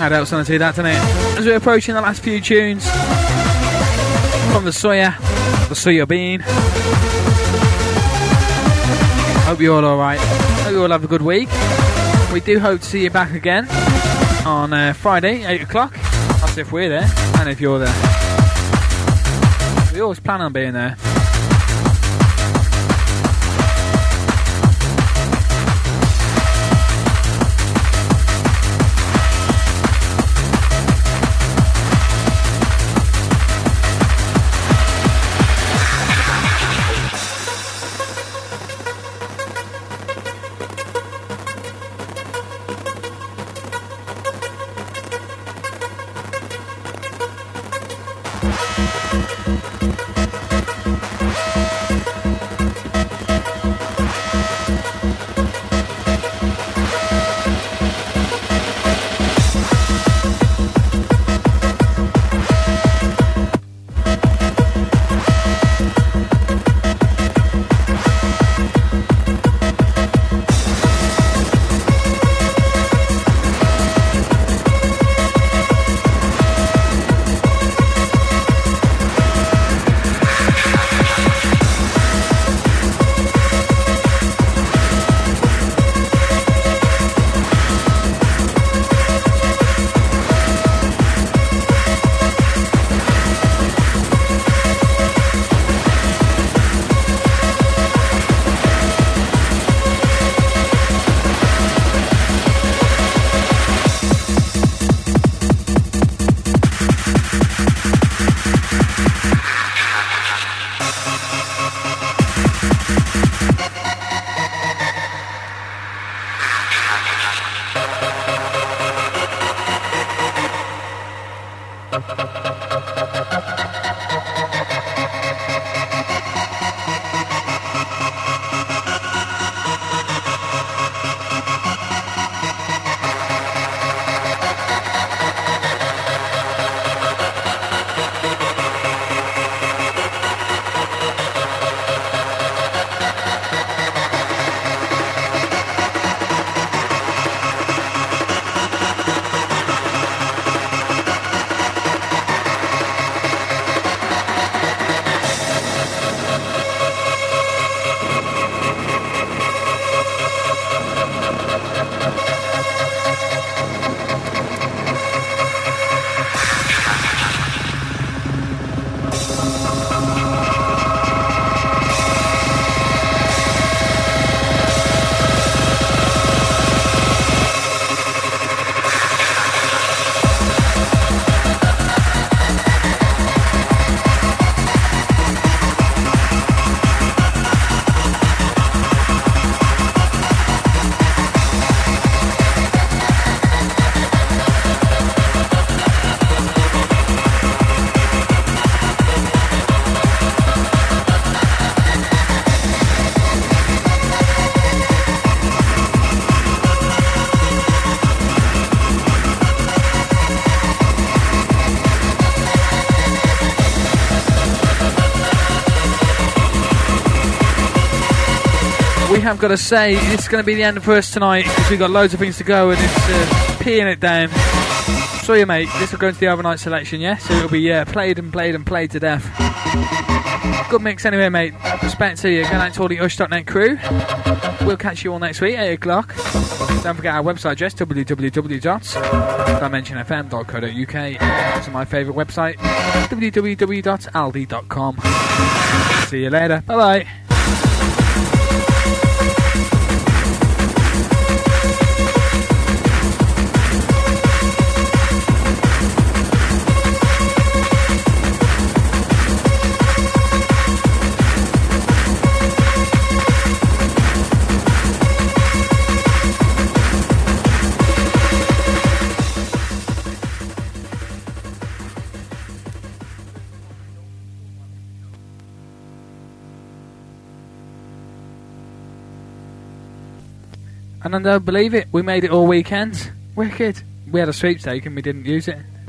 How else want to do that, doesn't it? As we're approaching the last few tunes from the Sawyer, the Sawyer Bean. Hope you're all alright. Hope you all have a good week. We do hope to see you back again on uh, Friday, eight o'clock. That's if we're there, and if you're there. We always plan on being there. I've got to say, it's going to be the end for us tonight because we've got loads of things to go and it's uh, peeing it down. So yeah, mate, this will go into the overnight selection, yeah? So it'll be uh, played and played and played to death. Good mix anyway, mate. Respect to you. Good night to all the Ush dot net crew. We'll catch you all next week, eight o'clock. Don't forget our website address, w w w dot dimension f m dot co dot u k. Also my favourite website, w w w dot aldi dot com. See you later. Bye-bye. And I don't believe it, we made it all weekend. Wicked. We had a sweepstake and we didn't use it.